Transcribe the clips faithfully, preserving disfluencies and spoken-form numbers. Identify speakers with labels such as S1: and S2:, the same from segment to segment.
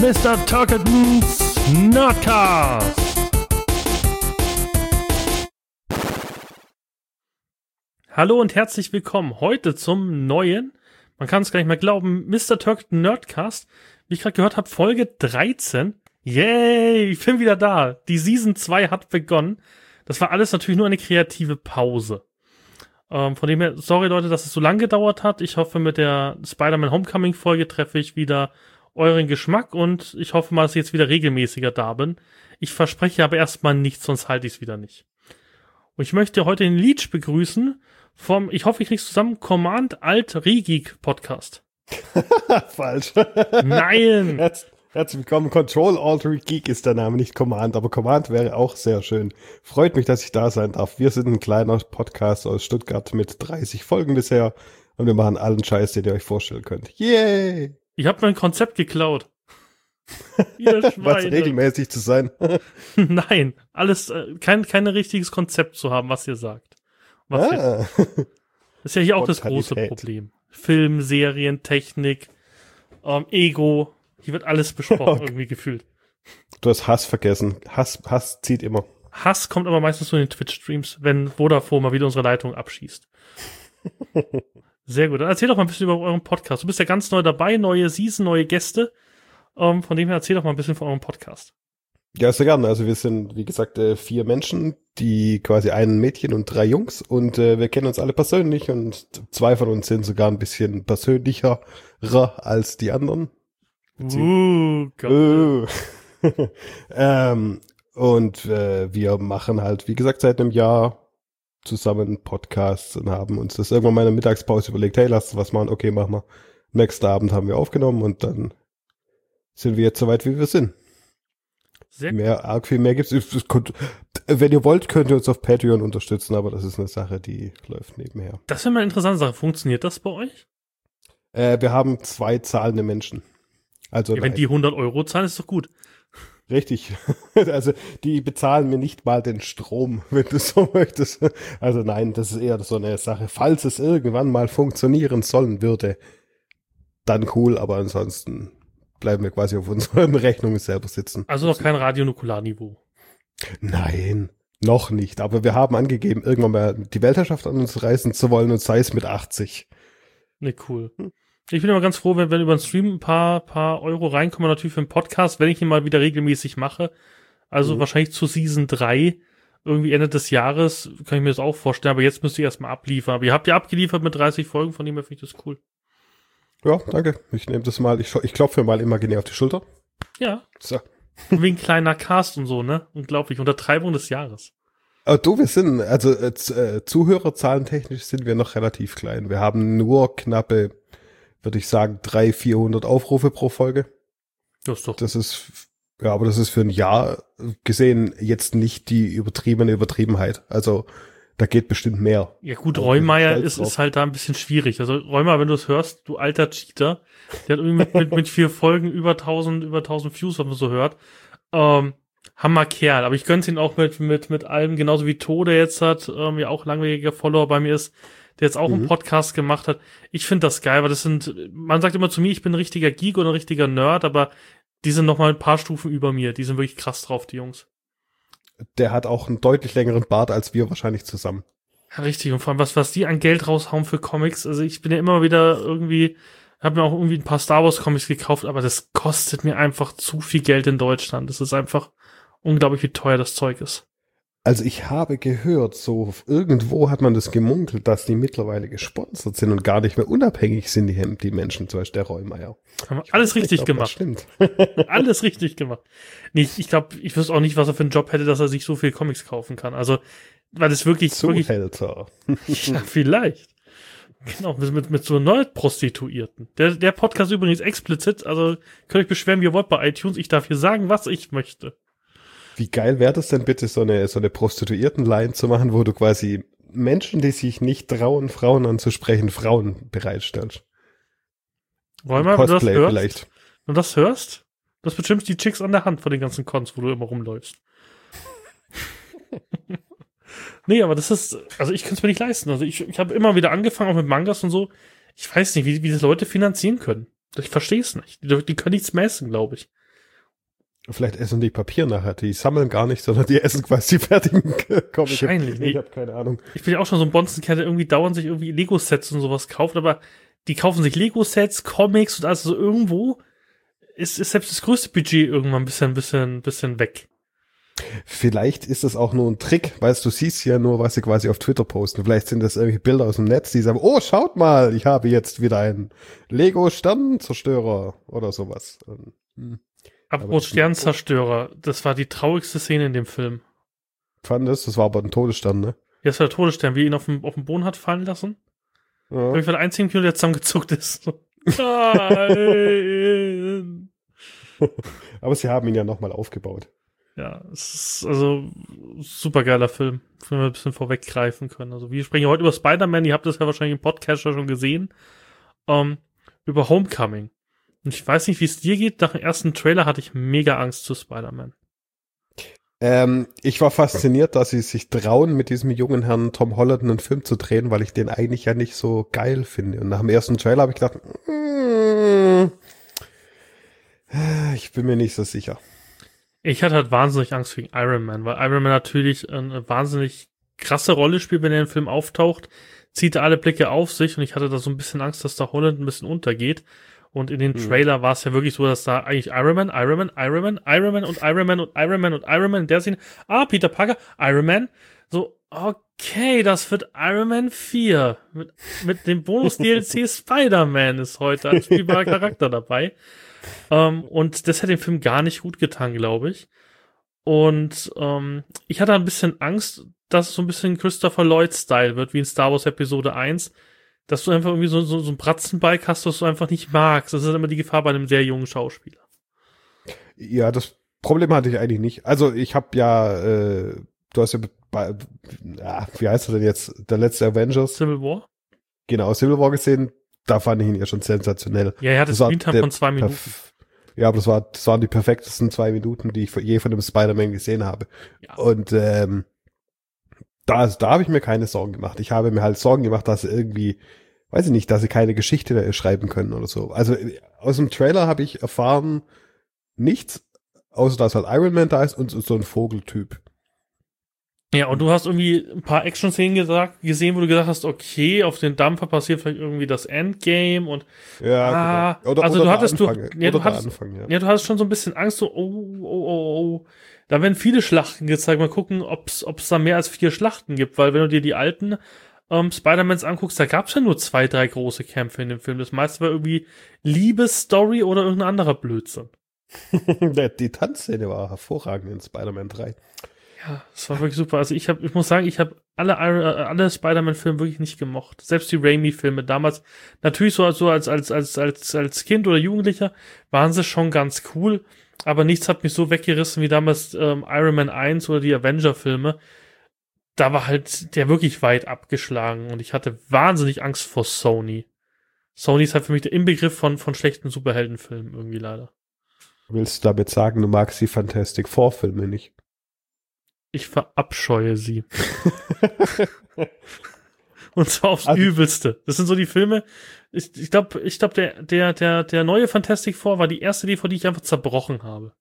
S1: Mister Turketons Nerdcast. Hallo und herzlich willkommen heute zum neuen, man kann es gar nicht mehr glauben, Mister Turketon Nerdcast. Wie ich gerade gehört habe, Folge dreizehn. Yay, ich bin wieder da. Die Season zwei hat begonnen. Das war alles natürlich nur eine kreative Pause. Ähm, von dem her, sorry Leute, dass es so lange gedauert hat. Ich hoffe, mit der Spider-Man Homecoming Folge treffe ich wieder euren Geschmack und ich hoffe mal, dass ich jetzt wieder regelmäßiger da bin. Ich verspreche aber erstmal nichts, sonst halte ich es wieder nicht. Und ich möchte heute den Leech begrüßen vom, ich hoffe, ich krieg's zusammen, Command Alt Regeek Podcast.
S2: Falsch.
S1: Nein!
S2: Herz, herzlich willkommen. Control Alt Geek ist der Name, nicht Command, aber Command wäre auch sehr schön. Freut mich, dass ich da sein darf. Wir sind ein kleiner Podcast aus Stuttgart mit dreißig Folgen bisher und wir machen allen Scheiß, den ihr euch vorstellen könnt. Yay!
S1: Ich habe mein Konzept geklaut. Ihr
S2: Was
S1: Schweine.
S2: regelmäßig zu sein.
S1: Nein, alles, äh, kein, kein richtiges Konzept zu haben, was ihr sagt. Was ihr,
S2: Ah.
S1: das ist ja hier auch das große
S2: Spontanität.
S1: Problem. Film, Serien, Technik, ähm, Ego, hier wird alles besprochen,
S2: Okay.
S1: irgendwie gefühlt.
S2: Du hast Hass vergessen. Hass, Hass zieht immer.
S1: Hass kommt aber meistens nur in den Twitch-Streams, wenn Vodafone mal wieder unsere Leitung abschießt. Sehr gut. Dann erzähl doch mal ein bisschen über euren Podcast. Du bist ja ganz neu dabei, neue Season, neue Gäste. Ähm, von dem her erzähl doch mal ein bisschen von eurem Podcast.
S2: Ja, sehr gerne. Also wir sind, wie gesagt, äh, vier Menschen, die quasi ein Mädchen und drei Jungs und äh, wir kennen uns alle persönlich und zwei von uns sind sogar ein bisschen persönlicher als die anderen.
S1: Uh, Gott.
S2: Äh. ähm, und äh, wir machen halt, wie gesagt, seit einem Jahr zusammen Podcasts und haben uns das irgendwann mal in der Mittagspause überlegt, hey, lass uns was machen, okay, machen wir. Nächsten Abend haben wir aufgenommen und dann sind wir jetzt so weit, wie wir sind.
S1: Sehr
S2: Mehr, arg viel mehr gibt's. Es- es könnt- Wenn ihr wollt, könnt ihr uns auf Patreon unterstützen, aber das ist eine Sache, die läuft nebenher.
S1: Das wäre mal eine interessante Sache. Funktioniert das bei euch?
S2: Äh, wir haben zwei zahlende Menschen. Also
S1: Ja, wenn
S2: nein,
S1: die hundert Euro zahlen, ist doch gut.
S2: richtig. Also die bezahlen mir nicht mal den Strom, wenn du so möchtest. Also nein, das ist eher so eine Sache. Falls es irgendwann mal funktionieren sollen würde, dann cool, aber ansonsten bleiben wir quasi auf unseren Rechnungen selber sitzen.
S1: Also noch kein Radionukularniveau.
S2: Nein, noch nicht. Aber wir haben angegeben, irgendwann mal die Weltherrschaft an uns reißen zu wollen und sei es mit achtzig.
S1: Ne, cool. Ich bin immer ganz froh, wenn, wenn über den Stream ein paar, paar Euro reinkommen, natürlich für den Podcast, wenn ich ihn mal wieder regelmäßig mache. Also
S2: Mhm.
S1: wahrscheinlich zu Season drei, irgendwie Ende des Jahres, kann ich mir das auch vorstellen, aber jetzt müsst ihr erstmal abliefern. Aber ihr habt ja abgeliefert mit dreißig Folgen, von dem her finde ich das cool.
S2: Ja, danke. Ich nehme das mal, ich, ich klopfe mir mal imaginär auf die Schulter.
S1: Ja,
S2: So.
S1: wie ein kleiner Cast und so, ne? Unglaublich. Untertreibung des Jahres.
S2: Aber du, wir sind, also äh, Z- äh, Zuhörerzahlen technisch sind wir noch relativ klein. Wir haben nur knappe, würde ich sagen, dreihundert, vierhundert Aufrufe pro Folge.
S1: Das ist doch.
S2: Das ist, ja, aber das ist für ein Jahr gesehen jetzt nicht die übertriebene Übertriebenheit. Also da geht bestimmt mehr.
S1: Ja gut,
S2: Aber
S1: Reumeier
S2: stolz
S1: ist,
S2: drauf.
S1: ist halt da ein bisschen schwierig. Also Reumeier, wenn du es hörst, du alter Cheater, der hat irgendwie mit, mit, mit vier Folgen über tausend, über tausend Views, wenn man so hört. Ähm, Hammer Kerl. Aber ich gönn's ihn auch mit, mit, mit allem, genauso wie To, der jetzt hat, ähm, ja auch langjähriger Follower bei mir ist, der jetzt auch
S2: Mhm.
S1: einen Podcast gemacht hat. Ich finde das geil, weil das sind, man sagt immer zu mir, ich bin ein richtiger Geek oder ein richtiger Nerd, aber die sind noch mal ein paar Stufen über mir. Die sind wirklich krass drauf, die Jungs.
S2: Der hat auch einen deutlich längeren Bart als wir wahrscheinlich zusammen.
S1: Ja, richtig. Und vor allem, was, was die an Geld raushauen für Comics. Also ich bin ja immer wieder irgendwie, habe mir auch irgendwie ein paar Star Wars Comics gekauft, aber das kostet mir einfach zu viel Geld in Deutschland. Das ist einfach unglaublich, wie teuer das Zeug ist.
S2: Also ich habe gehört, so irgendwo hat man das gemunkelt, dass die mittlerweile gesponsert sind und gar nicht mehr unabhängig sind, die, die Menschen, zum Beispiel der Reumeier.
S1: Haben wir alles richtig
S2: Ich glaub,
S1: gemacht.
S2: das stimmt.
S1: Alles richtig gemacht. Nee, ich, ich glaube, ich wüsste auch nicht, was er für einen Job hätte, dass er sich so viel Comics kaufen kann. Also, weil das wirklich, wirklich,
S2: Zuhälter.
S1: ja, vielleicht. Genau, mit, mit, mit so Nerd-Prostituierten. Der, der Podcast übrigens explizit, also könnt euch beschweren, wie ihr wollt bei iTunes. Ich darf hier sagen, was ich möchte.
S2: Wie geil wäre das denn bitte, so eine, so eine Prostituierten-Line zu machen, wo du quasi Menschen, die sich nicht trauen, Frauen anzusprechen, Frauen bereitstellst?
S1: Räumer, wenn du das
S2: Cosplay
S1: hörst,
S2: vielleicht.
S1: wenn du das hörst, das bestimmt die Chicks an der Hand von den ganzen Cons, wo du immer rumläufst. Nee, aber das ist, also ich kann es mir nicht leisten. Also ich, ich habe immer wieder angefangen, auch mit Mangas und so. Ich weiß nicht, wie, wie das Leute finanzieren können. Ich verstehe es nicht. Die, die können nichts messen, glaube ich.
S2: Vielleicht essen die Papier nachher. Die sammeln gar nicht, sondern die essen quasi die fertigen Comics.
S1: Wahrscheinlich.
S2: Ich habe keine Ahnung.
S1: Ich bin ja auch schon so ein Bonzenkerl, der irgendwie dauernd sich irgendwie Lego-Sets und sowas kauft, aber die kaufen sich Lego-Sets, Comics und also so irgendwo ist, ist selbst das größte Budget irgendwann ein bisschen, bisschen, bisschen weg.
S2: Vielleicht ist das auch nur ein Trick, weißt du, siehst ja nur, was sie quasi auf Twitter posten. Vielleicht sind das irgendwie Bilder aus dem Netz, die sagen, oh, schaut mal, ich habe jetzt wieder einen Lego-Sternenzerstörer oder sowas. Hm.
S1: Apropos Sternzerstörer, das war die traurigste Szene in dem Film.
S2: Fand das? Das war aber ein Todesstern, ne?
S1: Ja, das war der Todesstern, wie er ihn auf den, auf den Boden hat fallen lassen. Ja. Ich war der einzige Kino, der zusammengezuckt ist. Nein!
S2: Aber sie haben ihn ja nochmal aufgebaut.
S1: Ja, es ist also super geiler Film, wenn wir ein bisschen vorweggreifen können. Also wir sprechen heute über Spider-Man, ihr habt das ja wahrscheinlich im Podcast schon gesehen, ähm, über Homecoming. Und ich weiß nicht, wie es dir geht, nach dem ersten Trailer hatte ich mega Angst zu Spider-Man.
S2: Ähm, ich war fasziniert, dass sie sich trauen, mit diesem jungen Herrn Tom Holland einen Film zu drehen, weil ich den eigentlich ja nicht so geil finde. Und nach dem ersten Trailer habe ich gedacht, mm, ich bin mir nicht so sicher.
S1: Ich hatte halt wahnsinnig Angst wegen Iron Man, weil Iron Man natürlich eine wahnsinnig krasse Rolle spielt, wenn er im Film auftaucht, zieht er alle Blicke auf sich und ich hatte da so ein bisschen Angst, dass da Holland ein bisschen untergeht. Und in den mhm. Trailer war es ja wirklich so, dass da eigentlich Iron Man, Iron Man, Iron Man, Iron Man und Iron Man und Iron Man und Iron Man in der Szene, ah, Peter Parker, Iron Man, so, okay, das wird Iron Man vier. Mit, mit dem Bonus-D L C Spider-Man ist heute ein spielbarer Charakter dabei. Um, und das hat dem Film gar nicht gut getan, glaube ich. Und um, ich hatte ein bisschen Angst, dass es so ein bisschen Christopher Lloyd-Style wird, wie in Star Wars Episode eins, dass du einfach irgendwie so, so, so ein Bratzenbike hast, das du einfach nicht magst. Das ist immer die Gefahr bei einem sehr jungen Schauspieler.
S2: Ja, das Problem hatte ich eigentlich nicht. Also ich habe ja, äh, du hast ja, bei, ja, wie heißt er denn jetzt, der letzte Avengers?
S1: Civil War?
S2: Genau, Civil War gesehen. Da fand ich ihn ja schon sensationell.
S1: Ja, er hatte Screentime von zwei Minuten.
S2: Ja, aber das, war, das waren die perfektesten zwei Minuten, die ich je von einem Spider-Man gesehen habe. Ja. Und ähm, da, da habe ich mir keine Sorgen gemacht. Ich habe mir halt Sorgen gemacht, dass sie irgendwie, weiß ich nicht, dass sie keine Geschichte schreiben können oder so. Also aus dem Trailer habe ich erfahren nichts, außer dass halt Iron Man da ist und so ein Vogeltyp.
S1: Ja, und du hast irgendwie ein paar Action-Szenen gesagt, gesehen, wo du gesagt hast, okay, auf den Dampfer passiert vielleicht irgendwie das Endgame und
S2: ja,
S1: ah,
S2: genau. oder,
S1: also
S2: oder
S1: du hattest
S2: Anfang,
S1: du, ja, du hattest, Anfang, ja. ja, du hattest schon so ein bisschen Angst, so, oh, oh, oh, oh, da werden viele Schlachten gezeigt, mal gucken, ob's, ob's da mehr als vier Schlachten gibt, weil wenn du dir die alten ähm, Spider-Mans anguckst, da gab's ja nur zwei, drei große Kämpfe in dem Film, das meiste war irgendwie Liebesstory oder irgendein anderer Blödsinn.
S2: Die Tanzszene war hervorragend in Spider-Man drei.
S1: Ja, das war wirklich super. Also ich habe, ich muss sagen, ich habe alle alle Spider-Man-Filme wirklich nicht gemocht. Selbst die Raimi-Filme damals, natürlich so, so als als als als als Kind oder Jugendlicher waren sie schon ganz cool, aber nichts hat mich so weggerissen wie damals ähm, Iron Man eins oder die Avenger-Filme. Da war halt der wirklich weit abgeschlagen und ich hatte wahnsinnig Angst vor Sony. Sony ist halt für mich der Inbegriff von von schlechten Superheldenfilmen irgendwie leider.
S2: Willst du damit sagen, du magst die Fantastic Four Filme nicht?
S1: Ich verabscheue sie. Und zwar aufs also, Übelste. Das sind so die Filme, ich, ich glaube, ich glaube, der, der, der, der neue Fantastic Four war die erste D V D, die ich einfach zerbrochen habe.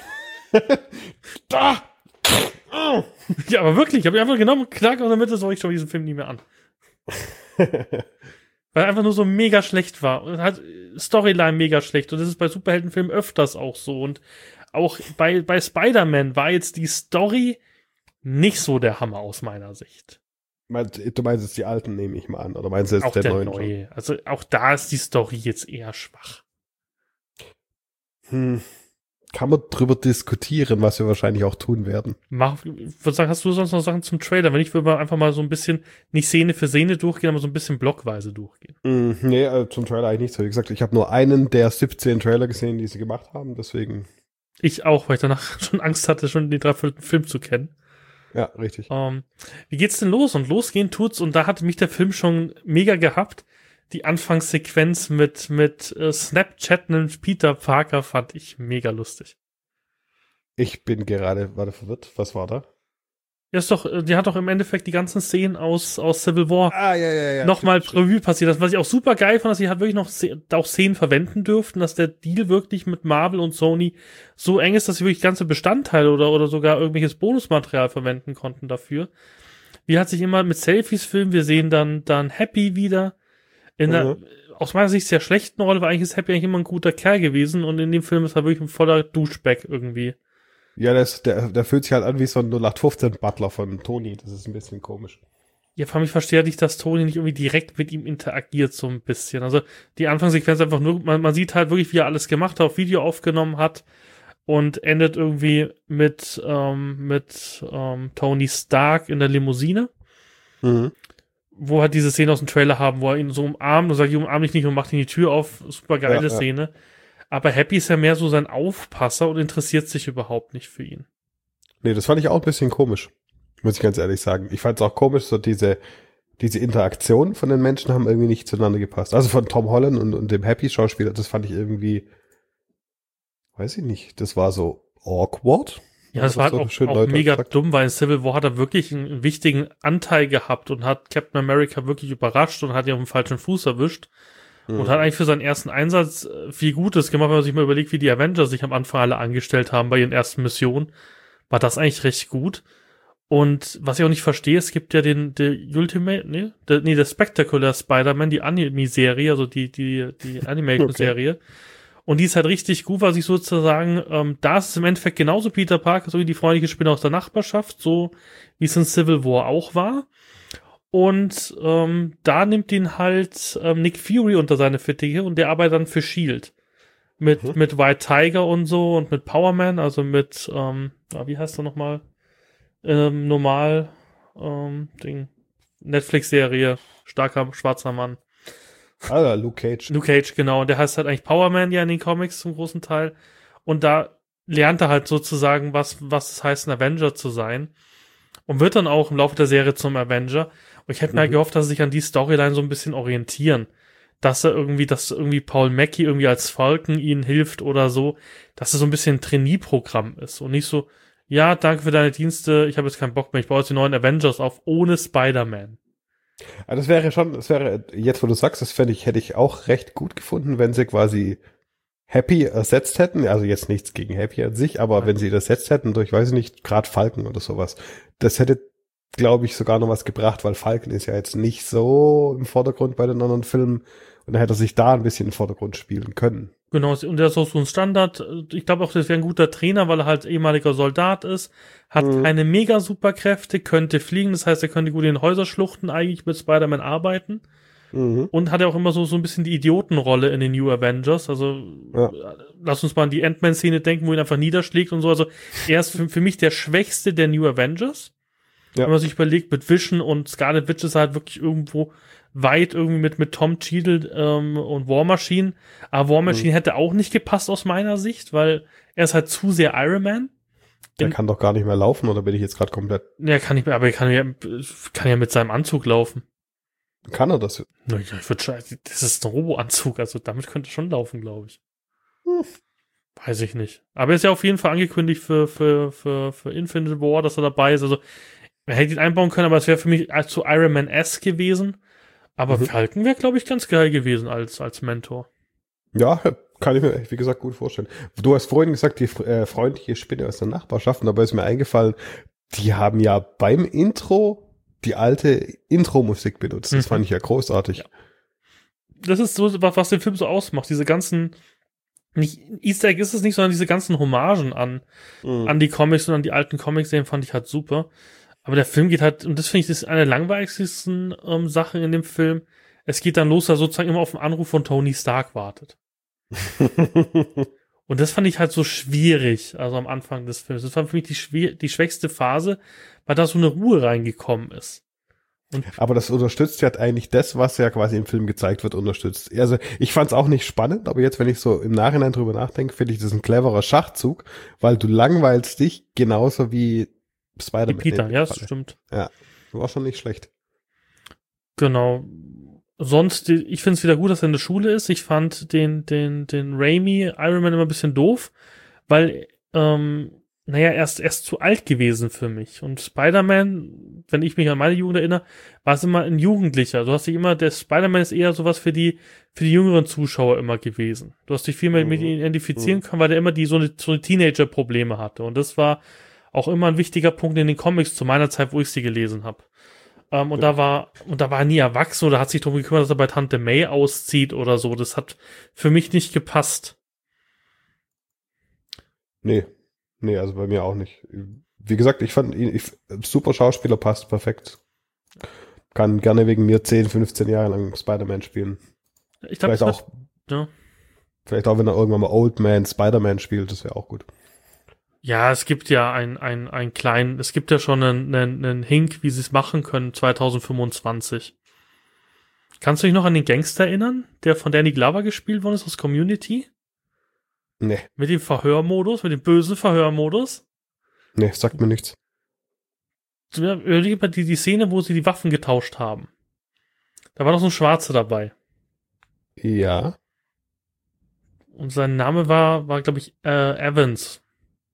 S1: Da! Ja, aber wirklich, ich habe einfach genommen, knack, und damit so, ich schaue diesen Film nie mehr an. Weil er einfach nur so mega schlecht war. Und hat Storyline mega schlecht. Und das ist bei Superheldenfilmen öfters auch so. Und auch bei, bei Spider-Man war jetzt die Story nicht so der Hammer aus meiner Sicht.
S2: Du meinst jetzt die alten, nehme ich mal an. Oder meinst du jetzt
S1: auch
S2: der,
S1: der
S2: neuen?
S1: Neue. Schon? Also auch da ist die Story jetzt eher schwach.
S2: Hm. Kann man drüber diskutieren, was wir wahrscheinlich auch tun werden.
S1: Mach, ich würde sagen, hast du sonst noch Sachen zum Trailer? Wenn ich würde einfach mal so ein bisschen, nicht Szene für Szene durchgehen, aber so ein bisschen blockweise durchgehen.
S2: Mm, nee, äh, zum Trailer eigentlich nicht so. Wie gesagt, ich habe nur einen der siebzehn Trailer gesehen, die sie gemacht haben, deswegen.
S1: Ich auch, weil ich danach schon Angst hatte, schon den dreiviertel Film zu kennen.
S2: Ja, richtig.
S1: Ähm, wie geht's denn los? Und losgehen tut's, und da hat mich der Film schon mega gehabt. Die Anfangssequenz mit, mit äh, Snapchatten Peter Parker fand ich mega lustig.
S2: Ich bin gerade, warte, verwirrt. Was war da?
S1: Ja, ist doch, die hat doch im Endeffekt die ganzen Szenen aus, aus Civil War
S2: Ah, ja, ja, ja.
S1: nochmal Revue passiert. Das, was ich auch super geil fand, dass sie halt wirklich noch auch Szenen verwenden dürften, dass der Deal wirklich mit Marvel und Sony so eng ist, dass sie wirklich ganze Bestandteile oder, oder sogar irgendwelches Bonusmaterial verwenden konnten dafür. Wie hat sich immer mit Selfies filmen, wir sehen dann, dann Happy wieder. In mhm. einer, aus meiner Sicht sehr schlechten Rolle, weil eigentlich ist Happy eigentlich immer ein guter Kerl gewesen und in dem Film ist er wirklich ein voller Douchebag irgendwie.
S2: Ja, das, der, der fühlt sich halt an wie so ein null acht fünfzehn Butler von Tony. Das ist ein bisschen komisch.
S1: Ja, vor allem, ich verstehe nicht, dass Tony nicht irgendwie direkt mit ihm interagiert, so ein bisschen. Also, die Anfangssequenz einfach nur, man, man sieht halt wirklich, wie er alles gemacht hat, auf Video aufgenommen hat und endet irgendwie mit, ähm, mit, ähm, Tony Stark in der Limousine. Mhm. Wo halt diese Szene aus dem Trailer haben, wo er ihn so umarmt und sagt, ich umarm dich nicht und macht ihn die Tür auf. Super geile ja, Szene. Ja. Aber Happy ist ja mehr so sein Aufpasser und interessiert sich überhaupt nicht für ihn.
S2: Nee, das fand ich auch ein bisschen komisch. Muss ich ganz ehrlich sagen. Ich fand es auch komisch, so diese, diese Interaktion von den Menschen haben irgendwie nicht zueinander gepasst. Also von Tom Holland und, und dem Happy-Schauspieler, das fand ich irgendwie, weiß ich nicht, das war so awkward.
S1: Ja, das war halt so auch, auch mega gesagt. dumm, weil in Civil War hat er wirklich einen, einen wichtigen Anteil gehabt und hat Captain America wirklich überrascht und hat ihn auf den falschen Fuß erwischt. Mhm. Und hat eigentlich für seinen ersten Einsatz viel Gutes gemacht, wenn man sich mal überlegt, wie die Avengers sich am Anfang alle angestellt haben bei ihren ersten Missionen. War das eigentlich recht gut. Und was ich auch nicht verstehe, es gibt ja den, der Ultimate, nee, der, nee, der Spectacular Spider-Man, die Anime-Serie, also die, die, die Animation-Serie. Okay. Und die ist halt richtig gut, weil sich sozusagen, ähm, da ist es im Endeffekt genauso Peter Parker, so wie die freundliche Spinne aus der Nachbarschaft, so wie es in Civil War auch war. Und ähm, da nimmt ihn halt ähm, Nick Fury unter seine Fittiche und der arbeitet dann für S H I E L D. Mit, mhm. mit White Tiger und so und mit Power Man, also mit, ähm, ja, wie heißt er nochmal? Ähm, normal, ähm, Ding, Netflix-Serie, starker schwarzer Mann.
S2: Ah, Luke Cage.
S1: Luke Cage, genau. Und der heißt halt eigentlich Power Man ja in den Comics zum großen Teil. Und da lernt er halt sozusagen, was, was es heißt, ein Avenger zu sein. Und wird dann auch im Laufe der Serie zum Avenger. Und ich hätte mir mhm. gehofft, dass sie sich an die Storyline so ein bisschen orientieren. Dass er irgendwie, dass irgendwie Paul Mackie irgendwie als Falcon ihnen hilft oder so. Dass es so ein bisschen ein Trainee-Programm ist. Und nicht so, ja, danke für deine Dienste, ich habe jetzt keinen Bock mehr, ich baue jetzt die neuen Avengers auf, ohne Spider-Man.
S2: Ja, das wäre schon, das wäre, jetzt wo du sagst, das fände ich, hätte ich auch recht gut gefunden, wenn sie quasi Happy ersetzt hätten, also jetzt nichts gegen Happy an sich, aber ja. wenn sie das ersetzt hätten durch, weiß ich nicht, gerade Falcon oder sowas, das hätte, glaube ich, sogar noch was gebracht, weil Falcon ist ja jetzt nicht so im Vordergrund bei den anderen Filmen und dann hätte er sich da ein bisschen im Vordergrund spielen können.
S1: Genau, und der ist auch so ein Standard, ich glaube auch, das wäre ein guter Trainer, weil er halt ehemaliger Soldat ist, hat mhm. keine mega Superkräfte, könnte fliegen, das heißt, er könnte gut in den Häuserschluchten eigentlich mit Spider-Man arbeiten. Mhm. Und hat ja auch immer so, so ein bisschen die Idiotenrolle in den New Avengers. Also, ja. lass uns mal an die Ant-Man-Szene denken, wo ihn einfach niederschlägt und so. Also, er ist für, für mich der schwächste der New Avengers. Ja. Wenn man sich überlegt, mit Vision und Scarlet Witch ist er halt wirklich irgendwo weit irgendwie mit, mit Tom Cheadle ähm, und War Machine. Aber War Machine mhm. hätte auch nicht gepasst aus meiner Sicht, weil er ist halt zu sehr Iron Man.
S2: Der in, kann doch gar nicht mehr laufen, oder bin ich jetzt gerade komplett...
S1: Ja, kann nicht mehr, aber er kann ja, kann ja mit seinem Anzug laufen.
S2: Kann er das?
S1: Ja, ich würde, das ist ein Robo-Anzug, also damit könnte er schon laufen, glaube ich. Hm. Weiß ich nicht. Aber er ist ja auf jeden Fall angekündigt für, für, für, für Infinite War, dass er dabei ist. Also, man hätte ihn einbauen können, aber es wäre für mich zu Iron Man-esque gewesen. Aber mhm. Falcon wäre, glaube ich, ganz geil gewesen als, als Mentor.
S2: Ja, kann ich mir, wie gesagt, gut vorstellen. Du hast vorhin gesagt, die äh, freundliche Spinne aus der Nachbarschaft, und dabei ist mir eingefallen, die haben ja beim Intro die alte Intro-Musik benutzt. Das mhm. fand ich ja großartig. Ja.
S1: Das ist so, was den Film so ausmacht. Diese ganzen, nicht Easter Egg ist es nicht, sondern diese ganzen Hommagen an, mhm. an die Comics und an die alten Comics-Serien fand ich halt super. Aber der Film geht halt, und das finde ich, das ist eine der langweiligsten ähm, Sachen in dem Film. Es geht dann los, dass er sozusagen immer auf den Anruf von Tony Stark wartet. Und das fand ich halt so schwierig, also am Anfang des Films. Das war für mich die, schwer, die schwächste Phase, weil da so eine Ruhe reingekommen ist. Und
S2: aber das unterstützt ja eigentlich das, was ja quasi im Film gezeigt wird, unterstützt. Also ich fand es auch nicht spannend, aber jetzt, wenn ich so im Nachhinein drüber nachdenke, finde ich das ein cleverer Schachzug, weil du langweilst dich genauso wie Spider-Man.
S1: Wie Peter, ja, das stimmt.
S2: Ja, war schon nicht schlecht.
S1: Genau. Sonst, ich finde es wieder gut, dass er in der Schule ist. Ich fand den, den, den Raimi Iron Man immer ein bisschen doof, weil ähm, naja, er ist, er ist zu alt gewesen für mich. Und Spider-Man, wenn ich mich an meine Jugend erinnere, war es immer ein Jugendlicher. Du hast dich immer, der Spider-Man ist eher sowas für die, für die jüngeren Zuschauer immer gewesen. Du hast dich viel mehr
S2: Mhm.
S1: mit ihm identifizieren
S2: Mhm.
S1: können, weil der immer die, so eine, so eine Teenager-Probleme hatte. Und das war auch immer ein wichtiger Punkt in den Comics zu meiner Zeit, wo ich sie gelesen habe. Ähm, und
S2: Ja.
S1: da war, und da war er nie erwachsen oder hat sich darum gekümmert, dass er bei Tante May auszieht oder so. Das hat für mich nicht gepasst.
S2: Nee. Nee, also bei mir auch nicht. Wie gesagt, ich fand ihn, ich, super Schauspieler, passt perfekt. Kann gerne wegen mir zehn, fünfzehn Jahre lang Spider-Man spielen.
S1: Ich glaube,
S2: Vielleicht auch,
S1: ja.
S2: vielleicht auch, wenn er irgendwann mal Old Man Spider-Man spielt, das wäre auch gut.
S1: Ja, es gibt ja ein, ein, ein kleinen, es gibt ja schon einen, einen, einen Hink, wie sie es machen können, zwanzig fünfundzwanzig. Kannst du dich noch an den Gangster erinnern, der von Danny Glover gespielt worden ist aus Community?
S2: Nee,
S1: Mit dem Verhörmodus, mit dem bösen Verhörmodus?
S2: nee, sagt mir nichts.
S1: Überleg mal die, die Szene, wo sie die Waffen getauscht haben. Da war doch so ein Schwarzer dabei.
S2: Ja.
S1: Und sein Name war, war glaube ich, äh, Evans.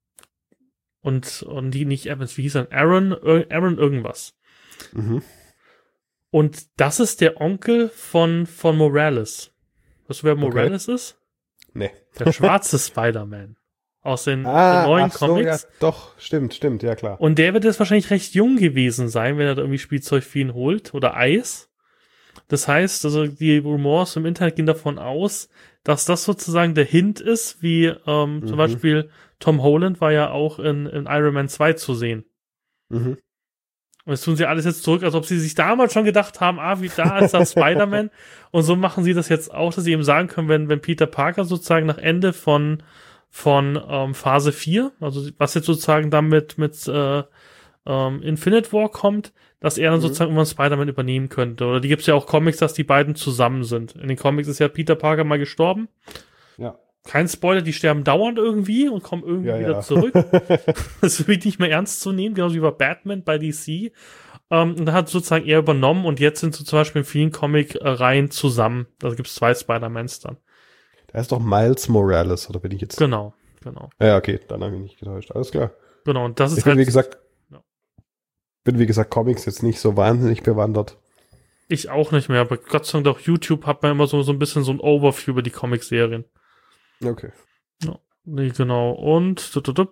S1: Und, und die nicht Evans, wie hieß er? Aaron, Aaron irgendwas.
S2: Mhm.
S1: Und das ist der Onkel von, von Morales. Weißt du, wer Morales okay. ist?
S2: Nee.
S1: Der schwarze Spider-Man. Aus den,
S2: ah,
S1: den neuen
S2: ach so,
S1: Comics.
S2: Ja, doch, stimmt, stimmt, ja klar.
S1: Und der wird jetzt wahrscheinlich recht jung gewesen sein, wenn er da irgendwie Spielzeug für ihn holt oder Eis. Das heißt, also die Rumors im Internet gehen davon aus, dass das sozusagen der Hint ist, wie ähm, mhm. zum Beispiel Tom Holland war ja auch in, in Iron Man zwei zu sehen.
S2: Mhm.
S1: Und jetzt tun sie alles jetzt zurück, als ob sie sich damals schon gedacht haben, ah, wie da ist das Spider-Man. Und so machen sie das jetzt auch, dass sie eben sagen können, wenn, wenn Peter Parker sozusagen nach Ende von, von ähm, Phase vier, also was jetzt sozusagen damit mit äh, ähm, Infinite War kommt, dass er dann mhm. sozusagen irgendwann Spider-Man übernehmen könnte. Oder die gibt es ja auch Comics, dass die beiden zusammen sind. In den Comics ist ja Peter Parker mal gestorben.
S2: Ja.
S1: Kein Spoiler, die sterben dauernd irgendwie und kommen irgendwie
S2: ja,
S1: wieder
S2: ja.
S1: zurück. Das ist wirklich nicht mehr ernst zu nehmen, genauso wie bei Batman bei D C. Ähm, und da hat sozusagen er übernommen und jetzt sind so zum Beispiel in vielen Comic-Reihen zusammen. Da gibt es zwei Spider-Mans dann.
S2: Da ist doch Miles Morales, oder bin ich jetzt?
S1: Genau, genau.
S2: Ja, okay, dann habe ich mich nicht getäuscht. Alles klar.
S1: Genau, und das ist
S2: ich
S1: halt.
S2: Bin, wie gesagt,
S1: ja.
S2: bin, wie gesagt, Comics jetzt nicht so wahnsinnig bewandert.
S1: Ich auch nicht mehr, aber Gott sei Dank auf YouTube hat man immer so, so ein bisschen so ein Overview über die Comic-Serien.
S2: Okay.
S1: Ja, nee, genau. Und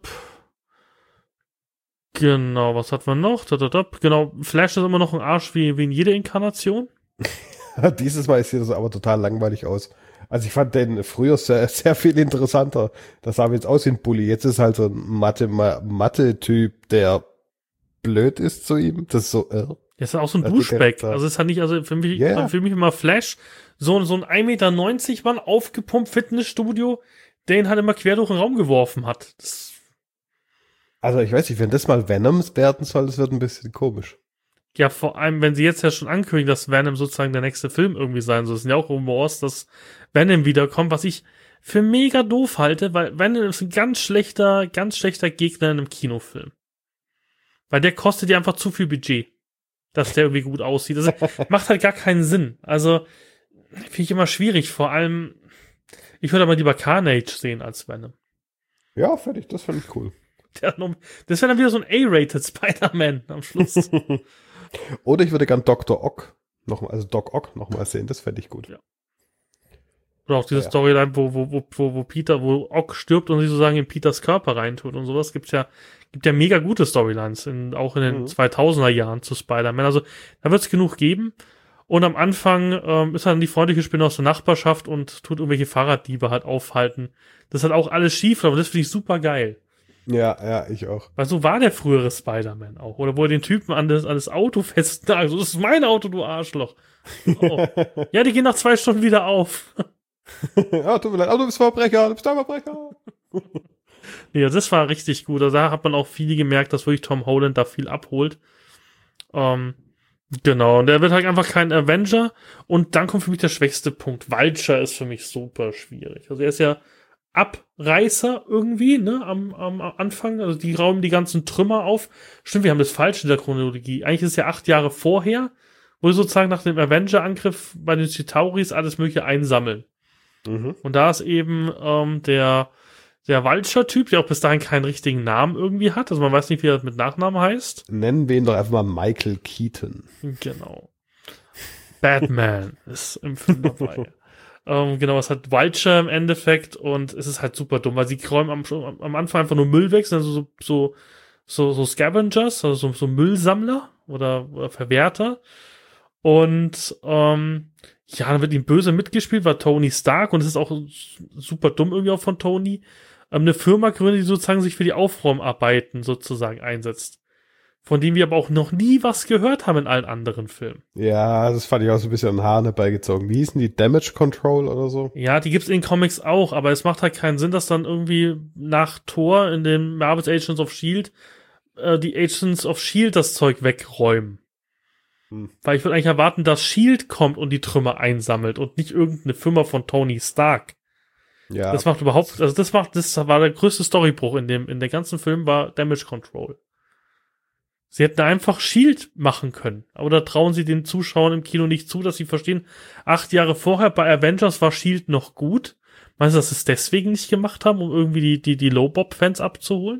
S1: genau, was hat man noch? Genau, Flash ist immer noch ein Arsch wie, wie in jeder Inkarnation.
S2: Dieses Mal sieht das aber total langweilig aus. Also ich fand den früher sehr, sehr viel interessanter. Das sah jetzt aus wie ein Bully. Jetzt ist halt so ein Mathe-Typ, der blöd ist zu ihm. Das ist so, äh.
S1: Das ist auch so ein Duschback. Also es hat nicht, also für mich, yeah. für mich immer Flash, so, so ein ein Meter neunzig Mann aufgepumpt Fitnessstudio, der ihn halt immer quer durch den Raum geworfen hat. Das
S2: also ich weiß nicht, wenn das mal Venom werden soll, das wird ein bisschen komisch.
S1: Ja, vor allem, wenn sie jetzt ja schon ankündigen, dass Venom sozusagen der nächste Film irgendwie sein soll. Es sind ja auch Rumors, dass Venom wiederkommt, was ich für mega doof halte, weil Venom ist ein ganz schlechter, ganz schlechter Gegner in einem Kinofilm. Weil der kostet ja einfach zu viel Budget, dass der irgendwie gut aussieht. Das macht halt gar keinen Sinn. Also, finde ich immer schwierig. Vor allem, ich würde aber lieber Carnage sehen als Venom.
S2: Ja, finde ich, das finde ich cool.
S1: Der, das wäre dann wieder so ein A-rated Spider-Man am Schluss.
S2: Oder ich würde gern Doktor Ock nochmal, also Doc Ock nochmal sehen, das fände ich gut.
S1: Ja. Oder auch diese ja, ja. Storyline, wo, wo, wo, wo, wo Peter, wo Ock stirbt und sie sozusagen in Peters Körper reintut und sowas, gibt's ja, gibt ja mega gute Storylines, in, auch in den mhm. zweitausender Jahren zu Spider-Man. Also, da wird's genug geben. Und am Anfang ähm, ist dann die freundliche Spinne aus der Nachbarschaft und tut irgendwelche Fahrraddiebe halt aufhalten. Das hat auch alles schief, aber das finde ich super geil.
S2: Ja, ja, ich auch.
S1: Weil so war der frühere Spider-Man auch. Oder wo er den Typen an das, an das Auto festnagelt. So, das ist mein Auto, du Arschloch. Oh. Ja, die gehen nach zwei Stunden wieder auf.
S2: Ja, tut mir leid. Aber du bist Verbrecher, du bist ein Verbrecher.
S1: Ja, das war richtig gut. Also da hat man auch viel gemerkt, dass wirklich Tom Holland da viel abholt. Ähm, genau. Und er wird halt einfach kein Avenger. Und dann kommt für mich der schwächste Punkt. Vulture ist für mich super schwierig. Also er ist ja Abreißer irgendwie, ne, am, am Anfang, also die rauben die ganzen Trümmer auf. Stimmt, wir haben das falsch in der Chronologie. Eigentlich ist es ja acht Jahre vorher, wo sie sozusagen nach dem Avenger-Angriff bei den Chitauris alles mögliche einsammeln. Mhm. Und da ist eben ähm, der, der Vulture-Typ, der auch bis dahin keinen richtigen Namen irgendwie hat. Also man weiß nicht, wie er mit Nachnamen heißt.
S2: Nennen wir ihn doch einfach mal Michael Keaton.
S1: Genau. Batman ist im Film dabei. ähm, genau, es hat Vulture im Endeffekt und es ist halt super dumm, weil sie räumen am, am Anfang einfach nur Müll weg, sind also so, so, so, so Scavengers, also so, so Müllsammler oder, oder Verwerter. Und ähm, ja, dann wird ihm böse mitgespielt, war Tony Stark und es ist auch super dumm irgendwie auch von Tony. Ähm, eine Firma gründet, die sozusagen sich für die Aufräumarbeiten sozusagen einsetzt. Von dem wir aber auch noch nie was gehört haben in allen anderen Filmen.
S2: Ja, das fand ich auch so ein bisschen an den Haaren herbeigezogen. Wie hießen die? Damage Control oder so?
S1: Ja, die gibt's in den Comics auch, aber es macht halt keinen Sinn, dass dann irgendwie nach Thor in den Marvel's Agents of S H I E L D äh, die Agents of S H I E L D das Zeug wegräumen. Hm. Weil ich würde eigentlich erwarten, dass S H I E L D kommt und die Trümmer einsammelt und nicht irgendeine Firma von Tony Stark. Ja. Das macht überhaupt, also das macht, das war der größte Storybruch in dem, in der ganzen Film war Damage Control. Sie hätten einfach S H I E L D machen können. Aber da trauen sie den Zuschauern im Kino nicht zu, dass sie verstehen, acht Jahre vorher bei Avengers war S H I E L D noch gut. Meinst du, dass sie es deswegen nicht gemacht haben, um irgendwie die, die, die Low-Bob-Fans abzuholen?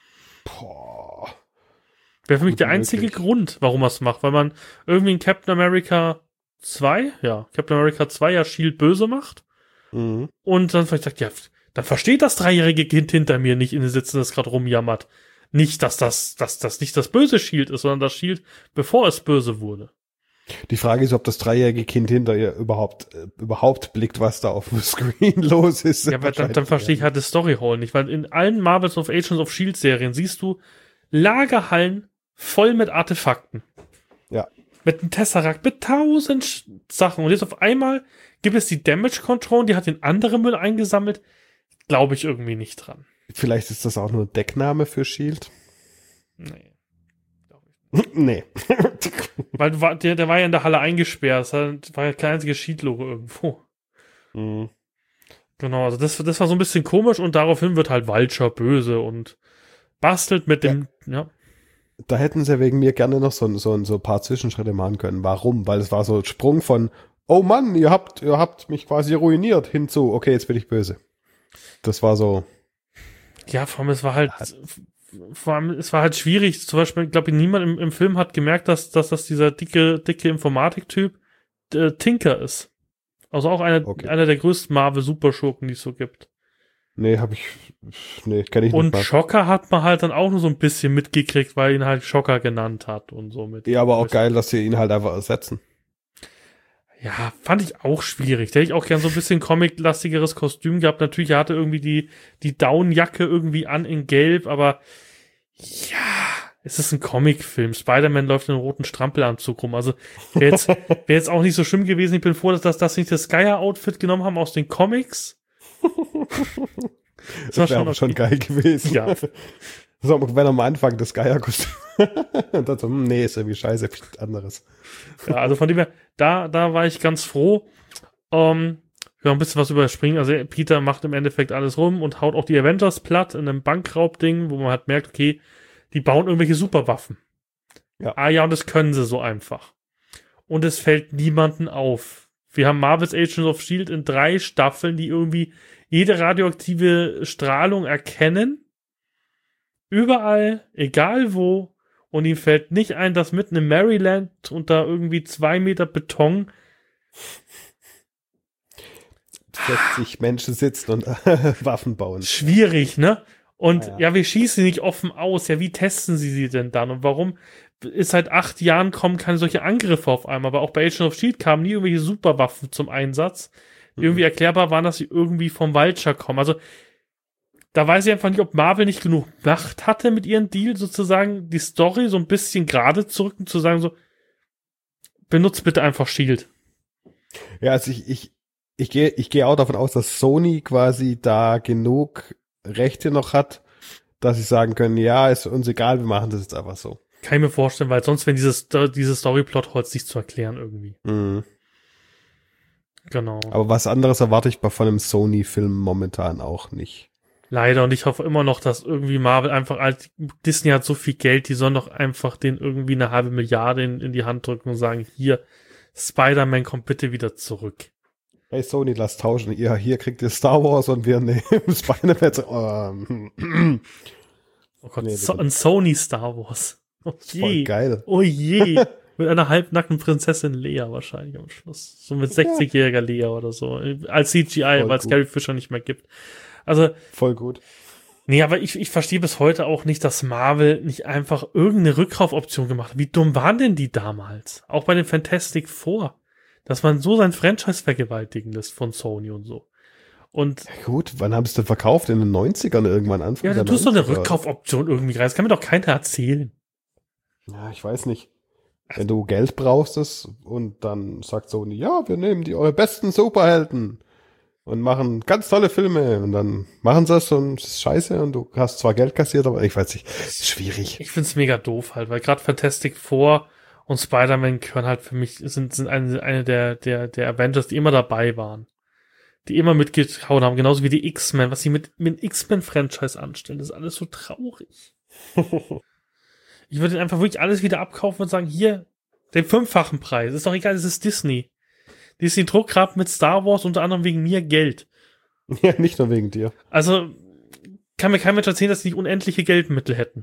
S2: Boah.
S1: Wäre für mich der einzige
S2: möglich.
S1: Grund, warum man es macht. Weil man irgendwie in Captain America zwei, ja, Captain America zwei ja S H I E L D böse macht.
S2: Mhm.
S1: Und dann vielleicht sagt, ja, dann versteht das dreijährige Kind hinter mir nicht in den Sitzen, das gerade rumjammert. Nicht, dass das, dass das nicht das böse S H I E L D ist, sondern das S H I E L D, bevor es böse wurde.
S2: Die Frage ist, ob das dreijährige Kind hinter ihr überhaupt äh, überhaupt blickt, was da auf dem Screen los ist.
S1: Ja, aber dann, dann verstehe ich halt das Storyhole nicht, weil in allen Marvels of Agents of S H I E L D Serien siehst du Lagerhallen voll mit Artefakten.
S2: Ja.
S1: Mit einem Tesseract, mit tausend Sch- Sachen. Und jetzt auf einmal gibt es die Damage Control, die hat den anderen Müll eingesammelt. Glaube ich irgendwie nicht dran.
S2: Vielleicht ist das auch nur Deckname für S H I E L D.
S1: Nee. Glaube ich nicht.
S2: Nee.
S1: Weil du war, der, der war ja in der Halle eingesperrt. Das war ja kein einziges S H I E L D-Logo irgendwo.
S2: Mhm.
S1: Genau, also das, das war so ein bisschen komisch und daraufhin wird halt Vulture böse und bastelt mit dem, ja. ja.
S2: Da hätten sie wegen mir gerne noch so, so, so ein paar Zwischenschritte machen können. Warum? Weil es war so ein Sprung von, oh Mann, ihr habt, ihr habt mich quasi ruiniert, hinzu, okay, jetzt bin ich böse. Das war so.
S1: Ja, vor allem, es war halt, vor allem, es war halt schwierig. Zum Beispiel, ich glaube, niemand im, im Film hat gemerkt, dass, dass das dieser dicke, dicke Informatiktyp äh, Tinker ist. Also auch einer,
S2: Okay.
S1: einer der größten Marvel-Superschurken, die es so gibt.
S2: Nee, hab ich, nee, kenn ich
S1: Und
S2: nicht. mal.
S1: Shocker hat man halt dann auch nur so ein bisschen mitgekriegt, weil ihn halt Shocker genannt hat und so mit.
S2: Ja, aber auch geil, dass sie ihn halt einfach ersetzen.
S1: Ja, fand ich auch schwierig. Da hätte ich auch gern so ein bisschen comic-lastigeres Kostüm gehabt. Natürlich, er hatte irgendwie die, die Downjacke irgendwie an in Gelb, aber ja, es ist ein Comicfilm. Spider-Man läuft in einem roten Strampelanzug rum. Also wäre jetzt, wär jetzt auch nicht so schlimm gewesen. Ich bin froh, dass das, dass sie nicht das Skyer-Outfit genommen haben aus den Comics.
S2: Das, das wäre aber schon geil gewesen.
S1: Ja.
S2: So, wenn am Anfang das Geierkostüm. Und dann so, hm, nee, ist irgendwie scheiße, anderes.
S1: Ja, also von dem her, da, da war ich ganz froh. Ähm, ja, ein bisschen was überspringen. Also Peter macht im Endeffekt alles rum und haut auch die Avengers platt in einem Bankraubding, wo man halt merkt, okay, die bauen irgendwelche Superwaffen.
S2: Ja.
S1: Ah ja, und das können sie so einfach. Und es fällt niemanden auf. Wir haben Marvel's Agents of S H I E L D in drei Staffeln, die irgendwie jede radioaktive Strahlung erkennen. Überall, egal wo. Und ihm fällt nicht ein, dass mitten in Maryland unter irgendwie zwei Meter Beton
S2: sechzig Menschen sitzen und Waffen bauen.
S1: Schwierig, ne? Und
S2: ja, ja.
S1: ja, wir schießen nicht offen aus. Ja, wie testen sie sie denn dann? Und warum ist seit acht Jahren kommen keine solche Angriffe auf einmal? Aber auch bei Agents of S H I E L D kamen nie irgendwelche Superwaffen zum Einsatz, die mhm. irgendwie erklärbar waren, dass sie irgendwie vom Vulture kommen. Also da weiß ich einfach nicht, ob Marvel nicht genug Macht hatte mit ihrem Deal, sozusagen die Story so ein bisschen gerade zu rücken, zu sagen so, benutzt bitte einfach S H I E L D.
S2: Ja, also ich, ich, ich gehe, ich gehe auch davon aus, dass Sony quasi da genug Rechte noch hat, dass sie sagen können, ja, ist uns egal, wir machen das jetzt einfach so.
S1: Kann ich mir vorstellen, weil sonst, wenn dieses, dieses Storyplot-Holz nicht zu erklären irgendwie.
S2: Mhm.
S1: Genau.
S2: Aber was anderes erwarte ich bei von einem Sony-Film momentan auch nicht.
S1: Leider, und ich hoffe immer noch, dass irgendwie Marvel einfach, als Disney hat so viel Geld, die sollen doch einfach den irgendwie eine halbe Milliarde in, in die Hand drücken und sagen, hier, Spider-Man kommt bitte wieder zurück.
S2: Hey Sony, lass tauschen. Ihr, hier kriegt ihr Star Wars und wir nehmen Spider-Man. Ähm,
S1: Oh Gott,
S2: Nee,
S1: so,
S2: bitte.
S1: ein Sony Star Wars. Oh je.
S2: voll geil.
S1: Oh je. Mit einer halbnackten Prinzessin Lea wahrscheinlich am Schluss. So mit sechzigjähriger Lea oder so. Als C G I,
S2: Voll
S1: weil es
S2: gut.
S1: Carrie Fisher nicht mehr gibt. Also,
S2: Voll gut.
S1: nee, aber ich, ich verstehe bis heute auch nicht, dass Marvel nicht einfach irgendeine Rückkaufoption gemacht hat. Wie dumm waren denn die damals? Auch bei den Fantastic Four. Dass man so sein Franchise vergewaltigen lässt von Sony und so. Und
S2: Ja, gut, wann haben sie es denn verkauft? In den neunzigern irgendwann, Anfang
S1: ja,
S2: der
S1: du tust doch eine
S2: neunziger?
S1: Rückkaufoption irgendwie rein. Das kann mir doch keiner erzählen.
S2: Ja, ich weiß nicht. Wenn du Geld brauchst es und dann sagt Sony, ja, wir nehmen die eure besten Superhelden und machen ganz tolle Filme und dann machen sie es und es ist scheiße und du hast zwar Geld kassiert, aber ich weiß nicht, ist schwierig.
S1: Ich find's mega doof halt, weil gerade Fantastic Four und Spider-Man gehören halt für mich, sind, sind eine, eine der, der, der Avengers, die immer dabei waren. Die immer mitgehauen haben, genauso wie die X-Men, was sie mit, mit X-Men-Franchise anstellen. Das ist alles so traurig. Ich würde einfach wirklich alles wieder abkaufen und sagen, hier, den fünffachen Preis. Ist doch egal, das ist Disney. Disney druckt gerade mit Star Wars unter anderem wegen mir Geld.
S2: Ja, nicht nur wegen dir.
S1: Also, kann mir kein Mensch erzählen, dass sie nicht unendliche Geldmittel hätten.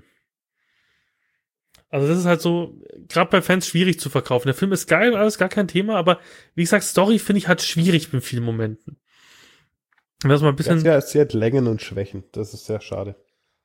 S1: Also das ist halt so, gerade bei Fans schwierig zu verkaufen. Der Film ist geil und alles, gar kein Thema, aber wie gesagt, Story finde ich halt schwierig in vielen Momenten. Wenn das mal ein bisschen,
S2: Ja, sie hat Längen und Schwächen. Das ist sehr schade.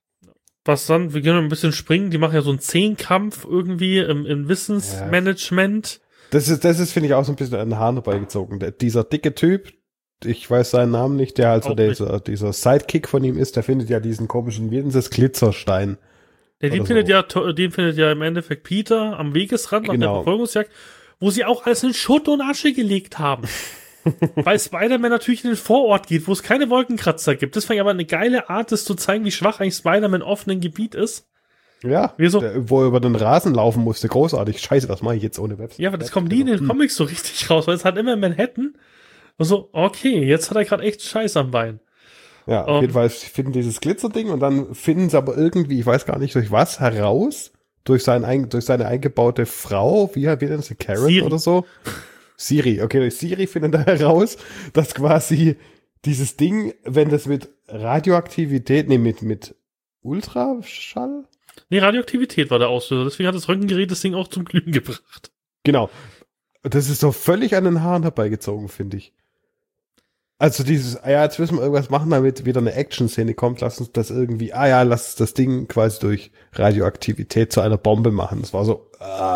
S1: was dann, wir können ein bisschen springen, die machen ja so einen Zehnkampf irgendwie im, im Wissensmanagement.
S2: Das ist, das ist, finde ich, auch so ein bisschen an den Haaren herbeigezogen. Der, dieser dicke Typ, ich weiß seinen Namen nicht, der also
S1: Auch
S2: dieser, dieser Sidekick von ihm ist, der findet ja diesen komischen, wie nennt das, Glitzerstein.
S1: Ja, den
S2: Oder
S1: findet
S2: so.
S1: ja, to- den findet ja im Endeffekt Peter am Wegesrand nach der
S2: Genau.
S1: Verfolgungsjagd, wo sie auch alles in Schutt und Asche gelegt haben. Weil Spider-Man natürlich in den Vorort geht, wo es keine Wolkenkratzer gibt. Das fand ich aber eine geile Art, das zu zeigen, wie schwach eigentlich Spider-Man im offenen Gebiet ist.
S2: Ja,
S1: Wieso?
S2: der, wo er über den Rasen laufen musste, großartig. Scheiße, das mache ich jetzt ohne Website.
S1: Ja, aber das kommt nie in den Comics so richtig raus, weil es hat immer in Manhattan. Und so, okay, jetzt hat er gerade echt Scheiß am Bein.
S2: Ja, auf
S1: Um,
S2: jeden Fall finden dieses Glitzerding und dann finden sie aber irgendwie, ich weiß gar nicht durch was, heraus, durch, sein, ein- durch seine eingebaute Frau, wie, wie nennt sie, Karen
S1: Siri.
S2: oder so? Siri, okay, durch Siri finden da heraus, dass quasi dieses Ding, wenn das mit Radioaktivität, nee, mit, mit Ultraschall?
S1: Nee, Radioaktivität war der Auslöser. Deswegen hat das Röntgengerät das Ding auch zum Glühen gebracht.
S2: Genau. Das ist so völlig an den Haaren herbeigezogen, finde ich. Also dieses, ah ja, jetzt müssen wir irgendwas machen, damit wieder eine Action-Szene kommt, lass uns das irgendwie, ah ja, lass das Ding quasi durch Radioaktivität zu einer Bombe machen. Das war so,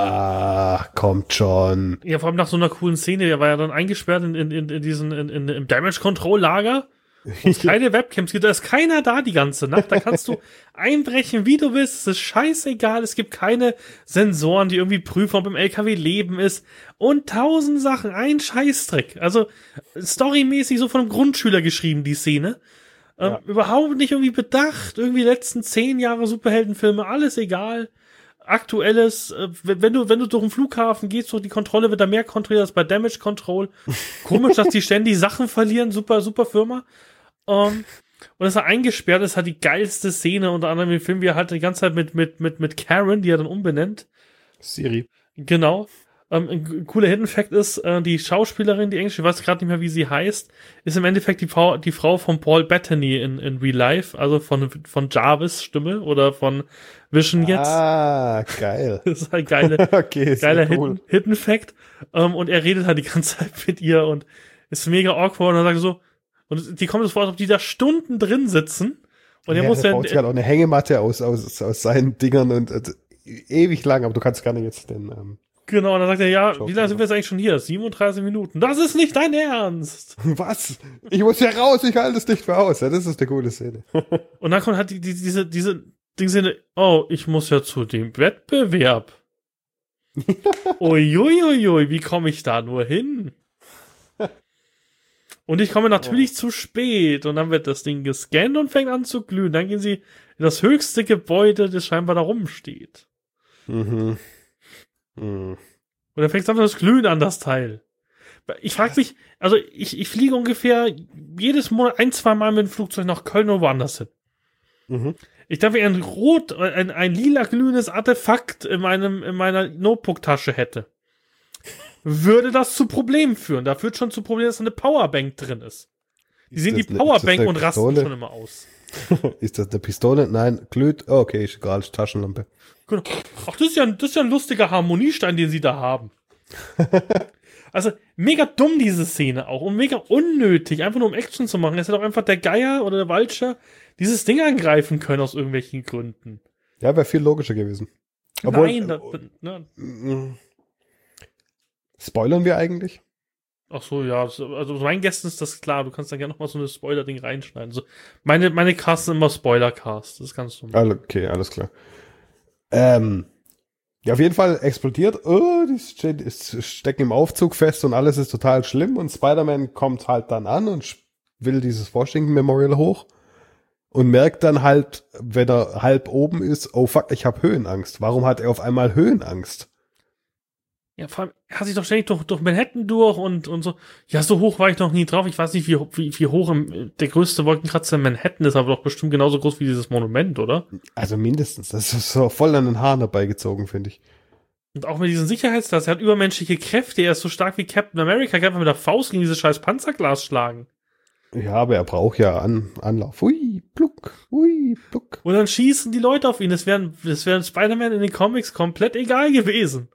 S2: ah, kommt schon.
S1: Ja, vor allem nach so einer coolen Szene, der war ja dann eingesperrt in, in, in, in diesen, in, in, im Damage-Control-Lager, wo es keine Webcams gibt, da ist keiner da die ganze Nacht, da kannst du einbrechen, wie du willst, es ist scheißegal, es gibt keine Sensoren, die irgendwie prüfen, ob im L K W Leben ist und tausend Sachen, ein Scheißdreck, also storymäßig so von einem Grundschüler geschrieben, die Szene, ähm,
S2: Ja.
S1: überhaupt nicht irgendwie bedacht, irgendwie die letzten zehn Jahre Superheldenfilme, alles egal, aktuelles, äh, wenn wenn du, wenn du durch den Flughafen gehst, durch die Kontrolle wird da mehr kontrolliert als bei Damage Control. Komisch, dass die ständig Sachen verlieren, super, super Firma. Um, und dass er eingesperrt ist, hat die geilste Szene, unter anderem im Film, wie er halt die ganze Zeit mit, mit, mit, mit Karen, die er dann umbenennt.
S2: Siri.
S1: Genau. Ähm, ein g- cooler Hidden Fact ist, äh, die Schauspielerin, die Englische, ich weiß gerade nicht mehr, wie sie heißt, ist im Endeffekt die Frau, die Frau von Paul Bettany in, in Real Life, also von, von Jarvis Stimme oder von Vision jetzt.
S2: Ah, geil.
S1: Das ist halt geile,
S2: Okay,
S1: geiler
S2: sehr cool.
S1: Hidden, Hidden Fact. Ähm, und er redet halt die ganze Zeit mit ihr und ist mega awkward und dann sagt er so, und die kommt es vor, als ob die da Stunden drin sitzen. Und er
S2: Ja,
S1: muss
S2: der
S1: ja,
S2: baut sich halt auch eine Hängematte aus, aus, aus seinen Dingern und äh, ewig lang, aber du kannst gerne jetzt den, ähm,
S1: genau, und dann sagt er, ja,
S2: Schau
S1: wie lange
S2: mal.
S1: sind wir jetzt eigentlich schon hier? siebenunddreißig Minuten. Das ist nicht dein Ernst!
S2: was? Ich muss hier raus, ich halte es nicht mehr aus. Ja, das ist eine coole Szene.
S1: Und dann kommt halt die, die, diese, diese Dingsinne, oh, ich muss ja zu dem Wettbewerb. Uiuiui, wie komme ich da nur hin? Und ich komme natürlich
S2: Oh.
S1: zu spät. Und dann wird das Ding gescannt und fängt an zu glühen. Dann gehen sie in das höchste Gebäude, das scheinbar da rumsteht.
S2: Mhm. Mhm.
S1: Und dann fängt einfach das Glühen an, das Teil. Ich frage mich, also ich, ich fliege ungefähr jedes Monat ein, zwei Mal mit dem Flugzeug nach Köln oder woanders hin.
S2: Mhm.
S1: Ich darf ein rot, ein, ein lila glühendes Artefakt in meinem, in meiner Notebook-Tasche hätte. würde das zu Problemen führen. Da führt schon zu Problemen, dass da eine Powerbank drin ist. Die sehen die Powerbank und rasten schon immer aus.
S2: Ist das eine Pistole? Nein, glüht. Oh, okay, ist egal, ist Taschenlampe.
S1: Genau. Ach, das ist, ja, das ist ja ein lustiger Harmoniestein, den sie da haben. Also, mega dumm, diese Szene auch. Und mega unnötig, einfach nur um Action zu machen. Es hätte auch einfach der Geier oder der Vulture dieses Ding angreifen können, aus irgendwelchen Gründen.
S2: Ja, wäre viel logischer gewesen. Obwohl,
S1: Nein, da, ne.
S2: Spoilern wir eigentlich?
S1: Ach so, ja. Also, meinen Gästen ist das klar. Du kannst dann gerne noch mal so eine Spoiler-Ding reinschneiden. Also, meine, meine Casts sind immer Spoiler-Cast. Das kannst du machen.
S2: Okay, alles klar. Ähm, ja, auf jeden Fall explodiert. Oh, die ste- stecken im Aufzug fest und alles ist total schlimm. Und Spider-Man kommt halt dann an und will dieses Washington Memorial hoch und merkt dann halt, wenn er halb oben ist, oh fuck, ich habe Höhenangst. Warum hat er auf einmal Höhenangst?
S1: Ja, vor allem, er hat sich doch ständig durch, durch Manhattan durch und, und so. Ja, so hoch war ich noch nie drauf. Ich weiß nicht, wie, wie, wie hoch im, der größte Wolkenkratzer in Manhattan ist, aber doch bestimmt genauso groß wie dieses Monument, oder?
S2: Also mindestens. Das ist so voll an den Haaren herbeigezogen, finde ich.
S1: Und auch mit diesen Sicherheitsglas. Er hat übermenschliche Kräfte. Er ist so stark wie Captain America. Er kann einfach mit der Faust gegen dieses scheiß Panzerglas schlagen.
S2: Ja, aber er braucht ja An Anlauf. Hui, pluck, hui, pluck.
S1: Und dann schießen die Leute auf ihn. Das wäre das wär Spider-Man in den Comics komplett egal gewesen.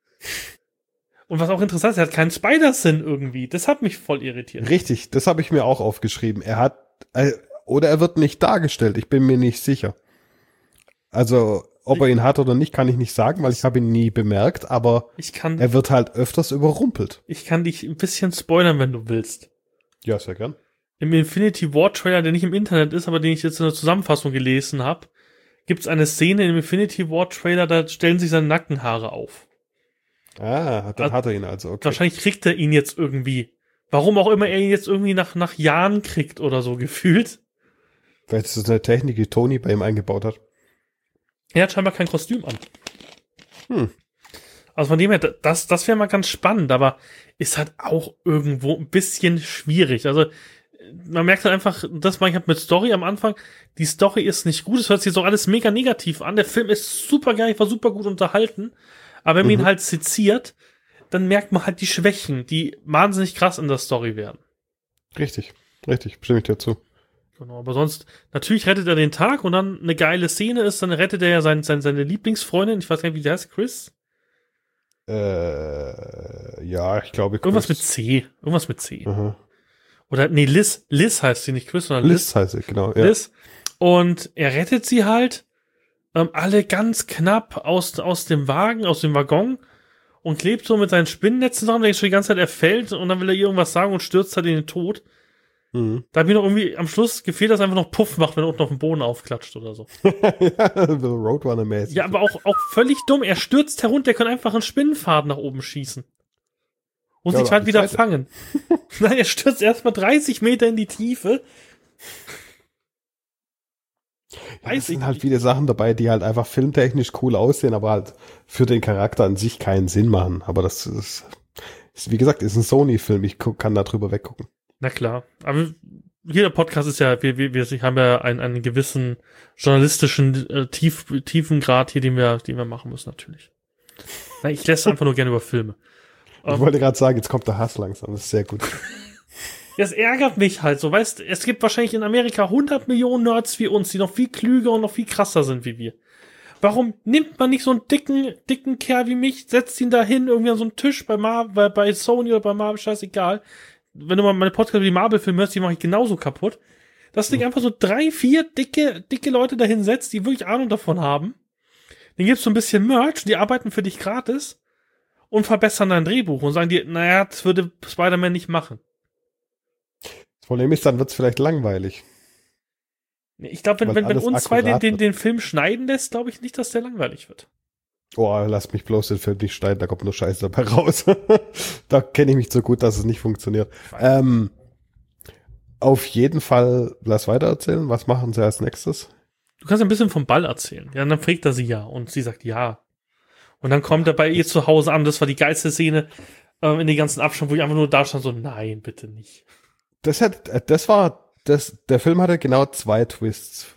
S1: Und was auch interessant ist, er hat keinen Spider-Sinn irgendwie. Das hat mich voll irritiert.
S2: Richtig, das habe ich mir auch aufgeschrieben. Er hat, äh, oder er wird nicht dargestellt, ich bin mir nicht sicher. Also, ob er ihn hat oder nicht, kann ich nicht sagen, weil ich habe ihn nie bemerkt, aber
S1: ich kann,
S2: er wird halt öfters überrumpelt.
S1: Ich kann dich ein bisschen spoilern, wenn du willst.
S2: Ja, sehr gern.
S1: Im Infinity War Trailer, der nicht im Internet ist, aber den ich jetzt in der Zusammenfassung gelesen habe, gibt es eine Szene im Infinity War Trailer, da stellen sich seine Nackenhaare auf.
S2: Ah, dann hat er ihn also, okay.
S1: Wahrscheinlich kriegt er ihn jetzt irgendwie. Warum auch immer er ihn jetzt irgendwie nach, nach Jahren kriegt oder so gefühlt.
S2: Vielleicht ist das eine Technik, die Tony bei ihm eingebaut hat.
S1: Er hat scheinbar kein Kostüm an.
S2: Hm.
S1: Also von dem her, das, das wäre mal ganz spannend, aber ist halt auch irgendwo ein bisschen schwierig. Also man merkt halt einfach, das meine ich halt mit Story am Anfang, die Story ist nicht gut, es hört sich jetzt auch alles mega negativ an, der Film ist super geil, ich war super gut unterhalten, aber wenn man
S2: Mhm.
S1: ihn halt seziert, dann merkt man halt die Schwächen, die wahnsinnig krass in der Story werden.
S2: Richtig, richtig, stimme ich dir zu.
S1: Genau, aber sonst, natürlich rettet er den Tag und dann eine geile Szene ist, dann rettet er ja sein, sein, seine Lieblingsfreundin, ich weiß gar nicht, wie die heißt, Chris?
S2: Äh, ja, ich glaube, Chris.
S1: Irgendwas mit C, irgendwas mit C.
S2: Aha.
S1: Oder, nee, Liz, Liz heißt sie, nicht Chris, sondern Liz.
S2: Liz heißt sie, genau, ja.
S1: Liz. Und er rettet sie halt, ähm, alle ganz knapp aus, aus dem Wagen, aus dem Waggon und klebt so mit seinen Spinnennetzen dran, denkt schon die ganze Zeit, er fällt und dann will er ihr irgendwas sagen und stürzt halt in den Tod.
S2: Mhm.
S1: Da hat mir noch irgendwie am Schluss gefehlt, dass er einfach noch Puff macht, wenn er unten auf dem Boden aufklatscht oder so.
S2: Ja, Roadrunner-mäßig.
S1: Ja, aber auch, auch völlig dumm. Er stürzt herunter, er kann einfach einen Spinnenfaden nach oben schießen. Und
S2: Ja,
S1: sich
S2: aber
S1: halt wieder
S2: Seite.
S1: fangen. Nein, er stürzt erstmal dreißig Meter in die Tiefe.
S2: Ja, es sind halt viele Sachen dabei, die halt einfach filmtechnisch cool aussehen, aber halt für den Charakter an sich keinen Sinn machen. Aber das ist, ist wie gesagt, ist ein Sony-Film. Ich guck, kann da drüber weggucken.
S1: Na klar. Aber jeder Podcast ist ja, wir, wir, wir haben ja einen, einen gewissen journalistischen äh, Tief, Tiefengrad hier, den wir, den wir machen müssen, natürlich. Na, ich lässt einfach nur gerne über Filme.
S2: Ich
S1: Ähm,
S2: wollte gerade sagen, jetzt kommt der Hass langsam. Das ist sehr gut.
S1: Das ärgert mich halt so, weißt, es gibt wahrscheinlich in Amerika hundert Millionen Nerds wie uns, die noch viel klüger und noch viel krasser sind wie wir. Warum nimmt man nicht so einen dicken, dicken Kerl wie mich, setzt ihn da hin, irgendwie an so einen Tisch bei Mar bei, bei Sony oder bei Marvel, scheißegal. Wenn du mal meine Podcast über die Marvel-Filme hörst, die mache ich genauso kaputt. Das Ding einfach so drei, vier dicke, dicke Leute dahin setzt, die wirklich Ahnung davon haben. Dann gibst du ein bisschen Merch, die arbeiten für dich gratis und verbessern dein Drehbuch und sagen dir, naja, das würde Spider-Man nicht machen.
S2: Das Problem ist, dann wird's vielleicht langweilig.
S1: Ich glaube, wenn,
S2: Weil
S1: wenn, wenn
S2: alles
S1: uns zwei den,
S2: akkurat
S1: den,
S2: wird.
S1: den Film schneiden lässt, glaube ich nicht, dass der langweilig wird.
S2: Oh, lass mich bloß den Film nicht schneiden, da kommt nur Scheiße dabei raus. Da kenne ich mich so gut, dass es nicht funktioniert. Ähm, auf jeden Fall, lass weiter erzählen. Was machen sie als nächstes?
S1: Du kannst ein bisschen vom Ball erzählen. Ja, und dann fragt er sie ja und sie sagt ja. Und dann kommt er bei ihr zu Hause an. Das war die geilste Szene ähm, in den ganzen Abstand, wo ich einfach nur da stand, so nein, bitte nicht.
S2: Das hat, das war, das, der Film hatte genau zwei Twists.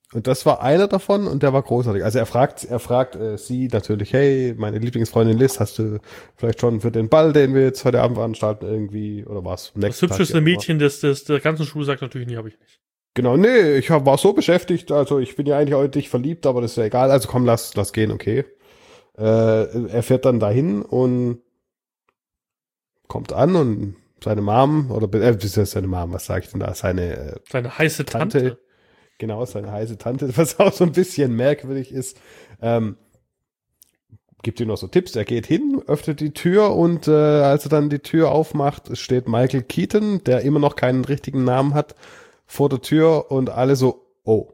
S2: Und das war einer davon und der war großartig. Also er fragt, er fragt äh, sie natürlich, hey, meine Lieblingsfreundin Liz, hast du vielleicht schon für den Ball, den wir jetzt heute Abend veranstalten, irgendwie, oder was?
S1: Das hübscheste Mädchen des, des, der ganzen Schule sagt natürlich nie, habe ich nicht.
S2: Genau, nee, ich hab, war so beschäftigt, also ich bin ja eigentlich auch in dich verliebt, aber das ist ja egal, also komm, lass, lass gehen, okay. Äh, er fährt dann dahin und kommt an und seine Mom, oder, äh, das ist ja seine Mom, was sag ich denn da, seine äh,
S1: Seine heiße Tante.
S2: Tante. Genau, seine heiße Tante, was auch so ein bisschen merkwürdig ist, ähm, gibt ihm noch so Tipps. Er geht hin, öffnet die Tür und äh, als er dann die Tür aufmacht, steht Michael Keaton, der immer noch keinen richtigen Namen hat, vor der Tür und alle so, oh.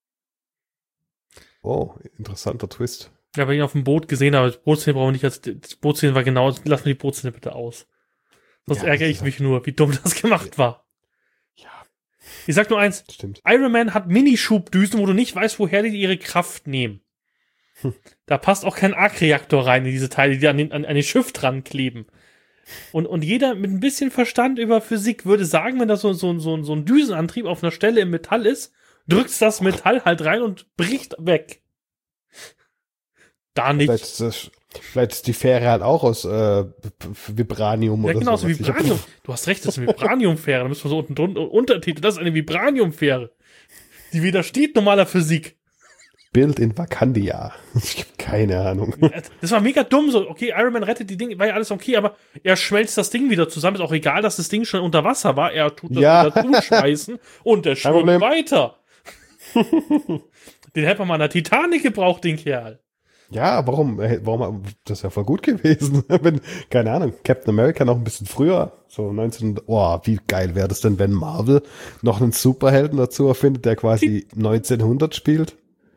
S2: Oh, interessanter Twist.
S1: Ja, weil ich ihn auf dem Boot gesehen habe. Die Bootszene brauchen wir nicht als, die Bootszene war genau, lass mir die Bootszene bitte aus. Sonst
S2: Ja,
S1: ärgere ich mich nur, wie dumm das gemacht war.
S2: Ja,
S1: Ich sag nur eins,
S2: stimmt.
S1: Iron Man hat Minischubdüsen, wo du nicht weißt, woher die ihre Kraft nehmen.
S2: Hm.
S1: Da passt auch kein Arc-Reaktor rein in diese Teile, die an den, an, an den Schiff dran kleben. Und, und jeder mit ein bisschen Verstand über Physik würde sagen, wenn da so, so, so, so ein Düsenantrieb auf einer Stelle im Metall ist, drückst das Metall halt rein und bricht weg. Da nicht.
S2: Vielleicht ist, das, vielleicht ist die Fähre halt auch aus äh, Vibranium
S1: Ja,
S2: oder
S1: genau,
S2: so.
S1: so Vibranium. Du hast recht, das ist eine Vibraniumfähre. Da müssen wir so unten drunter Untertitel. Das ist eine Vibraniumfähre. Die widersteht normaler Physik.
S2: Bild in Wakandia. Ich habe keine Ahnung.
S1: Das war mega dumm. So, okay, Iron Man rettet die Dinge, war ja alles okay, aber er schmelzt das Ding wieder zusammen. Ist auch egal, dass das Ding schon unter Wasser war. Er tut das
S2: Ja.
S1: wieder zuschmeißen und er schwimmt
S2: Problem.
S1: weiter. Den hätte man mal an der Titanic gebraucht, den Kerl.
S2: Ja, warum? äh, Warum? Das ist ja voll gut gewesen. Wenn, keine Ahnung, Captain America noch ein bisschen früher, so neunzehn. Oh, wie geil wäre das denn, wenn Marvel noch einen Superhelden dazu erfindet, der quasi neunzehnhundert spielt?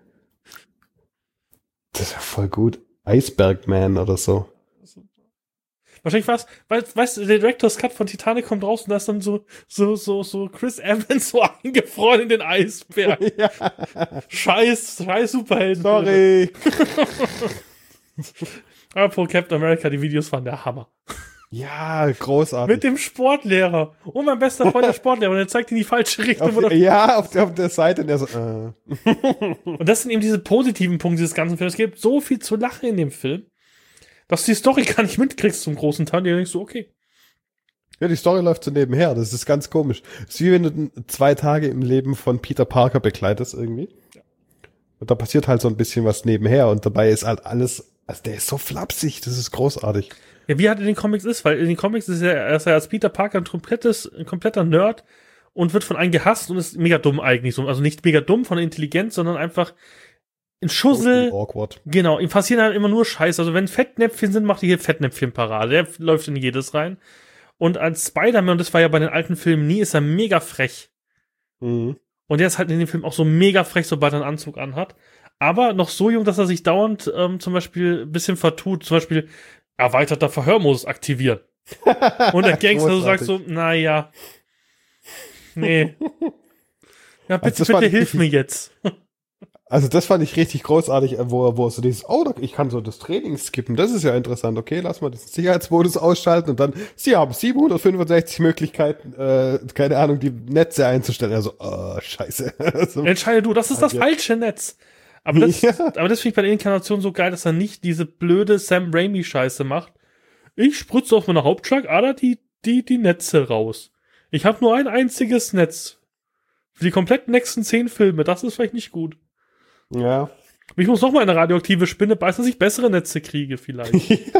S2: Das ist ja voll gut. Iceberg Man oder so.
S1: Wahrscheinlich war es, weißt, weißt du, der Director's Cut von Titanic kommt raus und da ist dann so, so, so, so Chris Evans so eingefroren in den Eisberg.
S2: Ja.
S1: Scheiß, scheiß Superhelden.
S2: Sorry.
S1: Apropos Captain America, die Videos waren der Hammer.
S2: Ja, großartig.
S1: Mit dem Sportlehrer. Und mein bester Freund der Sportlehrer. Und er zeigt in die falsche Richtung.
S2: auf, der- ja, auf der, auf der Seite. Und der so, äh.
S1: Und das sind eben diese positiven Punkte dieses ganzen Films. Es gibt so viel zu lachen in dem Film, dass du die Story gar nicht mitkriegst zum großen Teil. Und du denkst so, okay.
S2: Ja, die Story läuft so nebenher. Das ist ganz komisch. Es ist wie wenn du zwei Tage im Leben von Peter Parker begleitest irgendwie. Und da passiert halt so ein bisschen was nebenher. Und dabei ist halt alles, also der ist so flapsig. Das ist großartig.
S1: Ja, wie halt in den Comics ist, weil in den Comics ist er, er ist ja als Peter Parker ein komplettes, ein kompletter Nerd und wird von allen gehasst und ist mega dumm eigentlich so. Also nicht mega dumm von der Intelligenz, sondern einfach ein Schussel.
S2: Awkward.
S1: Genau, ihm passieren halt immer nur Scheiße. Also wenn Fettnäpfchen sind, macht er hier Fettnäpfchen-Parade. Der läuft in jedes rein. Und als Spider-Man, und das war ja bei den alten Filmen nie, ist er mega frech.
S2: Mhm.
S1: Und der ist halt in dem Film auch so mega frech, sobald er einen Anzug anhat. Aber noch so jung, dass er sich dauernd ähm, zum Beispiel ein bisschen vertut. Zum Beispiel erweiterter Verhörmodus aktivieren. Und der Gangster so sagt so, naja, nee. Ja, bitte,
S2: Also das
S1: bitte
S2: war
S1: hilf
S2: richtig-
S1: mir jetzt.
S2: Also das fand ich richtig großartig, wo er, wo er so dieses, oh, da- ich kann so das Training skippen, das ist ja interessant, okay, lass mal den Sicherheitsmodus ausschalten und dann, Sie haben siebenhundertfünfundsechzig Möglichkeiten, äh, keine Ahnung, die Netze einzustellen. Also, oh, scheiße. so,
S1: Entscheide du, das ist das
S2: Ja.
S1: falsche Netz. Aber das,
S2: Ja.
S1: aber das finde ich bei der Inkarnation so geil, dass er nicht diese blöde Sam Raimi-Scheiße macht. Ich spritze auf meiner Hauptschlagader die, die, die Netze raus. Ich habe nur ein einziges Netz. Für die kompletten nächsten zehn Filme, das ist vielleicht nicht gut.
S2: ja.
S1: Ich muss noch mal eine radioaktive Spinne beißen, dass ich bessere Netze kriege vielleicht.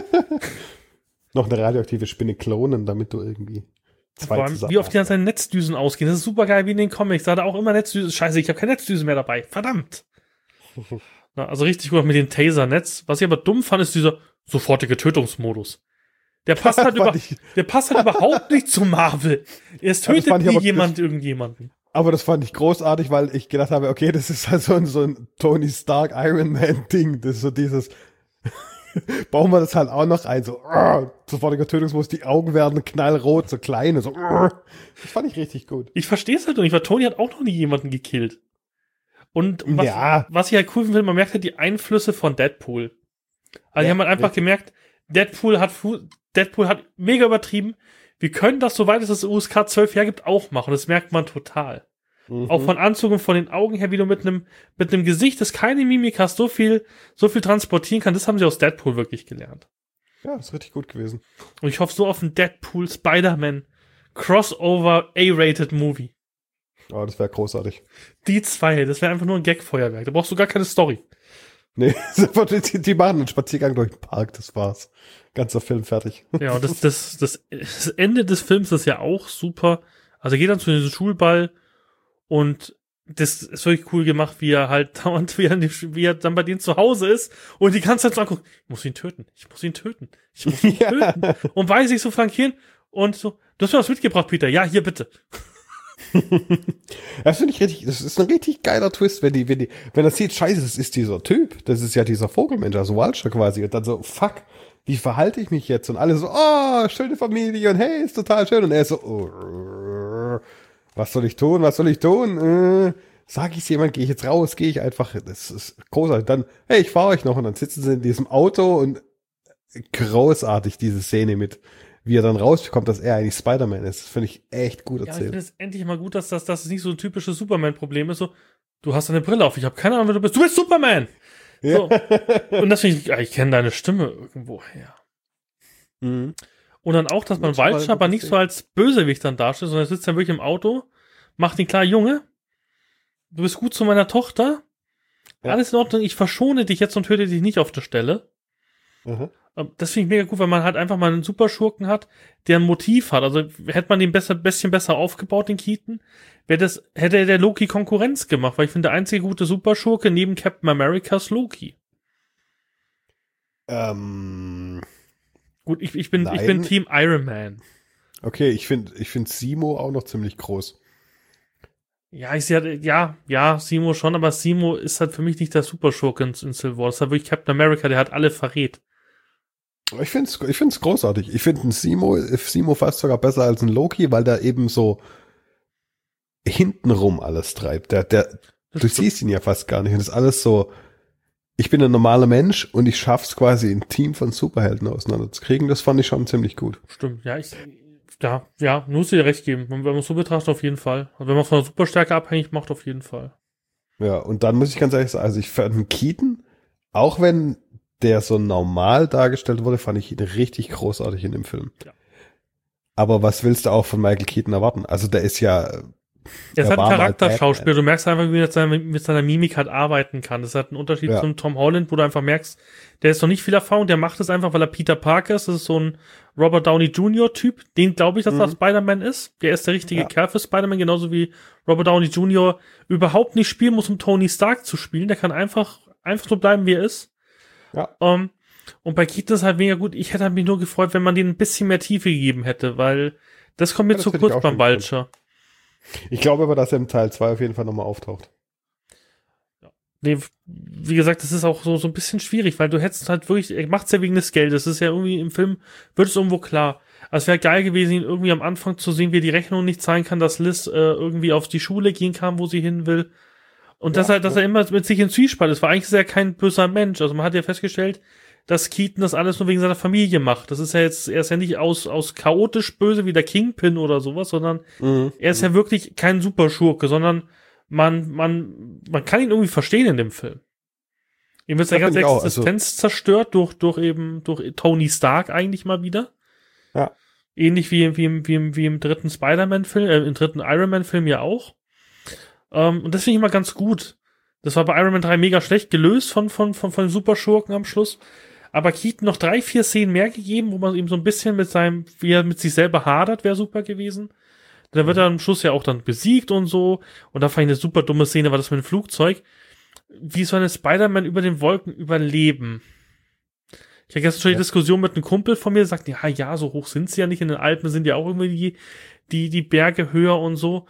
S2: Noch eine radioaktive Spinne klonen, damit du irgendwie zwei
S1: Vor allem,
S2: zusammen
S1: wie oft die an
S2: hast.
S1: seinen Netzdüsen ausgehen. Das ist super geil wie in den Comics. Da hat er auch immer Netzdüsen. Scheiße, ich habe keine Netzdüsen mehr dabei. Verdammt. Na, also richtig gut auch mit dem Taser-Netz. Was ich aber dumm fand, ist dieser sofortige Tötungsmodus. Der passt halt, über,
S2: Fand ich-
S1: der passt halt überhaupt nicht zu Marvel. Es
S2: Ja, das
S1: tötet
S2: fand ich
S1: nie
S2: aber-
S1: jemand irgendjemanden.
S2: Aber das fand ich großartig, weil ich gedacht habe, okay, das ist halt so ein, so ein Tony Stark Iron Man Ding. Das ist so dieses, bauen wir das halt auch noch ein, so, uh, sofortiger Tötungsmodus, die Augen werden knallrot, so kleine, so, uh. Das fand ich richtig gut.
S1: Ich verstehe es halt nicht, weil Tony hat auch noch nie jemanden gekillt. Und was,
S2: Ja.
S1: was ich halt cool finde, man merkt halt die Einflüsse von Deadpool. Also die
S2: Ja,
S1: haben halt einfach
S2: richtig.
S1: gemerkt, Deadpool hat Fu- Deadpool hat mega übertrieben. Wir können das, soweit es das U S K zwölf hergibt, auch machen. Das merkt man total.
S2: Mhm.
S1: Auch von Anzug und von den Augen her, wie du mit einem mit einem Gesicht, das keine Mimik hast, so viel, so viel transportieren kann. Das haben sie aus Deadpool wirklich gelernt.
S2: Ja, das ist richtig gut gewesen.
S1: Und ich hoffe so auf einen Deadpool Spider-Man Crossover A-Rated Movie.
S2: Oh, das wäre großartig.
S1: Die zwei, das wäre einfach nur ein Gag-Feuerwerk. Da brauchst du gar keine Story.
S2: Nee, die, die machen einen Spaziergang durch den Park, das war's. Ganzer Film fertig.
S1: Ja, und das, das, das, das Ende des Films ist ja auch super. Also er geht dann zu diesem Schulball und das ist wirklich cool gemacht, wie er halt dauernd, wie er, wie er dann bei denen zu Hause ist und die ganze Zeit so anguckt, ich muss ihn töten, ich muss ihn töten, ich muss ihn
S2: Ja.
S1: töten. Und weiß sich so flankieren und so, du hast mir was mitgebracht, Peter, ja, hier bitte.
S2: Das finde ich richtig, das ist ein richtig geiler Twist, wenn die, wenn die, wenn er sieht, scheiße, das ist dieser Typ, das ist ja dieser Vogelmensch, also Vulture quasi, und dann so, fuck, wie verhalte ich mich jetzt? Und alle so, oh, schöne Familie und hey, ist total schön. Und er so, oh, was soll ich tun, was soll ich tun? Äh, sag ich's jemand, gehe ich jetzt raus, gehe ich einfach, das ist großartig. Dann, hey, ich fahre euch noch und dann sitzen sie in diesem Auto und großartig diese Szene mit, wie er dann rausbekommt, dass er eigentlich Spider-Man ist. Das finde ich echt gut
S1: Ja, ich
S2: erzählt.
S1: finde es endlich mal gut, dass das, dass es nicht so ein typisches Superman-Problem ist, so, du hast eine Brille auf, ich habe keine Ahnung, wer du bist, du bist Superman! So. Und das finde ich, ich kenne deine Stimme irgendwo her.
S2: Mhm.
S1: Und dann auch, dass man
S2: Manchmal
S1: Vulture aber
S2: gut
S1: nicht
S2: sehen.
S1: so als Bösewicht dann darstellt, sondern er sitzt dann wirklich im Auto, macht ihn klar, Junge, du bist gut zu meiner Tochter,
S2: Ja.
S1: alles in Ordnung, ich verschone dich jetzt und töte dich nicht auf der Stelle.
S2: Mhm.
S1: Ähm, Das finde ich mega gut, weil man halt einfach mal einen Superschurken hat, der ein Motiv hat. Also hätte man den besser, bisschen besser aufgebaut, den Keaton, wäre das, hätte der Loki Konkurrenz gemacht, weil ich finde, der einzige gute Superschurke neben Captain America ist Loki.
S2: Ähm,
S1: Gut, ich, ich bin, ich
S2: Nein.
S1: bin Team Iron Man.
S2: okay, ich finde, ich finde Simo auch noch ziemlich groß.
S1: Ja, ich sehe, ja, ja, Simo schon, aber Simo ist halt für mich nicht der Superschurke in, in Civil War. Das ist halt wirklich Captain America, der hat alle verrät.
S2: Ich finde es ich find's großartig. Ich finde ein Simo, Simo fast sogar besser als ein Loki, weil der eben so hintenrum alles treibt. Der, der,
S1: Das
S2: du
S1: stimmt.
S2: siehst ihn ja fast gar nicht. Und das ist alles so, ich bin ein normaler Mensch und ich schaff's quasi, ein Team von Superhelden auseinanderzukriegen. Das fand ich schon ziemlich gut.
S1: Stimmt, ja, ich, ja, ja, muss dir recht geben. Wenn man es so betrachtet, auf jeden Fall. Also wenn man von der Superstärke abhängig macht, auf jeden Fall.
S2: Ja, und dann muss ich ganz ehrlich sagen, also ich fand einen Keaton, auch wenn der so normal dargestellt wurde, fand ich ihn richtig großartig in dem Film.
S1: Ja.
S2: Aber was willst du auch von Michael Keaton erwarten? Also der ist ja,
S1: Er ist halt
S2: war
S1: ein
S2: mal
S1: Charakterschauspieler. Du merkst einfach, wie er mit seiner, mit seiner Mimik halt arbeiten kann. Das ist halt ein Unterschied
S2: Ja.
S1: zum Tom Holland, wo du einfach merkst, der ist noch nicht viel Erfahrung, der macht es einfach, weil er Peter Parker ist. Das ist so ein Robert Downey Junior Typ. Den glaube ich, dass
S2: Mhm.
S1: er Spider-Man ist. Der ist der richtige
S2: Ja.
S1: Kerl für Spider-Man, genauso wie Robert Downey Junior überhaupt nicht spielen muss, um Tony Stark zu spielen. Der kann einfach, einfach so bleiben, wie er ist.
S2: Ja.
S1: Um, und bei Keaton ist halt mega gut. Ich hätte mich nur gefreut, wenn man denen ein bisschen mehr Tiefe gegeben hätte, weil das kommt mir
S2: Ja, das
S1: zu
S2: hätte ich
S1: kurz
S2: auch
S1: beim
S2: schon
S1: Vulture.
S2: ich glaube aber, dass er im Teil zwei auf jeden Fall nochmal auftaucht.
S1: Nee, wie gesagt, das ist auch so, so ein bisschen schwierig, weil du hättest halt wirklich, er macht's ja wegen des Geldes. Das ist ja irgendwie im Film, wird es irgendwo klar. Also es wäre geil gewesen, ihn irgendwie am Anfang zu sehen, wie er die Rechnung nicht zahlen kann, dass Liz äh, irgendwie auf die Schule gehen kann, wo sie hin will. Und
S2: Ja,
S1: dass er, dass
S2: ja.
S1: er immer mit sich in Zwiespalt ist, weil eigentlich ist er kein böser Mensch. Also man hat ja festgestellt, dass Keaton das alles nur wegen seiner Familie macht. Das ist ja jetzt, er ist ja nicht aus, aus chaotisch böse wie der Kingpin oder sowas, sondern
S2: Mhm.
S1: er ist ja wirklich kein Superschurke, sondern man, man, man kann ihn irgendwie verstehen in dem Film. Ihm wird seine
S2: Ja,
S1: ganze
S2: find ich auch,
S1: Existenz zerstört durch, durch eben, durch Tony Stark eigentlich mal wieder.
S2: Ja.
S1: Ähnlich wie, wie, im, wie, im, wie im dritten Spider-Man-Film, äh, im dritten Iron Man-Film ja auch. Ähm, und das finde ich immer ganz gut. Das war bei Iron Man drei mega schlecht gelöst von, von, von, von den Superschurken am Schluss. Aber Keaton noch drei, vier Szenen mehr gegeben, wo man ihm so ein bisschen mit seinem, wie er mit sich selber hadert, wäre super gewesen. Dann wird er am Schluss ja auch dann besiegt und so. Und da fand ich eine super dumme Szene, war das mit dem Flugzeug. Wie soll ein Spider-Man über den Wolken überleben? Ich hatte gestern schon die
S2: Ja.
S1: Diskussion mit einem Kumpel von mir, der sagt, ja, ja, so hoch sind sie ja nicht. In den Alpen sind ja auch irgendwie die, die, die Berge höher und so.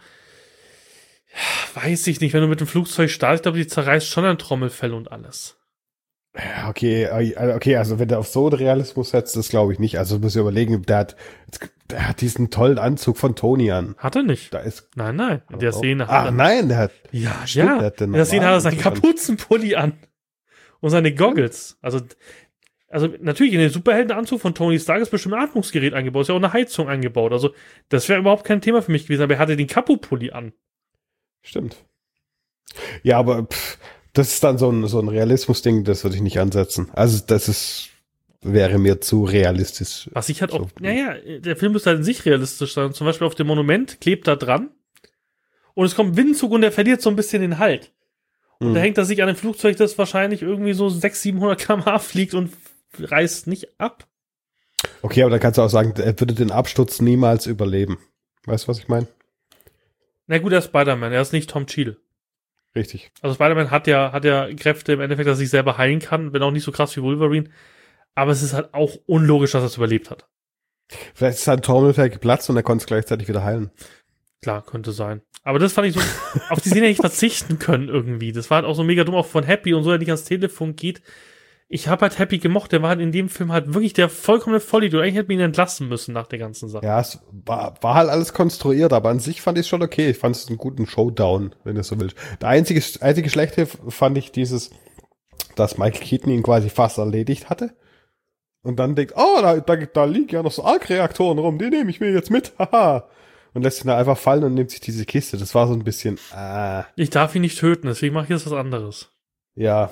S1: Ja, weiß ich nicht, wenn du mit dem Flugzeug startest, glaube ich, die zerreißt schon ein Trommelfell und alles.
S2: Ja, okay, äh, okay, also wenn der auf so einen Realismus setzt, das glaube ich nicht. Also du musst dir überlegen, der hat, der hat diesen tollen Anzug von Tony an.
S1: Hat er nicht.
S2: Da ist.
S1: Nein, nein. In der
S2: Oh.
S1: Szene hat
S2: Ah,
S1: er.
S2: nein, der hat.
S1: Ja,
S2: stimmt,
S1: ja.
S2: der hat den
S1: In der Szene hat er seinen
S2: normalen
S1: Kapuzenpulli an. Und seine Goggles. Also, also natürlich in den Superheldenanzug von Tony Stark ist bestimmt ein Atmungsgerät eingebaut. Ist ja auch eine Heizung eingebaut. Also, das wäre überhaupt kein Thema für mich gewesen. Aber er hatte den Kapu-Pulli an.
S2: Stimmt. Ja, aber pff, das ist dann so ein, so ein Realismus-Ding, das würde ich nicht ansetzen. Also das ist, wäre mir zu realistisch.
S1: Was ich halt
S2: so.
S1: auch, naja, der Film müsste halt in sich realistisch sein. Zum Beispiel auf dem Monument klebt da dran und es kommt ein Windzug und der verliert so ein bisschen den Halt. Und
S2: Hm.
S1: da hängt er sich an einem Flugzeug, das wahrscheinlich irgendwie so sechshundert, siebenhundert Kilometer pro Stunde fliegt und reißt nicht ab.
S2: Okay, aber dann kannst du auch sagen, er würde den Absturz niemals überleben. Weißt du, was ich meine?
S1: Na gut, er ist Spider-Man, er ist nicht Tom Cheadle.
S2: Richtig.
S1: Also Spider-Man hat ja, hat ja Kräfte im Endeffekt, dass er sich selber heilen kann, wenn auch nicht so krass wie Wolverine. Aber es ist halt auch unlogisch, dass er es überlebt hat.
S2: Vielleicht ist sein Trommelfell geplatzt und er konnte es gleichzeitig wieder heilen.
S1: Klar, könnte sein. Aber das fand ich so, auf die Szene hätte ich verzichten können irgendwie. Das war halt auch so mega dumm, auch von Happy und so, der nicht ans Telefon geht. Ich habe halt Happy gemocht, der war halt in dem Film halt wirklich der vollkommene Vollidiot. Eigentlich hätte man ihn entlassen müssen nach der ganzen Sache.
S2: Ja, es war, war halt alles konstruiert, aber an sich fand ich es schon okay. Ich fand es einen guten Showdown, wenn du so willst. Der einzige, einzige Schlechte fand ich dieses, dass Michael Keaton ihn quasi fast erledigt hatte. Und dann denkt, oh, da, da, da liegen ja noch so Arc-Reaktoren rum, die nehme ich mir jetzt mit, haha. Und lässt ihn da einfach fallen und nimmt sich diese Kiste. Das war so ein bisschen, ah.
S1: Ich darf ihn nicht töten, deswegen mache ich jetzt was anderes.
S2: Ja.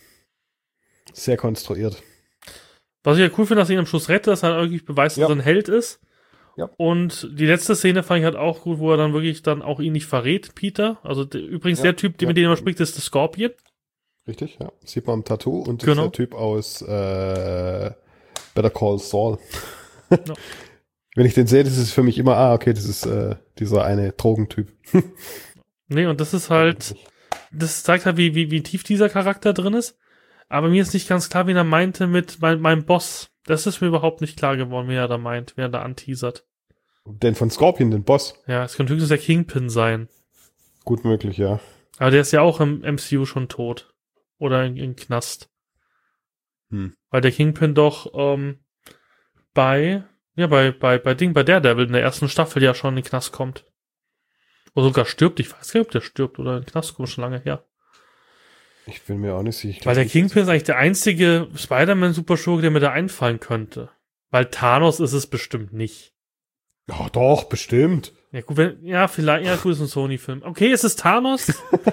S2: Sehr konstruiert.
S1: Was ich ja cool finde, dass er ihn am Schluss rettet, dass er wirklich beweist, dass
S2: Ja.
S1: er ein Held ist.
S2: Ja.
S1: Und die letzte Szene fand ich halt auch gut, wo er dann wirklich dann auch ihn nicht verrät, Peter. Also der, übrigens
S2: Ja.
S1: der Typ,
S2: Ja.
S1: mit dem er spricht, ist der Scorpion.
S2: Richtig, ja. Sieht man am Tattoo und das
S1: Genau.
S2: ist der Typ aus äh, Better Call Saul.
S1: Ja.
S2: Wenn ich den sehe, das ist für mich immer, ah, okay, das ist äh, dieser eine Drogentyp.
S1: Nee, und das ist halt, das zeigt halt, wie, wie, wie tief dieser Charakter drin ist. Aber mir ist nicht ganz klar, wen er meinte mit mein, meinem Boss. Das ist mir überhaupt nicht klar geworden, wen er da meint, wer er da anteasert.
S2: Den von Scorpion, den Boss.
S1: Ja, es könnte höchstens der Kingpin sein.
S2: Gut möglich, ja.
S1: Aber der ist ja auch im M C U schon tot. Oder in, in Knast.
S2: Hm.
S1: Weil der Kingpin doch ähm, bei, ja, bei, bei, bei Ding, bei Daredevil in der ersten Staffel ja schon in den Knast kommt. Oder sogar stirbt. Ich weiß gar nicht, ob der stirbt oder in den Knast kommt, schon lange her.
S2: Ich bin mir auch nicht sicher.
S1: Weil der Kingpin ist eigentlich der einzige Spider-Man-Superschurke, der mir da einfallen könnte. Weil Thanos ist es bestimmt nicht.
S2: Ja, doch, bestimmt.
S1: Ja, gut, wenn, ja, vielleicht, ja, gut, ist ein Sony-Film. Okay, ist es Thanos?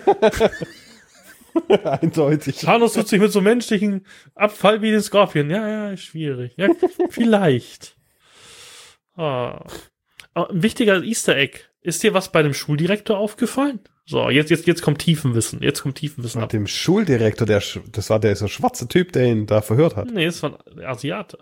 S2: Eindeutig.
S1: Thanos tut sich mit so menschlichen Abfall wie den Scorpion. Ja, ja, ist schwierig. Ja, vielleicht. Ah. Oh, ein wichtiger Easter Egg. Ist dir was bei dem Schuldirektor aufgefallen? So, jetzt, jetzt, jetzt kommt Tiefenwissen. Jetzt kommt Tiefenwissen ab.
S2: Mit dem Schuldirektor, der, sch- das war der so schwarze Typ, der ihn da verhört hat.
S1: Nee, das war ein Asiate.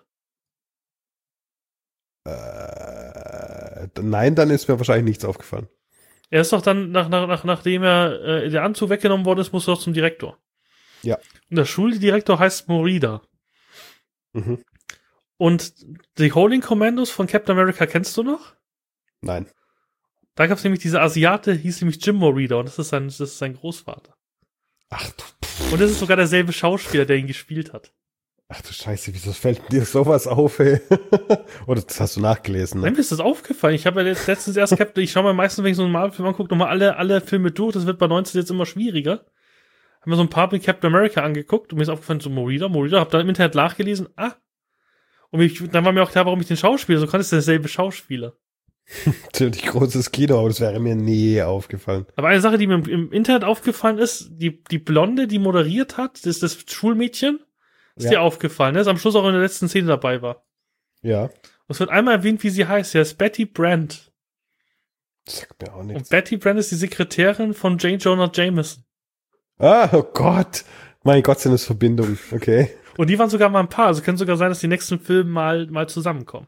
S2: Äh, nein, dann ist mir wahrscheinlich nichts aufgefallen.
S1: Er ist doch dann, nach, nach, nach, nachdem er äh, der Anzug weggenommen worden ist, musste er doch zum Direktor.
S2: Ja.
S1: Und der Schuldirektor heißt Morida.
S2: Mhm.
S1: Und die Holding Commandos von Captain America kennst du noch?
S2: Nein.
S1: Da gab es nämlich diese Asiate, hieß nämlich Jim Morida und das ist sein, das ist sein Großvater.
S2: Ach du,
S1: Und das ist sogar derselbe Schauspieler, der ihn gespielt hat.
S2: ach du Scheiße, wieso fällt dir sowas auf, ey? Oder das hast du nachgelesen,
S1: Nein,
S2: ne?
S1: mir ist das aufgefallen. Ich habe ja jetzt letztens erst Captain, ich schaue mir meistens, wenn ich so einen Marvel-Film angucke, nochmal alle, alle Filme durch. Das wird bei neunzehn jetzt immer schwieriger. Haben wir so ein paar mit Captain America angeguckt und mir ist aufgefallen, so Morida, Morida, hab dann im Internet nachgelesen, ah. Und ich, dann war mir auch klar, warum ich den Schauspieler, so kann es derselbe Schauspieler.
S2: Ziemlich großes Kino, aber das wäre mir nie aufgefallen.
S1: Aber eine Sache, die mir im, im Internet aufgefallen ist, die, die Blonde, die moderiert hat, das ist das Schulmädchen, ist
S2: Ja.
S1: dir aufgefallen, ne? Das am Schluss auch in der letzten Szene dabei war.
S2: Ja.
S1: Und es wird einmal erwähnt, wie sie heißt. Sie heißt Betty Brant.
S2: Das sagt mir auch
S1: Und
S2: nichts.
S1: Betty Brant ist die Sekretärin von Jane Jonah Jameson.
S2: Ah, oh Gott. Mein Gott, sind das Verbindungen. Okay.
S1: Und die waren sogar mal ein Paar. Also könnte sogar sein, dass die nächsten Filme mal, mal zusammenkommen.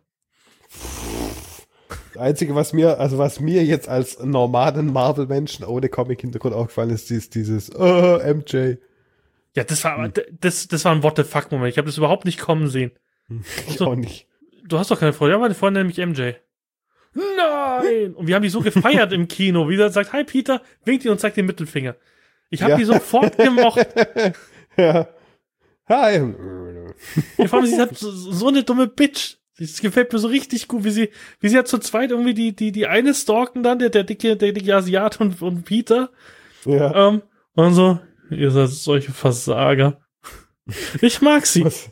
S2: Das Einzige, was mir, also was mir jetzt als normalen Marvel-Menschen ohne Comic-Hintergrund aufgefallen ist, ist dieses oh, M J.
S1: Ja, das war, das, das war ein What the fuck Moment. Ich habe das überhaupt nicht kommen sehen.
S2: Ich
S1: So.
S2: auch nicht.
S1: Du hast doch keine Freundin. Ja, meine Freundin nämlich M J. Nein! Und wir haben die so gefeiert im Kino. Wie er sagt, hi Peter, winkt ihr und zeigt den Mittelfinger. Ich habe
S2: Ja.
S1: die sofort gemocht.
S2: Ja. Hi.
S1: Ja, vor allem, sie hat so, so eine dumme Bitch. Das gefällt mir so richtig gut, wie sie, wie sie hat zu zweit irgendwie die, die, die eine stalken dann, der, der dicke, der dicke Asiat und, und Peter.
S2: Ja.
S1: Ähm, und so, ihr seid solche Versager. Ich mag sie.
S2: Was,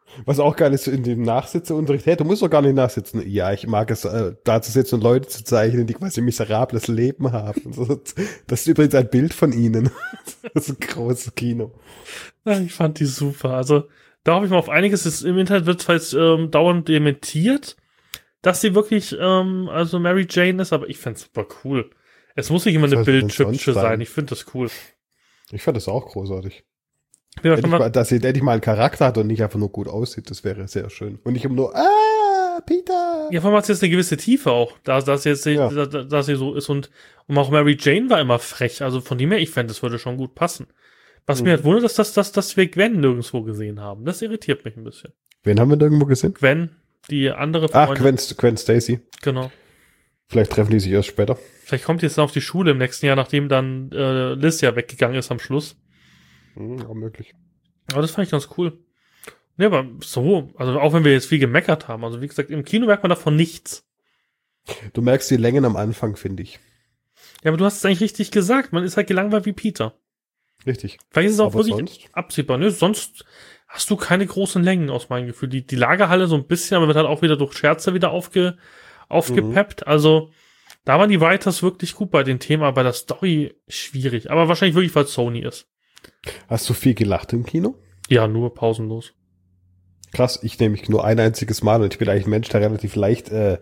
S2: Was auch geil ist, in dem Nachsitzeunterricht, hey, du musst doch gar nicht nachsitzen. Ja, ich mag es, äh, da zu sitzen und Leute zu zeichnen, die quasi ein miserables Leben haben. Das ist übrigens ein Bild von ihnen. Das ist ein großes Kino.
S1: Ja, ich fand die super. Also, da hoffe ich mal auf einiges. Das, im Internet wird zwar jetzt ähm, dauernd dementiert, dass sie wirklich, ähm, also Mary Jane ist, aber ich find's super cool. Es muss nicht immer eine Bildschüppche sein. Ich finde das cool.
S2: Ich fand das auch großartig.
S1: Ja,
S2: Hätte ich mal, dass sie endlich mal einen Charakter hat und nicht einfach nur gut aussieht, das wäre sehr schön. Und nicht immer nur, ah, Peter.
S1: Ja, vor allem hat sie jetzt eine gewisse Tiefe auch, da, dass sie jetzt, ja. da, da, dass sie so ist und, und auch Mary Jane war immer frech, also von dem her, ich fände, das würde schon gut passen. Was mhm. mir halt wundert, ist, dass, dass, dass wir Gwen nirgendwo gesehen haben. Das irritiert mich ein bisschen.
S2: Wen haben wir nirgendwo gesehen?
S1: Gwen, die andere Freundin.
S2: Ach, Gwen, Gwen Stacy.
S1: Genau.
S2: Vielleicht treffen die sich erst später.
S1: Vielleicht kommt die jetzt dann auf die Schule im nächsten Jahr, nachdem dann äh, Liz ja weggegangen ist am Schluss.
S2: Mhm, auch möglich.
S1: Aber das fand ich ganz cool. Ja, aber so, also auch wenn wir jetzt viel gemeckert haben, also wie gesagt, im Kino merkt man davon nichts.
S2: Du merkst die Längen am Anfang, finde ich.
S1: Ja, aber du hast es eigentlich richtig gesagt, man ist halt gelangweilt wie Peter.
S2: Richtig.
S1: Vielleicht ist es auch
S2: aber
S1: wirklich
S2: sonst?
S1: absehbar, ne? Sonst hast du keine großen Längen aus meinem Gefühl. Die, die Lagerhalle so ein bisschen, aber wird halt auch wieder durch Scherze wieder aufge, aufgepeppt. Mhm. Also, da waren die Writers wirklich gut bei den Themen, aber bei der Story schwierig. Aber wahrscheinlich wirklich, weil es Sony ist.
S2: Hast du viel gelacht im Kino?
S1: Ja, nur pausenlos.
S2: Krass, ich nehme mich nur ein einziges Mal und ich bin eigentlich ein Mensch, der relativ leicht äh,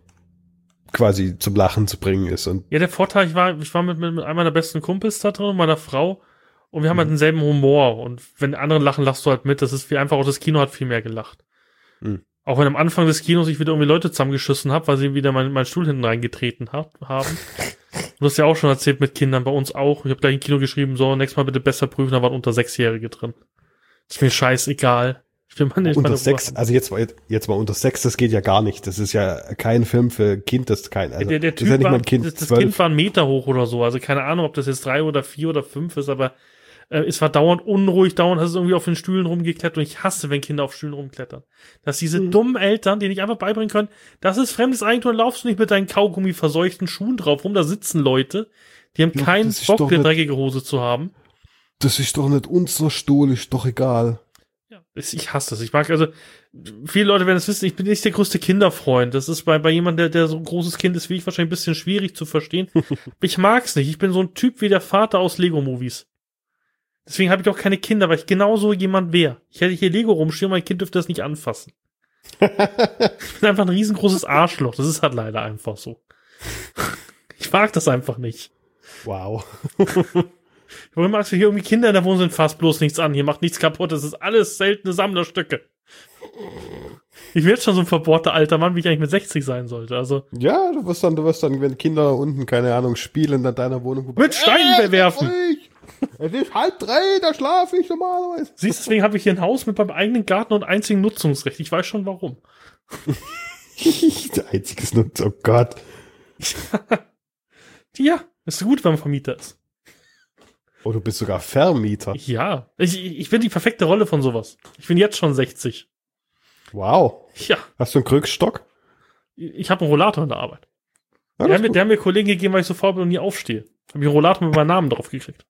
S2: quasi zum Lachen zu bringen ist. Und
S1: ja, der Vorteil, ich war, ich war mit, mit, mit einem meiner besten Kumpels da drin, meiner Frau, und wir haben mhm. halt denselben Humor. Und wenn andere lachen, lachst du halt mit. Das ist viel einfach, auch das Kino hat viel mehr gelacht. Mhm. Auch wenn am Anfang des Kinos ich wieder irgendwie Leute zusammengeschissen habe, weil sie wieder meinen mein Stuhl hinten reingetreten hab, haben. Du hast ja auch schon erzählt mit Kindern, bei uns auch. Ich habe gleich im Kino geschrieben, so, nächstes Mal bitte besser prüfen, da waren unter Sechsjährige drin. Ist mir scheißegal. Ich will mal nicht
S2: unter sechs, also jetzt, jetzt mal unter sechs, das geht ja gar nicht. Das ist ja kein Film für Kind, das ist kein, also
S1: der, der
S2: das
S1: Typ
S2: ist ja nicht
S1: war,
S2: mal ein Kind.
S1: Das, das Kind war einen Meter hoch oder so, also keine Ahnung, ob das jetzt drei oder vier oder fünf ist, aber äh, es war dauernd unruhig, dauernd hast du irgendwie auf den Stühlen rumgeklettert und ich hasse, wenn Kinder auf Stühlen rumklettern. Dass diese mhm. dummen Eltern, die nicht einfach beibringen können, das ist fremdes Eigentum, dann laufst du nicht mit deinen Kaugummi verseuchten Schuhen drauf rum, da sitzen Leute, die haben ja, keinen Bock, eine dreckige Hose zu haben.
S2: Das ist doch nicht unser Stuhl, ist doch egal.
S1: Ja, ich hasse das. Ich mag, also, viele Leute werden es wissen, ich bin nicht der größte Kinderfreund. Das ist bei, bei jemandem, der, der so ein großes Kind ist wie ich, wahrscheinlich ein bisschen schwierig zu verstehen. Ich mag's nicht. Ich bin so ein Typ wie der Vater aus Lego-Movies. Deswegen habe ich auch keine Kinder, weil ich genauso jemand wäre. Ich hätte hier Lego rumstehen, mein Kind dürfte das nicht anfassen. Ich bin einfach ein riesengroßes Arschloch. Das ist halt leider einfach so. Ich mag das einfach nicht.
S2: Wow.
S1: Warum magst du hier irgendwie Kinder in der Wohnung sind, fasst bloß nichts an. Hier macht nichts kaputt. Das ist alles seltene Sammlerstücke. Ich werde schon so ein verbohrter alter Mann, wie ich eigentlich mit sechzig sein sollte. Also
S2: ja, du wirst dann, du wirst dann, wenn Kinder unten, keine Ahnung, spielen in deiner Wohnung. Vorbei.
S1: Mit Steinen äh, bewerfen.
S2: Es ist halb drei, da schlafe ich normalerweise.
S1: Siehst du, deswegen habe ich hier ein Haus mit meinem eigenen Garten und einzigen Nutzungsrecht. Ich weiß schon warum.
S2: Einziges Nutzung, oh Gott.
S1: Ja, ist gut, wenn man Vermieter ist.
S2: Oh, du bist sogar Vermieter.
S1: Ja, ich, ich bin die perfekte Rolle von sowas. Ich bin jetzt schon sechzig.
S2: Wow.
S1: Ja.
S2: Hast du einen Krückstock?
S1: Ich habe einen Rollator in der Arbeit.
S2: Ja,
S1: der, hat mir, der hat mir Kollegen gegeben, weil ich so faul bin und nie aufstehe. Habe ich einen Rollator mit meinem Namen drauf gekriegt.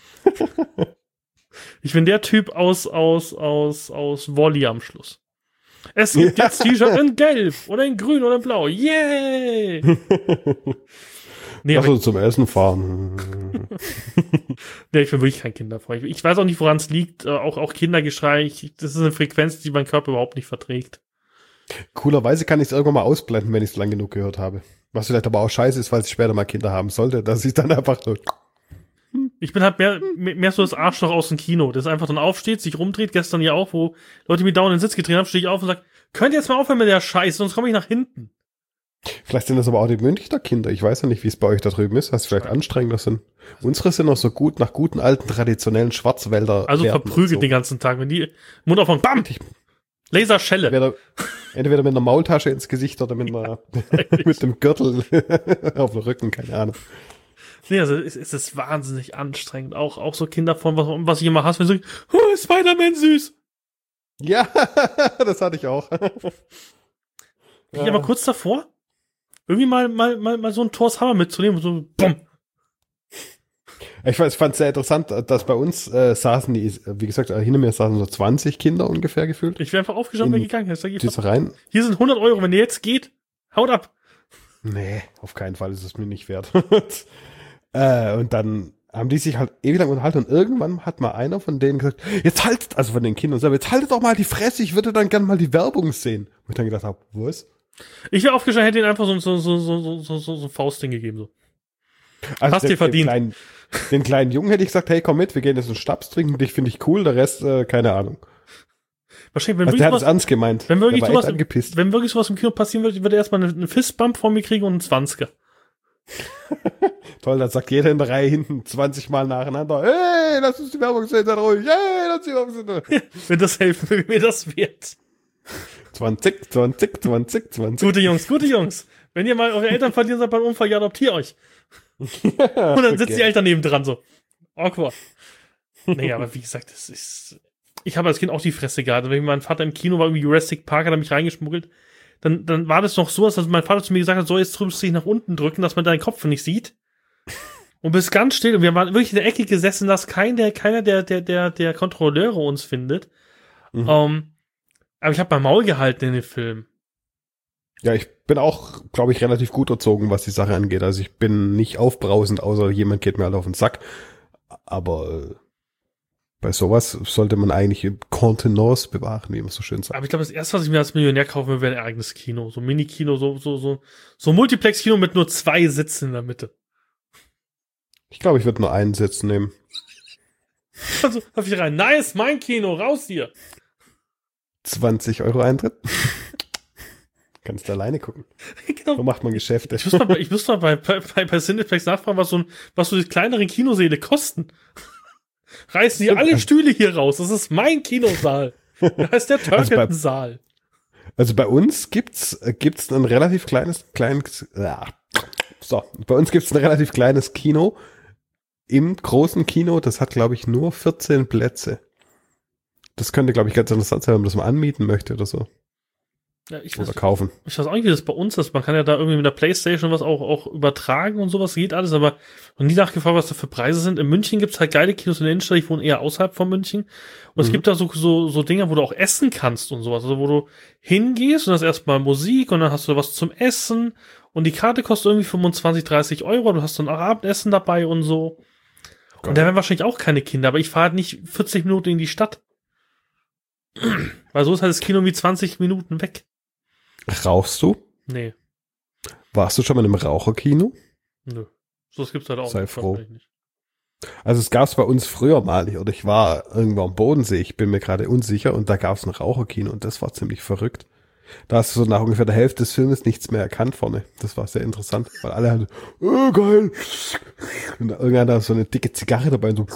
S1: Ich bin der Typ aus, aus, aus, aus Wall-E am Schluss. Es gibt ja. jetzt T-Shirt in Gelb oder in Grün oder in Blau. Yay! Nee,
S2: Lass uns zum Essen fahren.
S1: Nee, ich bin wirklich kein Kinderfreund. Ich weiß auch nicht, woran es liegt. Auch, auch Kindergeschrei, ich, das ist eine Frequenz, die mein Körper überhaupt nicht verträgt.
S2: Coolerweise kann ich es irgendwann mal ausblenden, wenn ich es lang genug gehört habe. Was vielleicht aber auch scheiße ist, falls ich später mal Kinder haben sollte, dass ich dann einfach so...
S1: Ich bin halt mehr, mehr so das Arschloch aus dem Kino, das einfach dann aufsteht, sich rumdreht, gestern ja auch, wo Leute mir dauernd in den Sitz gedreht haben, stehe ich auf und sage, könnt ihr jetzt mal aufhören mit der Scheiße, sonst komme ich nach hinten.
S2: Vielleicht sind das aber auch die Münchner Kinder. Ich weiß ja nicht, wie es bei euch da drüben ist. Was vielleicht anstrengender sind. Unsere sind noch so gut nach guten alten traditionellen Schwarzwälder.
S1: Also verprügelt so. Den ganzen Tag. Wenn die Mund aufmachen, bam! Laserschelle.
S2: Entweder, entweder mit einer Maultasche ins Gesicht oder mit einer, mit dem Gürtel auf dem Rücken, keine Ahnung.
S1: Nee, also es, es ist wahnsinnig anstrengend. Auch, auch so Kinder von, was, was ich immer hasse, wenn sie sagen, oh, Spider-Man süß.
S2: Ja, das hatte ich auch.
S1: Ich ja. aber kurz davor, irgendwie mal, mal, mal, mal so ein Thors Hammer mitzunehmen und so, bumm.
S2: Ich fand es sehr interessant, dass bei uns äh, saßen die, wie gesagt, hinter mir saßen so zwanzig Kinder ungefähr gefühlt.
S1: Ich wäre einfach aufgestanden und gegangen. Ich sag,
S2: diese rein.
S1: Hier sind hundert Euro, wenn ihr jetzt geht, haut ab.
S2: Nee, auf keinen Fall ist es mir nicht wert. äh, und dann haben die sich halt ewig lang unterhalten und irgendwann hat mal einer von denen gesagt, jetzt haltet, also von den Kindern selber, jetzt haltet doch mal die Fresse, ich würde dann gerne mal die Werbung sehen. Und ich dann gedacht habe, was?
S1: Ich wäre aufgestanden, hätte ihnen einfach so, so, so, so, so, so, so, so ein Faustding gegeben, so.
S2: Also
S1: Hast dir verdient.
S2: Den kleinen, den kleinen Jungen hätte ich gesagt, hey, komm mit, wir gehen jetzt einen Schnaps trinken, dich finde ich cool, der Rest, äh, keine Ahnung.
S1: Wahrscheinlich, wenn
S2: also
S1: wirklich
S2: der hat
S1: sowas,
S2: es ernst gemeint.
S1: wenn wirklich, sowas,
S2: angepisst.
S1: wenn wirklich sowas im Kino passieren würde, würde er erstmal eine, eine Fistbump von mir kriegen und einen Zwanziger.
S2: Toll, dann sagt jeder in der Reihe hinten zwanzig Mal nacheinander, hey, lass uns die Werbung sehen, seid ruhig, hey, lass uns die Werbung sehen.
S1: Wenn das helfen, wenn mir das wert.
S2: zwanzig, zwanzig, zwanzig, zwanzig.
S1: Gute Jungs, gute Jungs. Wenn ihr mal eure Eltern verlieren seid beim Unfall, ja, adoptiert euch.
S2: Ja,
S1: und dann sitzen
S2: okay.
S1: die Eltern neben dran, so. Awkward. Naja, aber wie gesagt, das ist, ich habe als Kind auch die Fresse gehabt. Wenn mein Vater im Kino war, irgendwie Jurassic Park, hat er mich reingeschmuggelt. Dann, dann war das noch so, dass mein Vater zu mir gesagt hat, so, jetzt drückst du dich nach unten drücken, dass man deinen Kopf nicht sieht. Und bist ganz still. Und wir waren wirklich in der Ecke gesessen, dass kein, der, keiner der, der, der, der Kontrolleure uns findet.
S2: Mhm.
S1: Um, aber ich habe mein Maul gehalten in dem Film.
S2: Ja, ich bin auch, glaube ich, relativ gut erzogen, was die Sache angeht. Also ich bin nicht aufbrausend, außer jemand geht mir halt auf den Sack. Aber äh, bei sowas sollte man eigentlich Kontenance bewahren, wie man so schön sagt.
S1: Aber ich glaube, das erste, was ich mir als Millionär kaufen würde, wäre ein eigenes Kino. So ein Mini-Kino, so, so, so, so ein Multiplex-Kino mit nur zwei Sitzen in der Mitte.
S2: Ich glaube, ich würde nur einen Sitz nehmen.
S1: Also, darf ich rein? Nice, mein Kino, raus hier.
S2: zwanzig Euro Eintritt. Kannst du alleine gucken.
S1: Genau.
S2: So macht man Geschäfte.
S1: Ich muss mal, bei, ich muss mal bei, bei, bei Cineplex nachfragen, was so, ein, was so die kleineren Kinosäle kosten. Reißen die alle Stühle hier raus. Das ist mein Kinosaal. Da heißt der Turkelton-Saal.
S2: Also bei uns gibt's, gibt's ein relativ kleines, kleines, ja. So, bei uns gibt's ein relativ kleines Kino. Im großen Kino, das hat, glaube ich, nur vierzehn Plätze. Das könnte, glaube ich, ganz interessant sein, wenn man das mal anmieten möchte oder so.
S1: Ja, ich
S2: Oder
S1: weiß,
S2: kaufen.
S1: Ich weiß auch nicht, wie das bei uns ist. Man kann ja da irgendwie mit der Playstation was auch, auch übertragen und sowas, geht alles, aber noch nie nachgefragt, was da für Preise sind. In München gibt's halt geile Kinos in der Innenstadt, ich wohne eher außerhalb von München. Und mhm. es gibt da so, so, so Dinger, wo du auch essen kannst und sowas. Also wo du hingehst und hast erstmal Musik und dann hast du was zum Essen und die Karte kostet irgendwie fünfundzwanzig, dreißig Euro. Du hast dann auch Abendessen dabei und so. Geil. Und da wären wahrscheinlich auch keine Kinder, aber ich fahre halt nicht vierzig Minuten in die Stadt. Weil so ist halt das Kino wie zwanzig Minuten weg.
S2: Rauchst du?
S1: Nee.
S2: Warst du schon mal im Raucherkino?
S1: Nö. So was gibt's halt auch.
S2: Sei froh. Nicht. Also es gab's bei uns früher mal, oder ich war irgendwo am Bodensee, ich bin mir gerade unsicher, und da gab's ein Raucherkino und das war ziemlich verrückt. Da hast du so nach ungefähr der Hälfte des Filmes nichts mehr erkannt vorne. Das war sehr interessant, weil alle hatten, oh geil. Und irgendeiner hat so eine dicke Zigarre dabei und so.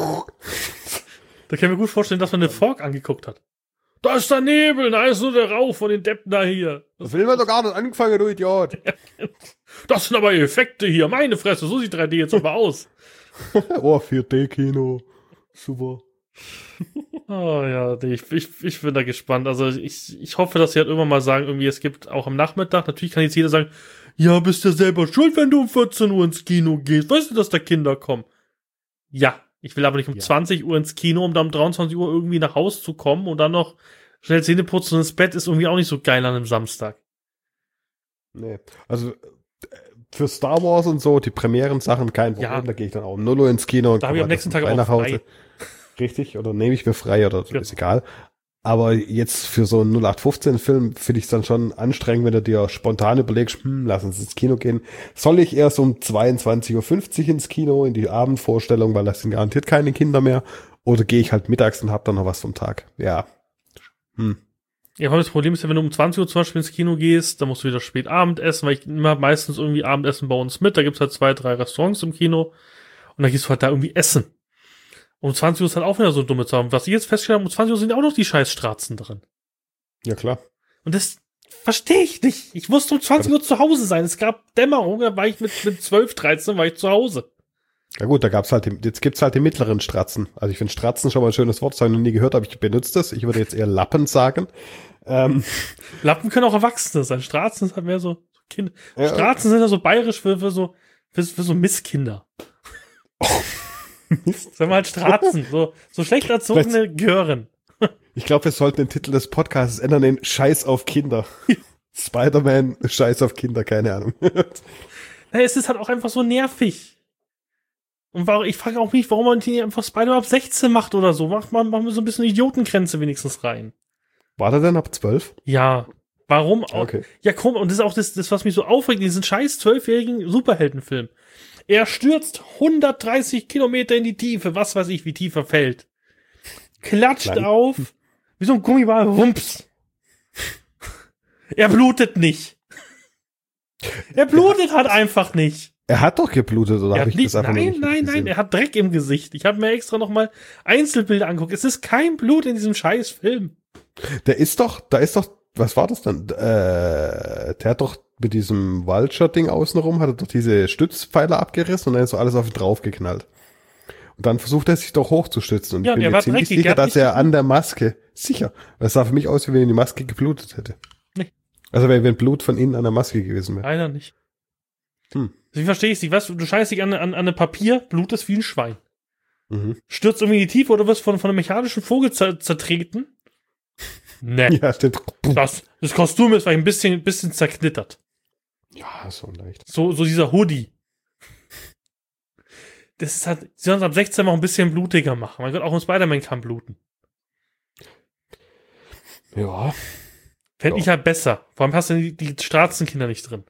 S1: Da kann ich mir gut vorstellen, dass man eine Fork angeguckt hat. Da ist der Nebel, da ist nur der Rauch von den Deppen da hier.
S2: Das will man doch gar nicht angefangen, du Idiot.
S1: Das sind aber Effekte hier, meine Fresse, so sieht drei D jetzt aber aus.
S2: Oh, vier D-Kino. Super.
S1: Oh ja, ich, ich, ich bin da gespannt. Also ich, ich hoffe, dass sie halt irgendwann mal sagen, irgendwie, es gibt auch am Nachmittag, natürlich kann jetzt jeder sagen, ja, bist du selber schuld, wenn du um vierzehn Uhr ins Kino gehst. Weißt du, dass da Kinder kommen? Ja. Ich will aber nicht um ja. zwanzig Uhr ins Kino, um dann um dreiundzwanzig Uhr irgendwie nach Hause zu kommen und dann noch schnell Zähne putzen und ins Bett ist irgendwie auch nicht so geil an einem Samstag.
S2: Nee, also für Star Wars und so, die Premieren-Sachen, kein Problem, ja. Da gehe ich dann auch um null Uhr ins Kino und
S1: da habe ich am nächsten Tag auch
S2: nach Hause.
S1: Frei.
S2: Richtig, oder nehme ich mir frei oder so, ja. Ist egal. Aber jetzt für so einen null acht fünfzehn Film finde ich es dann schon anstrengend, wenn du dir spontan überlegst, hm, lass uns ins Kino gehen. Soll ich erst um zweiundzwanzig Uhr fünfzig ins Kino, in die Abendvorstellung, weil das sind garantiert keine Kinder mehr? Oder gehe ich halt mittags und hab dann noch was vom Tag? Ja. Hm.
S1: Ja, aber das Problem ist ja, wenn du um zwanzig Uhr zum Beispiel ins Kino gehst, dann musst du wieder spät Abend essen, weil ich immer meistens irgendwie Abendessen bei uns mit. Da gibt's halt zwei, drei Restaurants im Kino und dann gehst du halt da irgendwie essen. Um zwanzig Uhr ist halt auch wieder so dumme Sachen. Was ich jetzt festgestellt habe, um zwanzig Uhr sind auch noch die scheiß Stratzen drin.
S2: Ja, klar.
S1: Und das verstehe ich nicht. Ich musste um zwanzig Uhr zu Hause sein. Es gab Dämmerung, da war ich mit, mit zwölf, dreizehn war ich zu Hause.
S2: Ja gut, da gab's halt, die, jetzt gibt's halt die mittleren Stratzen. Also ich finde Stratzen schon mal ein schönes Wort, das habe ich noch nie gehört, aber ich benutze das. Ich würde jetzt eher Lappen sagen. Ähm.
S1: Lappen können auch Erwachsene sein. Stratzen ist halt mehr so Kinder. Ja, Stratzen sind ja so bayerisch für, für so, für, für so Misskinder. Sag mal halt Stratzen, so, so schlecht erzogene Gören.
S2: Ich glaube, wir sollten den Titel des Podcasts ändern in Scheiß auf Kinder. Spider-Man, Scheiß auf Kinder, keine Ahnung.
S1: Naja, es ist halt auch einfach so nervig. Und warum, ich frage auch mich, warum man hier einfach Spider-Man ab sechzehn macht oder so. Macht man, machen wir so ein bisschen Idiotengrenze wenigstens rein.
S2: War der denn ab zwölf?
S1: Ja. Warum auch?
S2: Okay.
S1: Ja, komm, und das ist auch das, das was mich so aufregt, in diesen scheiß zwölfjährigen Superheldenfilm. Er stürzt hundertdreißig Kilometer in die Tiefe, was weiß ich, wie tief er fällt. Klatscht
S2: Klein.
S1: auf, wie so ein Gummiball, wumps. Er blutet nicht. Er blutet halt einfach nicht.
S2: Er hat doch geblutet, oder
S1: Er
S2: habe
S1: hat
S2: ich
S1: nicht,
S2: das einfach
S1: nein,
S2: noch nicht
S1: nein,
S2: gesehen?
S1: nein, er hat Dreck im Gesicht. Ich habe mir extra nochmal Einzelbilder angeguckt. Es ist kein Blut in diesem scheiß Film.
S2: Der ist doch, da ist doch, was war das dann? Äh, der hat doch mit diesem Vulture-Ding außenrum, hat er doch diese Stützpfeiler abgerissen und dann ist so alles auf ihn draufgeknallt. Und dann versucht er sich doch hochzustützen. Und
S1: Ja,
S2: ich bin
S1: der
S2: mir
S1: war
S2: ziemlich
S1: dreckig,
S2: sicher,
S1: der hat
S2: dass
S1: nicht
S2: er an der Maske, sicher, weil es sah für mich aus, wie wenn die Maske geblutet hätte.
S1: Nee.
S2: Also wenn, wenn Blut von innen an der Maske gewesen wäre.
S1: Leider nicht.
S2: Hm.
S1: Wie verstehe ich nicht? Weißt du, du scheißt dich an, an, an ein Papier, blutest wie ein Schwein.
S2: Mhm.
S1: Stürzt irgendwie in die Tiefe oder wirst von, von einem mechanischen Vogel zer zertreten. Nee.
S2: Ja, stimmt.
S1: Das, das Kostüm ist vielleicht ein bisschen, ein bisschen zerknittert.
S2: Ja, so leicht.
S1: So, so dieser Hoodie. Das ist halt, sie sollen es ab sechzehn mal ein bisschen blutiger machen. Mein Gott, auch ein Spider-Man kann bluten.
S2: Ja.
S1: Fände
S2: Ja.
S1: ich halt besser. Warum hast du die, die Straßenkinder nicht drin?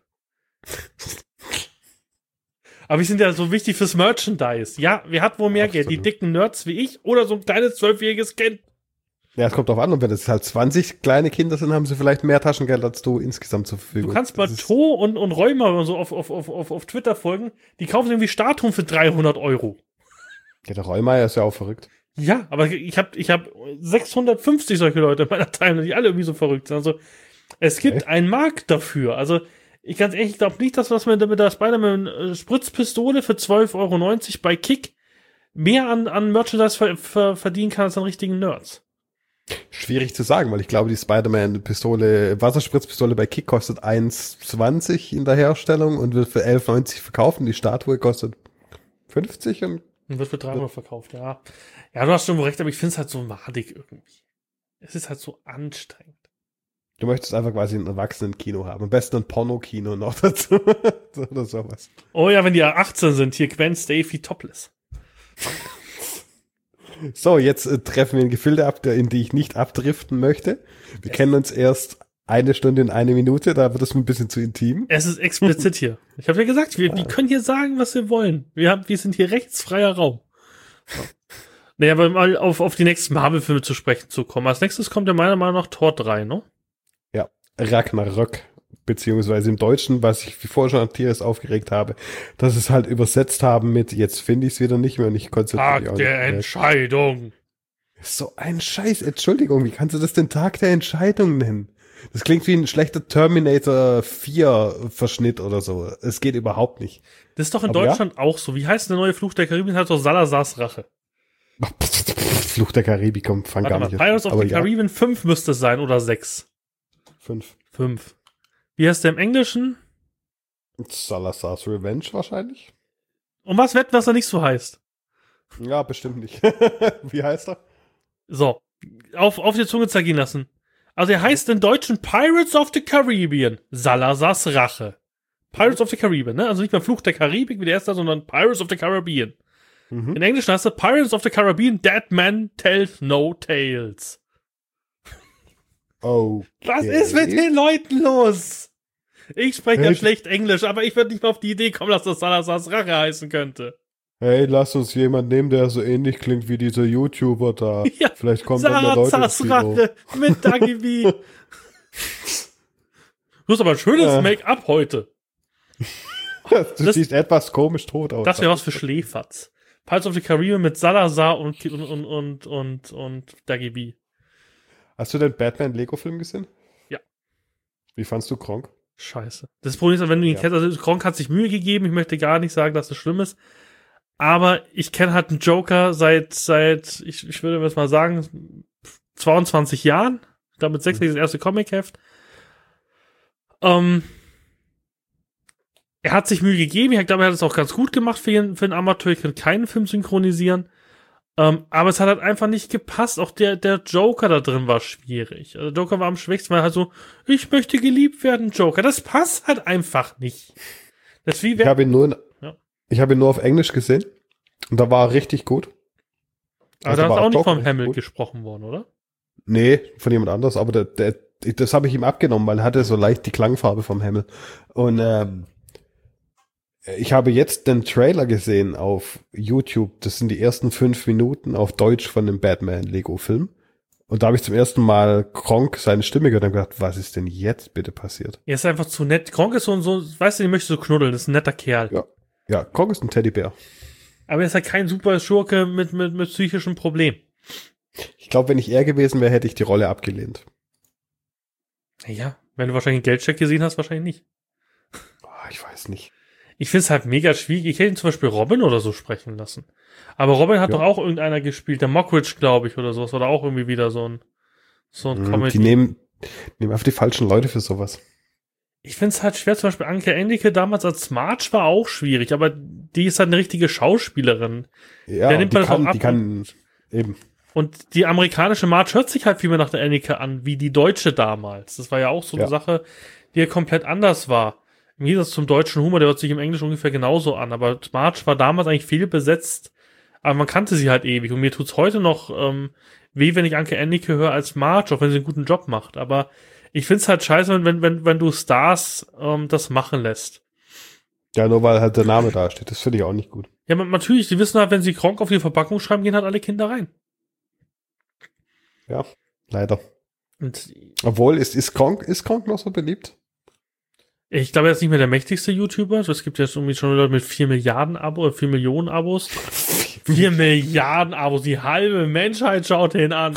S1: Aber wir sind ja so wichtig fürs Merchandise. Ja, wer hat wohl mehr
S2: Absolut.
S1: Geld? Die dicken Nerds wie ich oder so ein kleines zwölfjähriges Kind?
S2: Ja, es kommt drauf an, und wenn es halt zwanzig kleine Kinder sind, haben sie vielleicht mehr Taschengeld als du insgesamt zur Verfügung.
S1: Du kannst mal
S2: Das ist-
S1: To und, und Räumer und so auf, auf, auf, auf, auf Twitter folgen. Die kaufen irgendwie Statuen für dreihundert Euro.
S2: Ja, der Reumeier ist ja auch verrückt.
S1: Ja, aber ich habe ich hab sechshundertfünfzig solche Leute in meiner Timeline, die alle irgendwie so verrückt sind. Also, es gibt
S2: Okay.
S1: einen Markt dafür. Also, ich ganz ehrlich, ich glaube nicht, dass was man mit der Spider-Man-Spritzpistole für zwölf Euro neunzig bei Kick mehr an, an Merchandise ver ver verdienen kann als an richtigen Nerds.
S2: Schwierig zu sagen, weil ich glaube, die Spider-Man-Pistole, Wasserspritzpistole bei Kick kostet eins zwanzig in der Herstellung und wird für elf neunzig verkauft. Und die Statue kostet fünfzig und
S1: Und wird für dreihundert verkauft, ja. Ja, du hast schon recht, aber ich finde es halt so madig irgendwie. Es ist halt so anstrengend.
S2: du möchtest einfach quasi ein Erwachsenen-Kino haben. Am besten ein Porno-Kino noch dazu. Oder sowas.
S1: Oh ja, wenn die ja achtzehn sind, hier Gwen Stacy topless.
S2: So, jetzt äh, treffen wir in Gefilde ab, der- in die ich nicht abdriften möchte. Wir
S1: Yes.
S2: kennen uns erst eine Stunde in eine Minute, da wird es mir ein bisschen zu intim.
S1: Es ist explizit hier. Ich habe ja gesagt, wir, wir können hier sagen, was wir wollen. Wir, haben, wir sind hier rechtsfreier Raum. So. Naja, aber mal auf, auf die nächsten Marvel-Filme zu sprechen zu kommen. Als nächstes kommt ja meiner Meinung nach Tor drei, ne?
S2: Ragnarök, beziehungsweise im Deutschen, was ich wie vorher schon an Tieres aufgeregt habe, dass es halt übersetzt haben mit, jetzt finde ich es wieder nicht mehr und ich konzentriere mich
S1: Tag
S2: auch
S1: der
S2: nicht mehr.
S1: Entscheidung.
S2: So ein Scheiß, Entschuldigung, wie kannst du das den Tag der Entscheidung nennen? Das klingt wie ein schlechter Terminator vier Verschnitt oder so. Es geht überhaupt nicht.
S1: Das ist doch in
S2: Aber
S1: Deutschland auch so. Wie heißt der neue Fluch der Karibik? Hat doch Salazars Rache.
S2: Fluch der Karibik kommt, fang
S1: Warte
S2: gar
S1: mal,
S2: nicht
S1: Pirates
S2: an.
S1: of
S2: Aber
S1: the
S2: ja,
S1: Caribbean fünf müsste es sein oder sechs.
S2: fünf.
S1: fünf. Wie heißt der im Englischen?
S2: Salazar's Revenge wahrscheinlich?
S1: Und was wetten, was er nicht so heißt?
S2: Ja, bestimmt nicht. Wie heißt er?
S1: So, auf, auf die Zunge zergehen lassen. Also er heißt im Deutschen Pirates of the Caribbean. Salazars Rache. Pirates of the Caribbean, ne? Also nicht mehr Fluch der Karibik wie der erste, sondern Pirates of the Caribbean.
S2: Mhm.
S1: In Englisch heißt er Pirates of the Caribbean, Dead Man Tells No Tales.
S2: Oh.
S1: Was ist mit den Leuten los? Ich spreche ja
S2: Hey.
S1: schlecht Englisch, aber ich würde nicht mal auf die Idee kommen, dass das Salazars Rache heißen könnte.
S2: Hey, lass uns jemand nehmen, der so ähnlich klingt wie dieser YouTuber da.
S1: Ja,
S2: Vielleicht kommt dann mehr Leute ins
S1: Salazars
S2: Kino.
S1: Rache mit Dagi B. Du hast aber ein schönes
S2: Äh.
S1: Make-up heute.
S2: Du
S1: Das-
S2: siehst etwas komisch tot aus.
S1: Das wäre was für Schläferz. Pirates of the Caribbean mit Salazar und, und, und, und, und, und Dagi B.
S2: Hast du den Batman-Lego-Film gesehen?
S1: Ja.
S2: Wie fandst du Kronk?
S1: Scheiße. Das Problem ist, wenn du ihn
S2: Ja.
S1: kennst, also Gronk hat sich Mühe gegeben, ich möchte gar nicht sagen, dass das schlimm ist, aber ich kenne halt einen Joker seit, seit, ich, ich würde jetzt mal sagen, zweiundzwanzig Jahren. Ich glaube, mit sechs das erste Comic-Heft. Ähm, er hat sich Mühe gegeben, ich glaube, er hat es auch ganz gut gemacht für einen, für einen Amateur, ich kann keinen Film synchronisieren, ähm, aber es hat halt einfach nicht gepasst, auch der, der Joker da drin war schwierig, also Joker war am schwächsten, weil halt so, ich möchte geliebt werden, Joker, das passt halt einfach nicht. Das ist wie
S2: ich habe ihn nur in,
S1: ja.
S2: ich habe ihn nur auf Englisch gesehen und da war er richtig gut.
S1: Aber also da ist auch nicht vom Hamill gesprochen worden, oder?
S2: Nee, von jemand anders, aber der, der, das habe ich ihm abgenommen, weil er hatte so leicht die Klangfarbe vom Hamill. Und ähm, ich habe jetzt den Trailer gesehen auf YouTube, das sind die ersten fünf Minuten auf Deutsch von dem Batman-Lego-Film. Und da habe ich zum ersten Mal Kronk seine Stimme gehört und gedacht, was ist denn jetzt bitte passiert?
S1: Er ist einfach zu nett. Kronk ist so, so weißt du, den möchte so knuddeln, das ist ein netter Kerl.
S2: Ja, ja, Kronk ist ein Teddybär.
S1: Aber er ist halt kein super Schurke mit, mit, mit psychischen Problemen.
S2: Ich glaube, wenn ich er gewesen wäre, hätte ich die Rolle abgelehnt.
S1: Ja, wenn du wahrscheinlich einen Geldcheck gesehen hast, wahrscheinlich nicht.
S2: Oh, ich weiß nicht.
S1: Ich finde es halt mega schwierig. Ich hätte ihn zum Beispiel Robin oder so sprechen lassen. Aber Robin hat ja. doch auch irgendeiner gespielt, der Mockridge, glaube ich, oder sowas. Oder auch irgendwie wieder so ein, so ein
S2: mm,
S1: Comedy.
S2: Die nehmen, nehmen einfach die falschen Leute für sowas.
S1: Ich finde es halt schwer, zum Beispiel Anke Engelke damals als Marge war auch schwierig, aber die ist halt eine richtige Schauspielerin.
S2: Ja,
S1: der nimmt
S2: die,
S1: man
S2: kann,
S1: auch ab
S2: die kann, eben.
S1: Und die amerikanische Marge hört sich halt viel mehr nach der Engelke an, wie die deutsche damals. Das war ja auch so eine
S2: ja.
S1: Sache, die ja komplett anders war. Im Gegensatz zum deutschen Humor, der hört sich im Englischen ungefähr genauso an, aber Marge war damals eigentlich viel besetzt, aber man kannte sie halt ewig und mir tut's heute noch ähm, weh, wenn ich Anke Engelke höre als Marge, auch wenn sie einen guten Job macht, aber ich find's halt scheiße, wenn, wenn, wenn du Stars ähm, das machen lässt.
S2: Ja, nur weil halt der Name da steht. Das finde ich auch nicht gut.
S1: Ja, aber natürlich, die wissen halt, wenn sie Kronk auf die Verpackung schreiben, gehen halt alle Kinder rein.
S2: Ja, leider.
S1: Und
S2: Obwohl, ist, ist Kronk, ist Kronk noch so beliebt?
S1: Ich glaube, er ist nicht mehr der mächtigste YouTuber. Es gibt jetzt irgendwie schon Leute mit vier Milliarden Abos, vier Millionen Abos. vier Milliarden Abos, die halbe Menschheit schaut ihn an.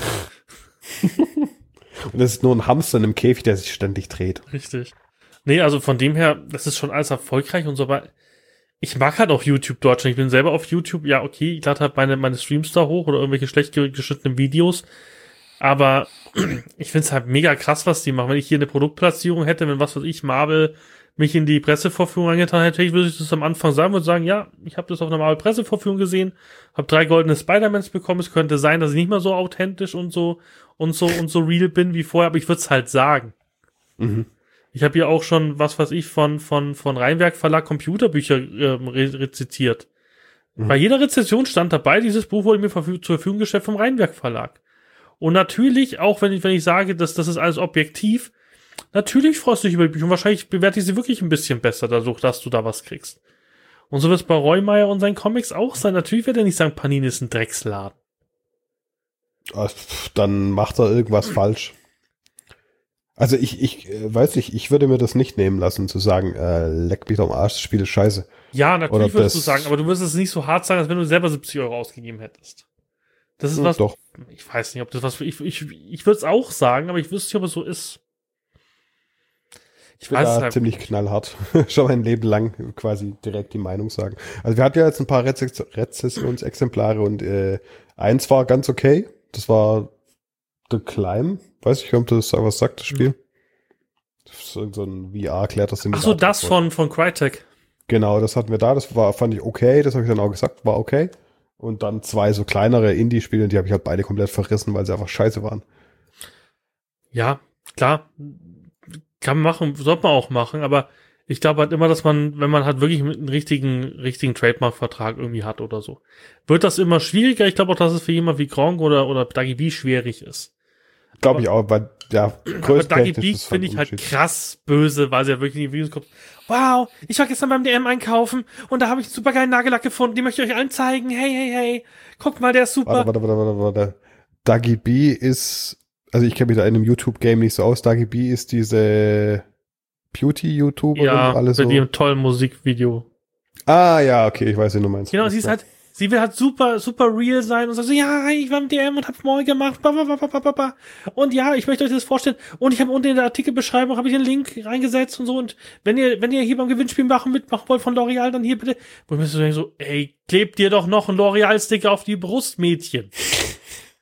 S2: Und das ist nur ein Hamster in einem Käfig, der sich ständig dreht.
S1: Richtig. Nee, also von dem her, das ist schon alles erfolgreich und so weiter. Ich mag halt auch YouTube Deutschland. Ich bin selber auf YouTube. Ja, okay, ich lade halt meine, meine Streams da hoch oder irgendwelche schlecht geschnittenen Videos. Aber ich find's halt mega krass, was die machen. Wenn ich hier eine Produktplatzierung hätte, wenn was weiß ich, Marvel mich in die Pressevorführung reingetan hätte, würde ich das am Anfang sagen, würde sagen, ja, ich habe das auf einer Marvel Pressevorführung gesehen, habe drei goldene Spider-Mans bekommen. Es könnte sein, dass ich nicht mehr so authentisch und so und so und so real bin wie vorher, aber ich würde es halt sagen.
S2: Mhm.
S1: Ich habe ja auch schon, was weiß ich, von von von Rheinwerk Verlag Computerbücher ähm, re- rezitiert. Mhm. Bei jeder Rezension stand dabei, dieses Buch wurde mir verfü- zur Verfügung gestellt vom Rheinwerk Verlag. Und natürlich, auch wenn ich, wenn ich sage, dass das ist alles objektiv, natürlich freust du dich über die Bücher und wahrscheinlich bewerte ich sie wirklich ein bisschen besser, dadurch, dass du da was kriegst. Und so wird es bei Reumeier und seinen Comics auch sein. Natürlich wird er nicht sagen, Panini ist ein Drecksladen.
S2: Dann macht er irgendwas falsch. Also ich, ich äh, weiß nicht, ich würde mir das nicht nehmen lassen, zu sagen, äh, leck mich doch am Arsch, das Spiel ist scheiße.
S1: Ja, natürlich
S2: Oder
S1: würdest
S2: das,
S1: du sagen, aber du wirst es nicht so hart sagen, als wenn du selber siebzig Euro ausgegeben hättest. Das ist
S2: hm,
S1: was,
S2: doch.
S1: Ich weiß nicht, ob das was, ich, ich, ich würde es auch sagen, aber ich wüsste nicht, ob es so ist.
S2: Ich bin da halt ziemlich knallhart. Schon mein Leben lang quasi direkt die Meinung sagen. Also wir hatten ja jetzt ein paar Rezess- Rezessionsexemplare und äh, eins war ganz okay. Das war The Climb. Weiß ich, ob das was sagt, das Spiel. Das ist so ein V R-Klärter.
S1: Ach so, das von, von Crytek.
S2: Genau, das hatten wir da. Das war, fand ich okay. Das habe ich dann auch gesagt, war okay. Und dann zwei so kleinere Indie-Spiele, die habe ich halt beide komplett verrissen, weil sie einfach scheiße waren.
S1: Ja, klar. Kann man machen, sollte man auch machen, aber ich glaube halt immer, dass man, wenn man halt wirklich einen richtigen, richtigen Trademark-Vertrag irgendwie hat oder so, wird das immer schwieriger. Ich glaube auch, dass es für jemand wie Gronk oder, oder Dagi B schwierig ist.
S2: Glaube ich auch, weil, ja,
S1: aber Dagi B finde ich halt krass böse, weil sie ja wirklich in die Videos kommt. Wow, ich war gestern beim D M einkaufen und da habe ich einen super geilen Nagellack gefunden, den möchte ich euch allen zeigen. Hey, hey, hey, guckt mal, der ist super.
S2: Warte, warte, warte, warte, warte. Dagi B ist, also ich kenne mich da in einem YouTube-Game nicht so aus. Dagi B ist diese Beauty-YouTuberin.
S1: Ja,
S2: alles
S1: mit
S2: so.
S1: ihrem tollen Musikvideo.
S2: Ah, ja, okay, ich weiß, wie du meinst.
S1: Genau, sie ist halt, sie will halt super, super real sein und sagt so, ja, ich war im D M und hab Moin gemacht, ba, ba, ba, ba, ba, ba. Und ja, ich möchte euch das vorstellen. Und ich habe unten in der Artikelbeschreibung habe ich einen Link reingesetzt und so. Und wenn ihr, wenn ihr hier beim Gewinnspiel machen, mitmachen wollt von L'Oreal, dann hier bitte. Wo ich mir so denke, so, ey, klebt dir doch noch einen L'Oreal-Sticker auf die Brust, Mädchen.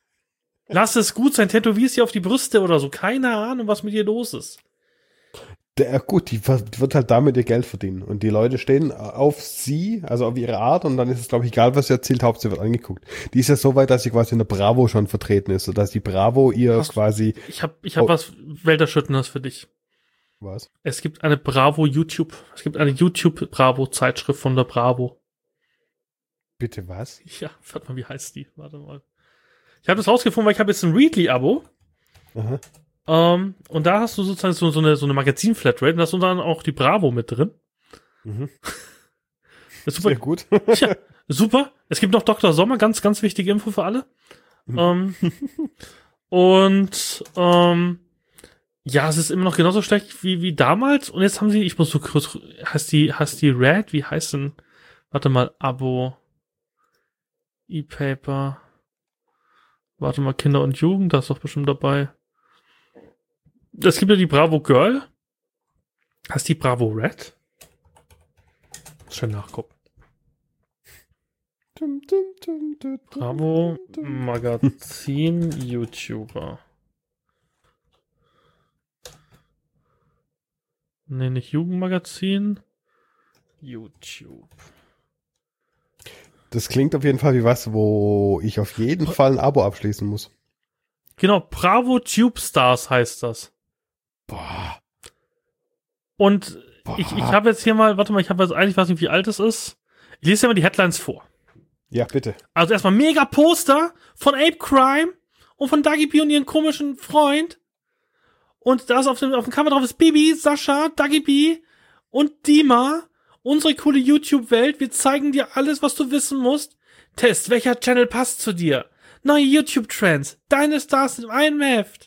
S1: Lass es gut sein, tätowierst dir auf die Brüste oder so. Keine Ahnung, was mit dir los ist.
S2: Der, gut, die, ver- die wird halt damit ihr Geld verdienen. Und die Leute stehen auf sie, also auf ihre Art, und dann ist es, glaube ich, egal, was sie erzählt, Hauptsache wird angeguckt. Die ist ja so weit, dass sie quasi in der Bravo schon vertreten ist, sodass die Bravo ihr
S1: Hast-
S2: quasi.
S1: Ich habe ich hab
S2: Oh.
S1: was Welterschütterndes für dich.
S2: Was?
S1: Es gibt eine Bravo YouTube, es gibt eine YouTube Bravo Zeitschrift von der Bravo.
S2: Bitte was?
S1: Ja, warte mal, wie heißt die? Warte mal. Ich habe das rausgefunden, weil ich habe jetzt ein Readly-Abo.
S2: Aha.
S1: Ähm, und da hast du sozusagen so, so eine, so eine Magazin-Flatrate und da ist dann auch die Bravo mit drin.
S2: Mhm.
S1: Das ist super.
S2: Sehr gut.
S1: Ja, super. Es gibt noch Doktor Sommer, ganz, ganz wichtige Info für alle.
S2: Mhm.
S1: Ähm, und ähm, ja, es ist immer noch genauso schlecht wie, wie damals. Und jetzt haben sie, ich muss so kurz, heißt die, heißt die Red, wie heißt denn, warte mal, Abo, E-Paper, warte mal, Kinder und Jugend, da ist doch bestimmt dabei. Es gibt ja die Bravo Girl. Heißt die Bravo Red? Muss schon nachgucken.
S2: Tum, tum, tum, tum, tum,
S1: Bravo
S2: tum.
S1: Magazin YouTuber. Nee, nicht Jugendmagazin. YouTube.
S2: Das klingt auf jeden Fall wie was, wo ich auf jeden Fall ein Abo abschließen muss.
S1: Genau, Bravo Tube Stars heißt das.
S2: Boah.
S1: Und
S2: Boah.
S1: ich, ich habe jetzt hier mal, warte mal, ich habe jetzt eigentlich, weiß nicht, wie alt es ist. Ich lese dir mal die Headlines vor.
S2: Ja, bitte.
S1: Also erstmal mega Poster von Ape Crime und von Dagi B und ihren komischen Freund. Und da ist auf dem, auf dem Cover drauf ist Bibi, Sascha, Dagi B und Dima. Unsere coole YouTube-Welt. Wir zeigen dir alles, was du wissen musst. Test, welcher Channel passt zu dir? Neue YouTube-Trends. Deine Stars im einen Heft.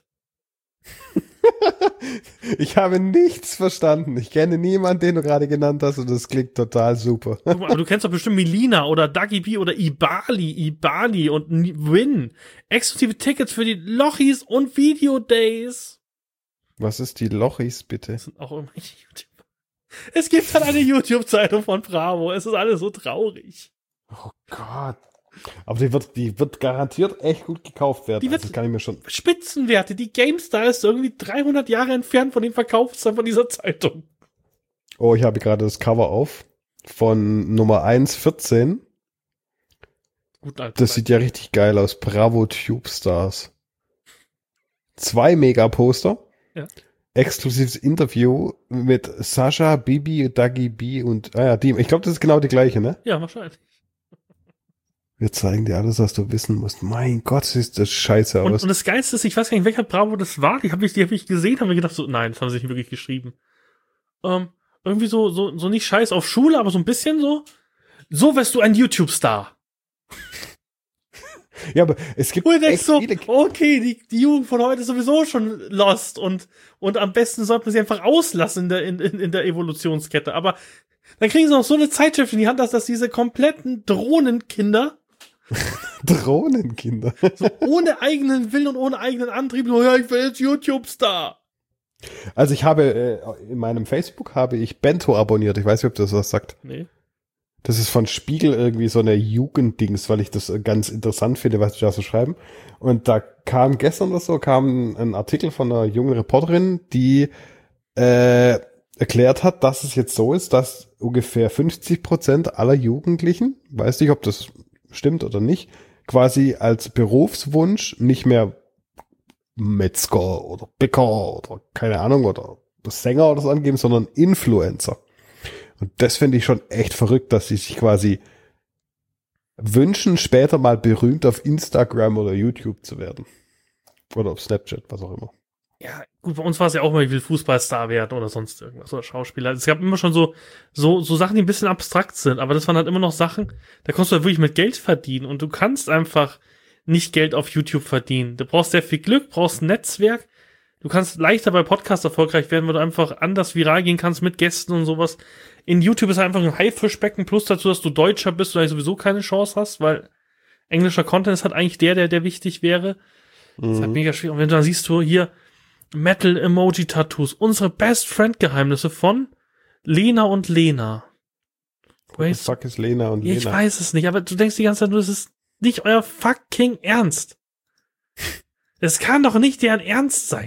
S2: Ich habe nichts verstanden. Ich kenne niemanden, den du gerade genannt hast, und das klingt total super.
S1: Guck mal, aber du kennst doch bestimmt Melina oder Dagi B oder Ibali, Ibali und Win. Exklusive Tickets für die Lochis und Video-Days.
S2: Was ist die Lochis, bitte?
S1: Das sind auch irgendwelche YouTuber. Es gibt halt eine YouTube-Zeitung von Bravo. Es ist alles so traurig.
S2: Oh Gott. Aber die wird, die wird garantiert echt gut gekauft werden.
S1: Die wird-
S2: Also das kann ich mir schon.
S1: Spitzenwerte. Die GameStar ist irgendwie dreihundert Jahre entfernt von dem Verkaufszahlen von dieser Zeitung.
S2: Oh, ich habe gerade das Cover auf von Nummer eins vierzehn.
S1: Gut, Alter.
S2: Das sieht ja richtig geil aus. Bravo Tube Stars. Zwei Mega-Poster.
S1: Ja.
S2: Exklusives Interview mit Sascha, Bibi, Dagi B und, ah ja, die, ich glaube, das ist genau die gleiche, ne?
S1: Ja, wahrscheinlich.
S2: Wir zeigen dir alles, was du wissen musst. Mein Gott, sieht das scheiße
S1: Und,
S2: aus.
S1: und das Geilste ist, ich weiß gar nicht, welcher Bravo das war. Die habe ich, die hab ich gesehen, habe mir gedacht, so, nein, das haben sie nicht wirklich geschrieben. Ähm, irgendwie so, so, so nicht scheiß auf Schule, aber so ein bisschen so. So wirst du ein YouTube-Star.
S2: Ja, aber es gibt
S1: Und du denkst
S2: echt
S1: so,
S2: viele.
S1: okay, die, die Jugend von heute ist sowieso schon lost und, und am besten sollte man sie einfach auslassen in der, in, in, in der Evolutionskette. Aber dann kriegen sie noch so eine Zeitschrift in die Hand, dass, dass diese kompletten Drohnenkinder
S2: Drohnenkinder.
S1: so ohne eigenen Willen und ohne eigenen Antrieb, so, ja, ich will jetzt YouTube-Star.
S2: Also ich habe, äh, in meinem Facebook habe ich Bento abonniert. Ich weiß nicht, ob das was sagt.
S1: Nee.
S2: Das ist von Spiegel irgendwie so eine Jugenddings, weil ich das ganz interessant finde, was die da so schreiben. Und da kam gestern oder so, kam ein Artikel von einer jungen Reporterin, die äh, erklärt hat, dass es jetzt so ist, dass ungefähr fünfzig Prozent aller Jugendlichen, weiß nicht, ob das stimmt oder nicht, quasi als Berufswunsch nicht mehr Metzger oder Bäcker oder keine Ahnung oder Sänger oder so angeben, sondern Influencer. Und das finde ich schon echt verrückt, dass sie sich quasi wünschen, später mal berühmt auf Instagram oder YouTube zu werden. Oder auf Snapchat, was auch immer.
S1: Ja, gut, bei uns war es ja auch mal, ich will Fußballstar werden oder sonst irgendwas oder Schauspieler. Es gab immer schon so, so, so Sachen, die ein bisschen abstrakt sind, aber das waren halt immer noch Sachen, da konntest du halt wirklich mit Geld verdienen und du kannst einfach nicht Geld auf YouTube verdienen. Du brauchst sehr viel Glück, brauchst ein Netzwerk. Du kannst leichter bei Podcasts erfolgreich werden, weil du einfach anders viral gehen kannst mit Gästen und sowas. In YouTube ist einfach ein Haifischbecken, plus dazu, dass du Deutscher bist und eigentlich sowieso keine Chance hast, weil englischer Content ist halt eigentlich der, der, der wichtig wäre. Das ist halt mega schwierig. Und wenn du dann siehst, du hier Metal-Emoji-Tattoos, unsere Best-Friend-Geheimnisse von Lena und Lena.
S2: What the fuck ist Lena und
S1: Ja,
S2: Lena?
S1: ich weiß es nicht, aber du denkst die ganze Zeit nur, das ist nicht euer fucking Ernst. Es kann doch nicht deren Ernst sein.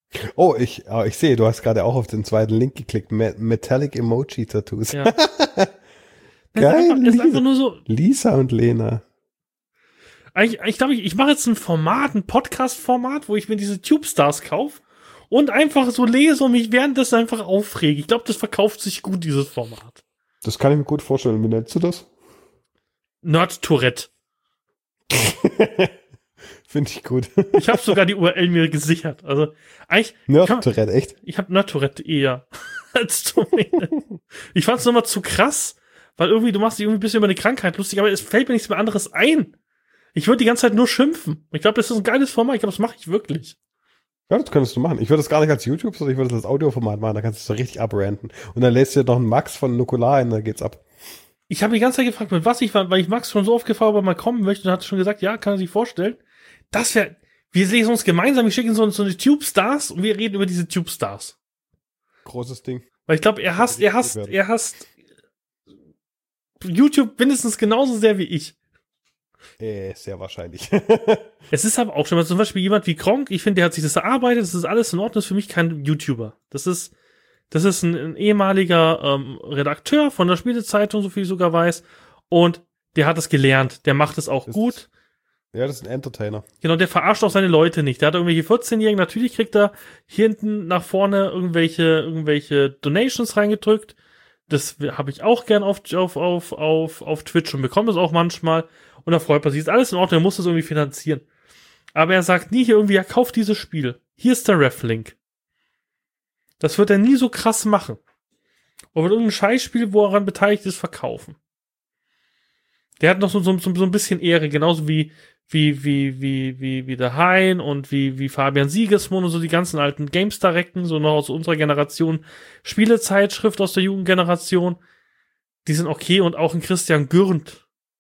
S2: Oh, ich, oh, ich sehe, du hast gerade auch auf den zweiten Link geklickt. Me- Metallic Emoji Tattoos.
S1: Ja.
S2: Geil.
S1: Das ist einfach, ist
S2: Lisa.
S1: einfach nur so.
S2: Lisa und Lena.
S1: Ich, ich glaube, ich, ich mache jetzt ein Format, ein Podcast-Format, wo ich mir diese Tube-Stars kaufe und einfach so lese und mich währenddessen einfach aufrege. Ich glaube, das verkauft sich gut, dieses Format.
S2: Das kann ich mir gut vorstellen. Wie nennst du das?
S1: Nerd-Tourette.
S2: Finde ich gut.
S1: Ich habe sogar die U R L mir gesichert. Also eigentlich.
S2: Nerd-Tourette, echt?
S1: Ich habe Nerd-Tourette eher als Domäne. Ich fand es nochmal zu krass, weil irgendwie, du machst dich irgendwie ein bisschen über eine Krankheit lustig, aber es fällt mir nichts mehr anderes ein. Ich würde die ganze Zeit nur schimpfen. Ich glaube, das ist ein geiles Format. Ich glaube, das mache ich wirklich.
S2: Ja, das könntest du machen. Ich würde das gar nicht als YouTube, sondern ich würde das als Audioformat machen. Da kannst du es so richtig abranten. Und dann lädst du dir noch einen Max von Nukular ein, dann geht's ab.
S1: Ich habe die ganze Zeit gefragt, mit was ich war, weil ich Max schon so oft gefragt habe, ob er mal kommen möchte und hat schon gesagt, ja, kann er sich vorstellen. Das wäre, wir lesen uns gemeinsam, wir schicken so, so eine Tube-Stars und wir reden über diese Tube-Stars.
S2: Großes Ding.
S1: Weil ich glaube, er hasst, er hasst, er hasst YouTube mindestens genauso sehr wie ich.
S2: Äh, sehr wahrscheinlich.
S1: Es ist aber auch schon mal zum Beispiel jemand wie Kronk, ich finde, der hat sich das erarbeitet, das ist alles in Ordnung, das ist für mich kein YouTuber. Das ist, das ist ein, ein ehemaliger ähm, Redakteur von der Spielezeitung, so viel ich sogar weiß, und der hat es gelernt, der macht es auch
S2: das
S1: gut.
S2: Ist, ja, das ist ein Entertainer.
S1: Genau, der verarscht auch seine Leute nicht. Der hat irgendwelche vierzehnjährigen, natürlich kriegt er hier hinten nach vorne irgendwelche, irgendwelche Donations reingedrückt. Das habe ich auch gern auf, auf, auf, auf, auf Twitch und bekomme das auch manchmal. Und da freut man sich. Ist alles in Ordnung, er muss das irgendwie finanzieren. Aber er sagt nie hier irgendwie, ja, kauf dieses Spiel. Hier ist der Ref-Link. Das wird er nie so krass machen. Oder wird irgendein Scheißspiel, wo er daran beteiligt ist, verkaufen. Der hat noch so, so, so ein bisschen Ehre, genauso wie, wie, wie, wie, wie, wie der Hein und wie, wie Fabian Siegesmund und so die ganzen alten GameStar-Recken, so noch aus unserer Generation, Spielezeitschrift aus der Jugendgeneration. Die sind okay und auch ein Christian Gürnt.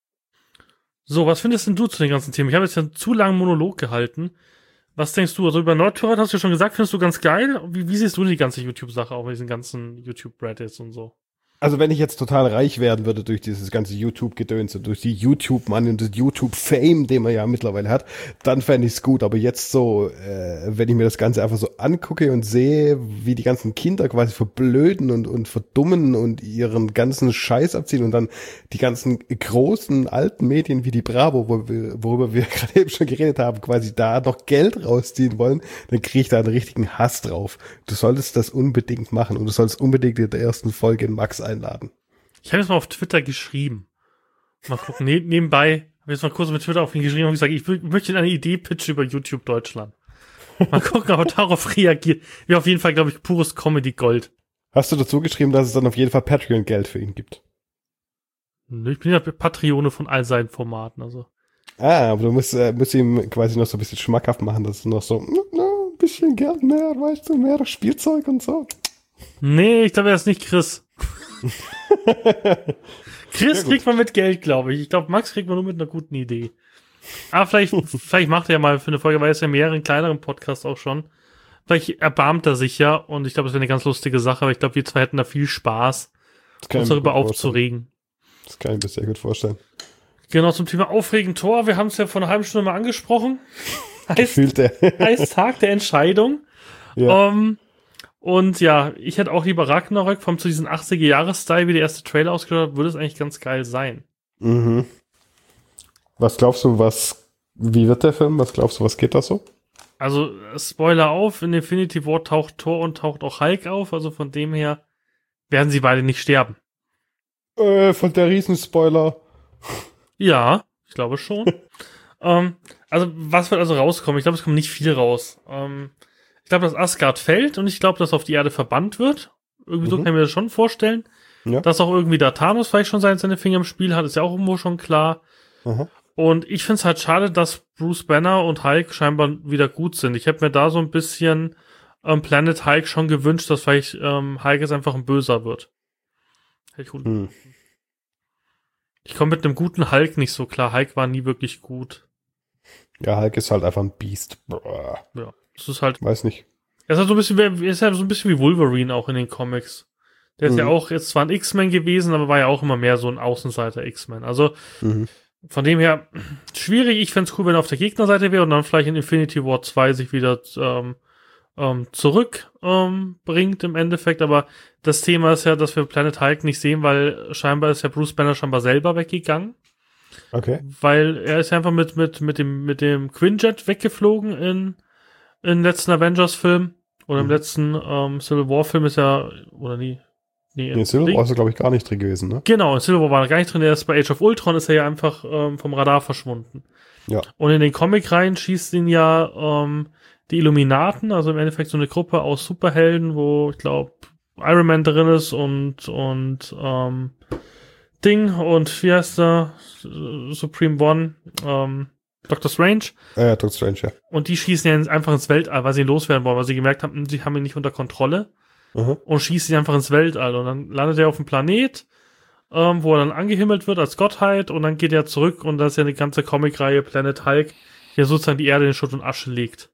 S1: So, was findest denn du zu den ganzen Themen? Ich habe jetzt ja einen zu langen Monolog gehalten. Was denkst du? Also über Nordtourette hast du ja schon gesagt, findest du ganz geil. Wie, wie siehst du die ganze YouTube-Sache, auch mit diesen ganzen YouTube-Reddits und so?
S2: Also wenn ich jetzt total reich werden würde durch dieses ganze YouTube-Gedöns und durch die YouTube-Money und das YouTube-Fame, den man ja mittlerweile hat, dann fände ich es gut. Aber jetzt so, äh, wenn ich mir das Ganze einfach so angucke und sehe, wie die ganzen Kinder quasi verblöden und, und verdummen und ihren ganzen Scheiß abziehen und dann die ganzen großen alten Medien wie die Bravo, wo wir, worüber wir gerade eben schon geredet haben, quasi da noch Geld rausziehen wollen, dann kriege ich da einen richtigen Hass drauf. Du solltest das unbedingt machen und du solltest unbedingt in der ersten Folge in Max einladen.
S1: Ich habe jetzt mal auf Twitter geschrieben. Mal gucken, ne, nebenbei habe ich jetzt mal kurz mit Twitter auf ihn geschrieben und gesagt, ich möchte eine Idee pitchen über YouTube Deutschland. Mal gucken, ob er darauf reagiert. Wäre auf jeden Fall, glaube ich, pures Comedy-Gold.
S2: Hast du dazu geschrieben, dass es dann auf jeden Fall Patreon-Geld für ihn gibt?
S1: Ich bin ja Patrone von all seinen Formaten, also.
S2: Ah, aber du musst, äh, musst ihm quasi noch so ein bisschen schmackhaft machen, dass es noch so, no, ein bisschen Geld mehr, weißt du, mehr Spielzeug und so.
S1: Nee, ich glaube, er ist nicht Chris. Chris kriegt man mit Geld, glaube ich. Ich glaube, Max kriegt man nur mit einer guten Idee. Aber vielleicht, vielleicht macht er ja mal für eine Folge, weil er ist ja mehreren kleineren Podcasts auch schon. Vielleicht erbarmt er sich ja und ich glaube, das wäre eine ganz lustige Sache, aber ich glaube, wir zwei hätten da viel Spaß, uns darüber aufzuregen.
S2: Das kann ich mir sehr gut vorstellen.
S1: Genau, zum Thema aufregend Tor. Wir haben es ja vor einer halben Stunde mal angesprochen. heißt,
S2: Gefühlte.
S1: heißt Tag der Entscheidung.
S2: Ja.
S1: Um, und ja, ich hätte auch lieber Ragnarök, vom zu diesem achtziger-Jahres-Style, wie der erste Trailer ausgeschaut hat, würde es eigentlich ganz geil sein.
S2: Mhm. Was glaubst du, was, wie wird der Film? Was glaubst du, was geht da so?
S1: Also, Spoiler auf, in Infinity War taucht Thor und taucht auch Hulk auf, also von dem her werden sie beide nicht sterben.
S2: Äh, von der Riesenspoiler.
S1: Ja, ich glaube schon. ähm, also, was wird also rauskommen? Ich glaube, es kommt nicht viel raus. Ähm, ich glaube, dass Asgard fällt und ich glaube, dass auf die Erde verbannt wird. Irgendwie so
S2: Mhm.
S1: kann ich mir das schon vorstellen.
S2: Ja.
S1: Dass auch irgendwie da Thanos vielleicht schon seine, seine Finger im Spiel hat, ist ja auch irgendwo schon klar.
S2: Aha.
S1: Und ich finde es halt schade, dass Bruce Banner und Hulk scheinbar wieder gut sind. Ich hätte mir da so ein bisschen ähm, Planet Hulk schon gewünscht, dass vielleicht ähm, Hulk jetzt einfach ein Böser wird. Hätte ich gut.
S2: Hm.
S1: Ich komme mit einem guten Hulk nicht so klar. Hulk war nie wirklich gut.
S2: Ja, Hulk ist halt einfach ein Biest. Boah.
S1: Ja, das ist halt.
S2: Weiß nicht.
S1: Er ist halt so ein bisschen, er ist halt so ein bisschen wie Wolverine auch in den Comics. Der ist
S2: Mhm.
S1: ja auch jetzt zwar ein X-Men gewesen, aber war ja auch immer mehr so ein Außenseiter X-Men. Also
S2: Mhm.
S1: von dem her schwierig. Ich fände es cool, wenn er auf der Gegnerseite wäre und dann vielleicht in Infinity War zwei sich wieder ähm, ähm, zurück ähm, bringt im Endeffekt. Aber das Thema ist ja, dass wir Planet Hulk nicht sehen, weil scheinbar ist ja Bruce Banner scheinbar selber weggegangen.
S2: Okay.
S1: Weil er ist einfach mit, mit, mit dem, mit dem Quinjet weggeflogen in, in letzten Avengers-Film. Oder im
S2: Mhm.
S1: letzten ähm, Civil War-Film ist er, oder nie? Nee,
S2: Nee, Civil War ist er, glaube ich, gar nicht drin gewesen, ne?
S1: Genau, in Civil War war er gar nicht drin. Er ist bei Age of Ultron, ist er ja einfach ähm, vom Radar verschwunden.
S2: Ja.
S1: Und in den Comic-Reihen schießt ihn ja ähm, die Illuminaten, also im Endeffekt so eine Gruppe aus Superhelden, wo ich glaube Iron Man drin ist und und ähm, Ding und wie heißt der? Supreme One, ähm, Doctor Strange.
S2: Äh, Doctor Strange, ja.
S1: Und die schießen ja einfach ins Weltall, weil sie ihn loswerden wollen, weil sie gemerkt haben, sie haben ihn nicht unter Kontrolle.
S2: Mhm.
S1: Und schießen ihn einfach ins Weltall. Und dann landet er auf dem Planet, ähm, wo er dann angehimmelt wird als Gottheit. Und dann geht er zurück und das ist ja eine ganze Comicreihe Planet Hulk, die ja sozusagen die Erde in Schutt und Asche legt.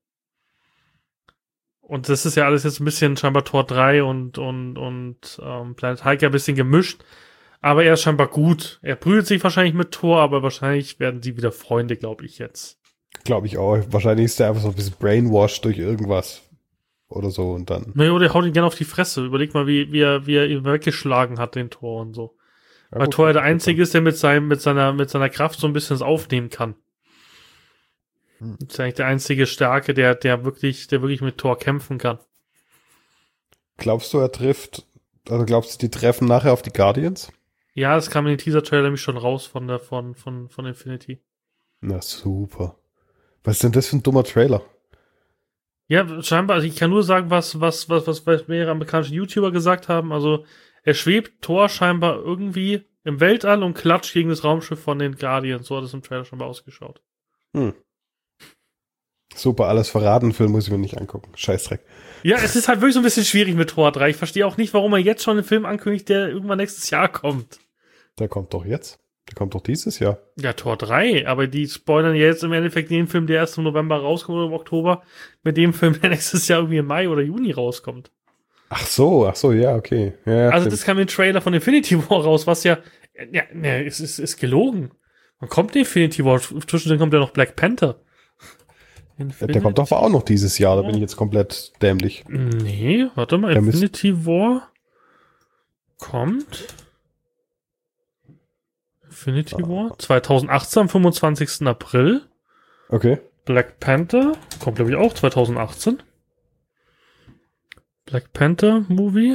S1: Und das ist ja alles jetzt ein bisschen scheinbar Tor drei und, und, und ähm, Planet Hulk ja ein bisschen gemischt. Aber er ist scheinbar gut. Er brüht sich wahrscheinlich mit Thor, aber wahrscheinlich werden sie wieder Freunde, glaube ich jetzt.
S2: Glaube ich auch. Wahrscheinlich ist der einfach so ein bisschen brainwashed durch irgendwas. Oder so und dann.
S1: Naja, der haut ihn gerne auf die Fresse. Überleg mal, wie, wie, er, wie er ihn weggeschlagen hat, den Thor und so.
S2: Ja,
S1: Weil
S2: gut,
S1: Thor ja der
S2: gut,
S1: Einzige ist, der mit, seinem, mit, seiner, mit seiner Kraft so ein bisschen das aufnehmen kann.
S2: Hm.
S1: Das ist eigentlich der einzige Starke, der, der wirklich, der wirklich mit Thor kämpfen kann.
S2: Glaubst du, er trifft, also glaubst du, die treffen nachher auf die Guardians?
S1: Ja, das kam in den Teaser-Trailer nämlich schon raus von der, von, von, von Infinity.
S2: Na super. Was ist denn das für ein dummer Trailer?
S1: Ja, scheinbar, also ich kann nur sagen, was, was, was, was, was mehrere amerikanische YouTuber gesagt haben. Also, er schwebt Thor scheinbar irgendwie im Weltall und klatscht gegen das Raumschiff von den Guardians. So hat es im Trailer scheinbar ausgeschaut.
S2: Hm. Super, alles verraten, Film muss ich mir nicht angucken. Scheißdreck.
S1: Ja, es ist halt wirklich so ein bisschen schwierig mit Thor drei. Ich verstehe auch nicht, warum er jetzt schon einen Film ankündigt, der irgendwann nächstes Jahr kommt.
S2: Der kommt doch jetzt. Der kommt doch dieses Jahr.
S1: Ja, Thor drei, aber die spoilern ja jetzt im Endeffekt den Film, der erst im November rauskommt oder im Oktober, mit dem Film, der nächstes Jahr irgendwie im Mai oder Juni rauskommt.
S2: Ach so, ach so, ja, okay. Ja,
S1: Also
S2: stimmt.
S1: das kam im Trailer von Infinity War raus, was ja, ja, ne, es ist, ist gelogen. Wann kommt Infinity War? Zwischendrin kommt ja noch Black Panther. Infinity
S2: Der kommt doch auch noch dieses Jahr, da bin ich jetzt komplett dämlich.
S1: Nee, warte mal,
S2: Der
S1: Infinity War kommt. Infinity
S2: Ah.
S1: War zwanzig achtzehn, am fünfundzwanzigsten April.
S2: Okay.
S1: Black Panther kommt, glaube ich, auch zwanzig achtzehn. Black Panther Movie.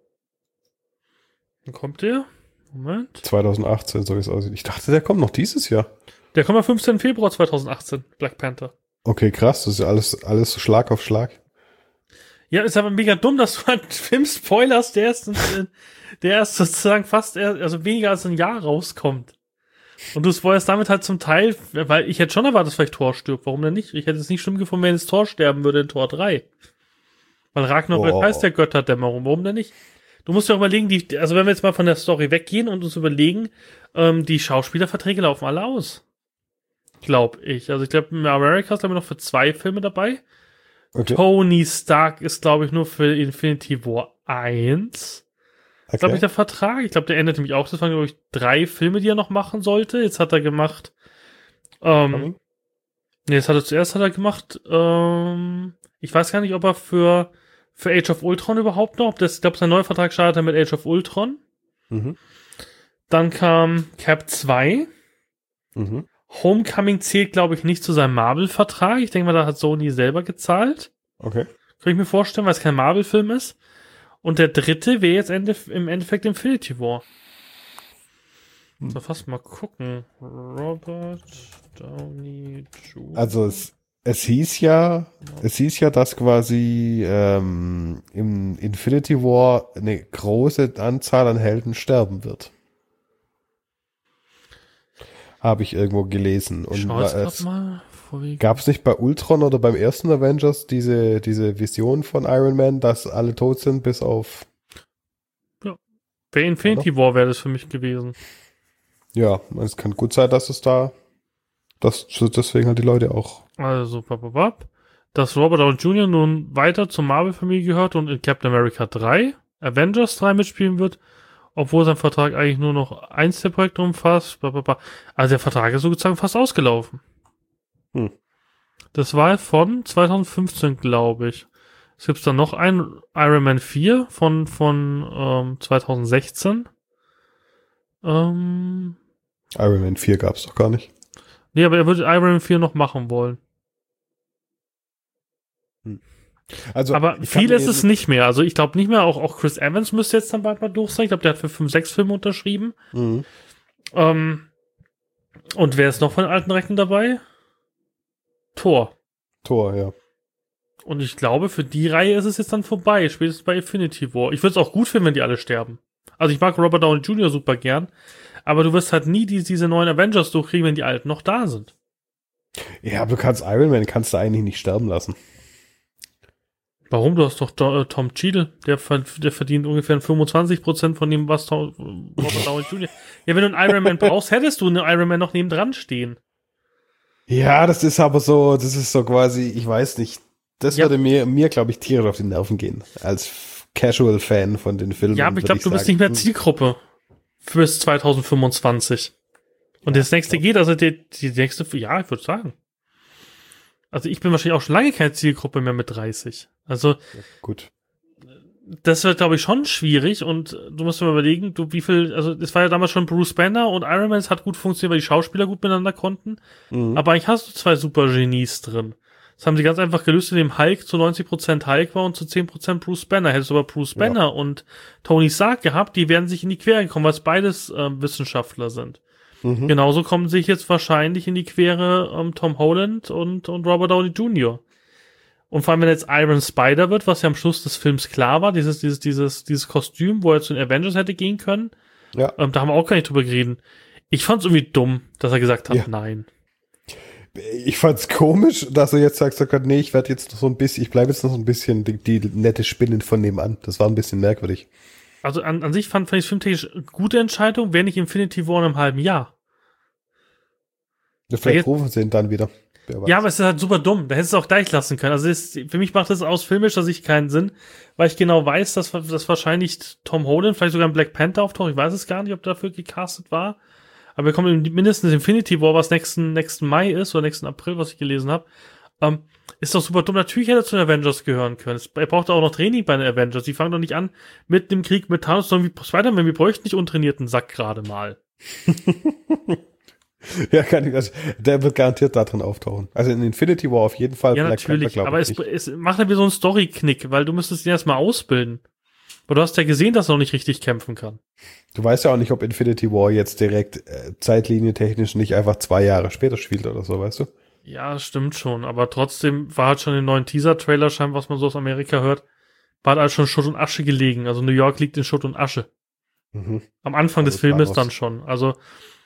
S1: Wann kommt der? Moment.
S2: zwanzig achtzehn, so wie es aussieht. Ich dachte, der kommt noch dieses Jahr.
S1: Der kommt am fünfzehnten Februar zwanzig achtzehn, Black Panther.
S2: Okay, krass, das ist ja alles, alles so Schlag auf Schlag.
S1: Ja, ist aber mega dumm, dass du einen Film spoilerst, der erst, in, der erst sozusagen fast, eher, also weniger als ein Jahr rauskommt. Und du spoilerst damit halt zum Teil, weil ich hätte schon erwartet, dass vielleicht Thor stirbt. Warum denn nicht? Ich hätte es nicht schlimm gefunden, wenn jetzt Thor sterben würde in Tor drei. Weil Ragnarok
S2: Oh.
S1: heißt der Götterdämmerung. Warum denn nicht? Du musst dir auch überlegen, die, also wenn wir jetzt mal von der Story weggehen und uns überlegen, ähm, die Schauspielerverträge laufen alle aus. Glaub ich. Also ich glaube, America ist glaube ich noch für zwei Filme dabei.
S2: Okay.
S1: Tony Stark ist, glaube ich, nur für Infinity War eins.
S2: Okay.
S1: Glaube ich, der Vertrag. Ich glaube, der endet nämlich auch. Das waren, glaube ich, drei Filme, die er noch machen sollte. Jetzt hat er gemacht. Ähm,
S2: Coming?
S1: nee, jetzt hat er zuerst hat er gemacht. Ähm, ich weiß gar nicht, ob er für, für Age of Ultron überhaupt noch. Ob das, ich glaube, sein neuer Vertrag startet er mit Age of Ultron.
S2: Mhm.
S1: Dann kam Cap zwei.
S2: Mhm.
S1: Homecoming zählt, glaube ich, nicht zu seinem Marvel-Vertrag. Ich denke mal, da hat Sony selber gezahlt.
S2: Okay.
S1: Kann ich mir vorstellen, weil es kein Marvel-Film ist. Und der dritte wäre jetzt Ende, im Endeffekt Infinity War.
S2: Hm.
S1: So, fast mal gucken. Robert Downey Junior
S2: Also es, es hieß ja, es hieß ja, dass quasi ähm, im Infinity War eine große Anzahl an Helden sterben wird. Habe ich irgendwo gelesen. Und
S1: Schau jetzt
S2: es,
S1: grad mal. Vorweg.
S2: gab es nicht bei Ultron oder beim ersten Avengers diese, diese Vision von Iron Man, dass alle tot sind, bis auf...
S1: Bei Infinity War wäre das für mich gewesen.
S2: Ja, es kann gut sein, dass es da, dass deswegen halt die Leute auch...
S1: Also, papapap. Dass Robert Downey Junior nun weiter zur Marvel-Familie gehört und in Captain America drei, Avengers drei mitspielen wird, obwohl sein Vertrag eigentlich nur noch eins der Projekte umfasst. Papapap. Also der Vertrag ist sozusagen fast ausgelaufen.
S2: Hm.
S1: Das war von zwanzig fünfzehn, glaube ich. Es gibt dann noch einen Iron Man vier von, von ähm, zwanzig sechzehn. Ähm,
S2: Iron Man vier gab's doch gar nicht.
S1: nee, aber er würde Iron Man vier noch machen wollen.
S2: Also,
S1: aber viel ist es nicht mehr. Also ich glaube nicht mehr, auch, auch Chris Evans müsste jetzt dann bald mal durch sein. Ich glaube, der hat für fünf, sechs Filme unterschrieben.
S2: Mhm.
S1: Ähm, und wer ist noch von den alten Recken dabei? Thor.
S2: Thor, ja.
S1: Und ich glaube, für die Reihe ist es jetzt dann vorbei, spätestens bei Infinity War. Ich würde es auch gut finden, wenn die alle sterben. Also ich mag Robert Downey Junior super gern, aber du wirst halt nie die, diese neuen Avengers durchkriegen, wenn die alten noch da sind.
S2: Ja, aber du kannst Iron Man kannst du eigentlich nicht sterben lassen.
S1: Warum? Du hast doch Do- äh, Tom Cheadle, der, der verdient ungefähr fünfundzwanzig Prozent von dem, was Tom, Robert Downey Junior Ja, wenn du einen Iron Man brauchst, hättest du einen Iron Man noch nebendran stehen.
S2: Ja, das ist aber so, das ist so quasi, ich weiß nicht, das
S1: Ja.
S2: würde mir, mir glaube ich, tierisch auf die Nerven gehen, als Casual-Fan von den Filmen.
S1: Ja, aber ich
S2: würde
S1: glaube, du bist
S2: sagen,
S1: nicht mehr Zielgruppe bis zwanzig fünfundzwanzig. Und
S2: Ja,
S1: das nächste
S2: glaub.
S1: geht, also die, die nächste, ja, ich würde sagen. Also ich bin wahrscheinlich auch schon lange keine Zielgruppe mehr mit dreißig. Also
S2: Ja, gut.
S1: das wird, glaube ich, schon schwierig und du musst dir mal überlegen, du wie viel, also es war ja damals schon Bruce Banner und Iron Man, es hat gut funktioniert, weil die Schauspieler gut miteinander konnten.
S2: Mhm.
S1: Aber eigentlich hast du zwei super Genies drin. Das haben sie ganz einfach gelöst, indem Hulk zu neunzig Prozent Hulk war und zu zehn Prozent Bruce Banner. Hättest du aber Bruce
S2: Ja.
S1: Banner und Tony Stark gehabt, die wären sich in die Quere gekommen, weil es beides ähm, Wissenschaftler sind.
S2: Mhm.
S1: Genauso kommen sich jetzt wahrscheinlich in die Quere ähm, Tom Holland und, und Robert Downey Junior Und vor allem, wenn jetzt Iron Spider wird, was ja am Schluss des Films klar war, dieses, dieses, dieses, dieses Kostüm, wo er zu den Avengers hätte gehen können,
S2: Ja.
S1: ähm, da haben wir auch gar nicht drüber geredet. Ich fand's irgendwie dumm, dass er gesagt hat,
S2: Ja.
S1: nein.
S2: Ich fand's komisch, dass er jetzt sagt, sagt nee, ich werde jetzt noch so ein bisschen, ich bleibe jetzt noch so ein bisschen die, die nette Spinnin von nebenan. Das war ein bisschen merkwürdig.
S1: Also an, an sich fand, fand ich filmtechnisch eine gute Entscheidung, wäre nicht Infinity War in einem halben Jahr.
S2: Ja, vielleicht
S1: jetzt-
S2: rufen sie ihn dann wieder. Wer weiß.
S1: Ja, aber es ist halt super dumm. Da hättest du auch gleich lassen können. Also es, für mich macht das aus filmischer Sicht keinen Sinn, weil ich genau weiß, dass, dass wahrscheinlich Tom Holland, vielleicht sogar ein Black Panther auftaucht. Ich weiß es gar nicht, ob dafür gecastet war. Aber wir kommen in mindestens Infinity War, was nächsten, nächsten Mai ist, oder nächsten April, was ich gelesen habe. Ähm, ist doch super dumm. Natürlich hätte er zu den Avengers gehören können. Es- Er braucht auch noch Training bei den Avengers. Die fangen doch nicht an mit dem Krieg mit Thanos, sondern wie Spider-Man. Wir bräuchten nicht untrainierten Sack gerade mal.
S2: Ja, kann ich, also, der wird garantiert da drin auftauchen. Also in Infinity War auf jeden Fall.
S1: Ja,
S2: Black
S1: natürlich.
S2: Panther, glaub
S1: Aber
S2: ich
S1: es,
S2: nicht.
S1: es macht halt wie so einen Story-Knick, weil du müsstest ihn erstmal ausbilden. Aber du hast ja gesehen, dass er noch nicht richtig kämpfen kann.
S2: Du weißt ja auch nicht, ob Infinity War jetzt direkt äh, zeitlinientechnisch nicht einfach zwei Jahre später spielt oder so, weißt du?
S1: Ja, stimmt schon. Aber trotzdem war halt schon im neuen Teaser-Trailer, scheinbar, was man so aus Amerika hört, war halt alles schon Schutt und Asche gelegen. Also New York liegt in Schutt und Asche.
S2: Mhm.
S1: Am Anfang des
S2: Also
S1: Filmes
S2: Thanos.
S1: dann schon. Also,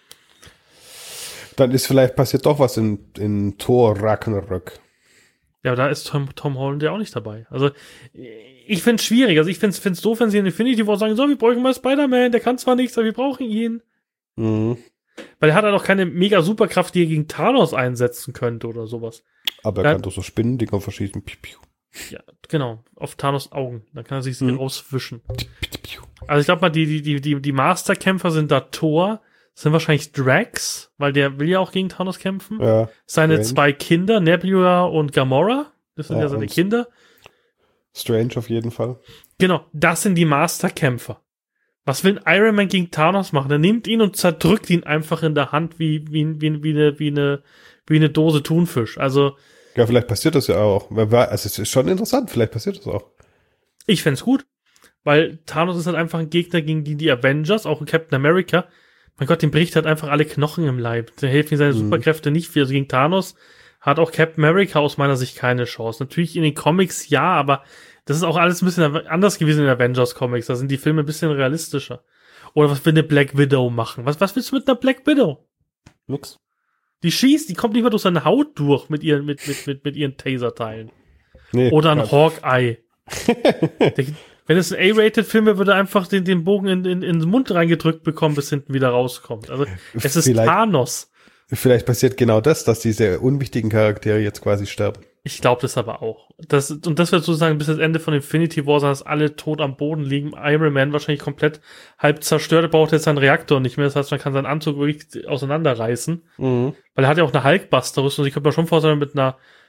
S2: Dann ist vielleicht passiert doch was in, in Thor Ragnarök.
S1: ja, da ist Tom, Tom Holland ja auch nicht dabei. Also, ich find's schwierig. Also, ich find's, find's doof, wenn sie in Infinity War sagen, so, wir brauchen mal Spider-Man, der kann zwar nichts, aber wir brauchen ihn.
S2: Mhm.
S1: Weil er hat halt auch keine mega Superkraft, die er gegen Thanos einsetzen könnte oder sowas.
S2: Aber er
S1: Ja.
S2: kann doch so Spinnendinger verschießen. Piu, piu,
S1: Ja, genau. Auf Thanos Augen. Dann kann er sich sie
S2: Mhm.
S1: rauswischen.
S2: piu, piu.
S1: Also ich glaube mal, die, die, die, die, die Masterkämpfer sind da Thor, sind wahrscheinlich Drax, weil der will ja auch gegen Thanos kämpfen.
S2: Ja,
S1: Seine
S2: Strange.
S1: zwei Kinder, Nebula und Gamora, das sind ja,
S2: Ja,
S1: seine
S2: und-
S1: Kinder.
S2: Strange auf jeden Fall.
S1: Genau, das sind die Masterkämpfer. Was will ein Iron Man gegen Thanos machen? Er nimmt ihn und zerdrückt ihn einfach in der Hand wie, wie, wie, wie, eine, wie, eine, wie eine Dose Thunfisch. Also
S2: Ja, vielleicht passiert das ja auch. Wer weiß, also es ist schon interessant, vielleicht passiert das auch.
S1: ich fänd's gut, weil Thanos ist halt einfach ein Gegner gegen die, die Avengers, auch Captain America. Mein Gott, dem bricht halt einfach alle Knochen im Leib. Da helfen ihm seine
S2: Mhm.
S1: Superkräfte nicht viel. Also gegen Thanos hat auch Captain America aus meiner Sicht keine Chance. Natürlich in den Comics ja, aber das ist auch alles ein bisschen anders gewesen in den Avengers-Comics. Da sind die Filme ein bisschen realistischer. Oder was will eine Black Widow machen? Was, was willst du mit einer Black Widow?
S2: Nix.
S1: Die schießt, die kommt nicht mal durch seine Haut durch mit ihren, mit, mit, mit, mit ihren Taserteilen.
S2: Nee,
S1: Oder ein
S2: ja.
S1: Hawkeye. Der, wenn es ein A-Rated-Film wäre, würde er einfach den, den Bogen in, in, in den Mund reingedrückt bekommen, bis hinten wieder rauskommt. Also, es ist
S2: Vielleicht-
S1: Thanos.
S2: Vielleicht passiert genau das, dass diese unwichtigen Charaktere jetzt quasi sterben.
S1: Ich glaube das aber auch. Das, und das wird sozusagen bis das Ende von Infinity War sein, dass alle tot am Boden liegen. Iron Man wahrscheinlich komplett halb zerstört. Er braucht jetzt seinen Reaktor nicht mehr. Das heißt, man kann seinen Anzug wirklich auseinanderreißen.
S2: Mhm.
S1: Weil er hat ja auch eine Hulkbuster-Rüstung. Ich könnte mir schon vorstellen, mit einer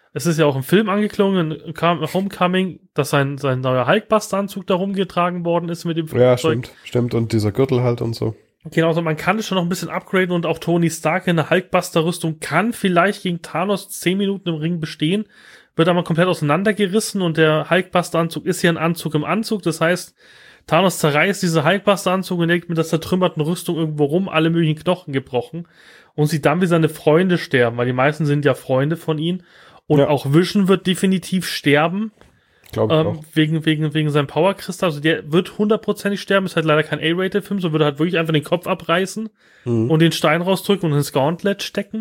S1: Es ist ja auch im Film angeklungen, in Homecoming, dass sein, sein neuer Hulkbuster-Anzug da rumgetragen worden ist mit dem
S2: Flugzeug. Ja, stimmt, stimmt. Und dieser Gürtel halt und so.
S1: Genau, also man kann es schon noch ein bisschen upgraden und auch Tony Stark in der Hulkbuster-Rüstung kann vielleicht gegen Thanos zehn Minuten im Ring bestehen, wird aber komplett auseinandergerissen und der Hulkbuster-Anzug ist ja ein Anzug im Anzug, das heißt, Thanos zerreißt diese Hulkbuster-Anzug und legt mit der zertrümmerten Rüstung irgendwo rum, alle möglichen Knochen gebrochen und sieht dann, wie seine Freunde sterben, weil die meisten sind ja Freunde von ihm. Und ja. auch Vision wird definitiv sterben.
S2: Glaube ich
S1: ähm,
S2: auch.
S1: Wegen, wegen, wegen seinem Powerkristall. Also der wird hundertprozentig sterben. Ist halt leider kein A-Rated-Film. So würde halt wirklich einfach den Kopf abreißen mhm. und den Stein rausdrücken und ins Gauntlet stecken.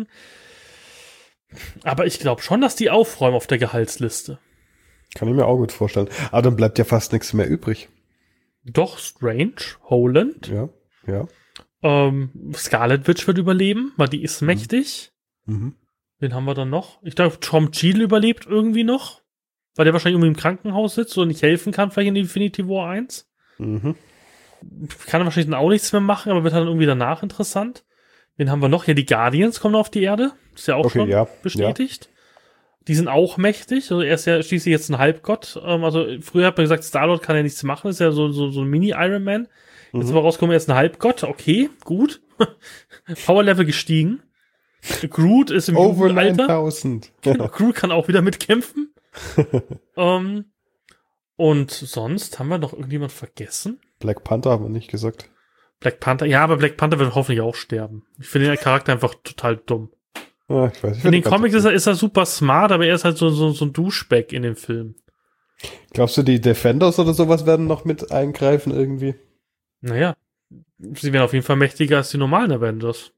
S1: Aber ich glaube schon, dass die aufräumen auf der Gehaltsliste.
S2: Kann ich mir auch gut vorstellen. Aber dann bleibt ja fast nichts mehr übrig.
S1: Doch, Strange, Holland.
S2: Ja, ja.
S1: Ähm, Scarlet Witch wird überleben, weil die ist mhm. mächtig.
S2: Mhm.
S1: Wen haben wir dann noch? Ich glaube, Tom Cheadle überlebt irgendwie noch, weil der wahrscheinlich irgendwie im Krankenhaus sitzt und nicht helfen kann, vielleicht in Infinity War eins.
S2: Mhm.
S1: Kann wahrscheinlich dann auch nichts mehr machen, aber wird dann irgendwie danach interessant. Wen haben wir noch? Ja, die Guardians kommen auf die Erde. Ist ja auch
S2: okay,
S1: schon
S2: ja,
S1: bestätigt. Ja. Die sind auch mächtig. Also er ist ja schließlich jetzt ein Halbgott. Ähm, also früher hat man gesagt, Star-Lord kann ja nichts machen. Ist ja so, so, so ein Mini-Iron Man. Jetzt mhm. aber rauskommen, er ist ein Halbgott. Okay, gut. Power-Level gestiegen. Groot ist im
S2: Over
S1: Jugendalter.
S2: neuntausend.
S1: Genau, Groot kann auch wieder mitkämpfen. um, und sonst haben wir noch irgendjemand vergessen?
S2: Black Panther haben wir nicht gesagt.
S1: Black Panther, ja, aber Black Panther wird hoffentlich auch sterben. Ich finde den Charakter einfach total dumm.
S2: Ja, ich weiß, ich
S1: in den Comics ist er, ist er super smart, aber er ist halt so, so, so ein Duschback in dem Film.
S2: Glaubst du, die Defenders oder sowas werden noch mit eingreifen irgendwie?
S1: Naja, sie werden auf jeden Fall mächtiger als die normalen Avengers.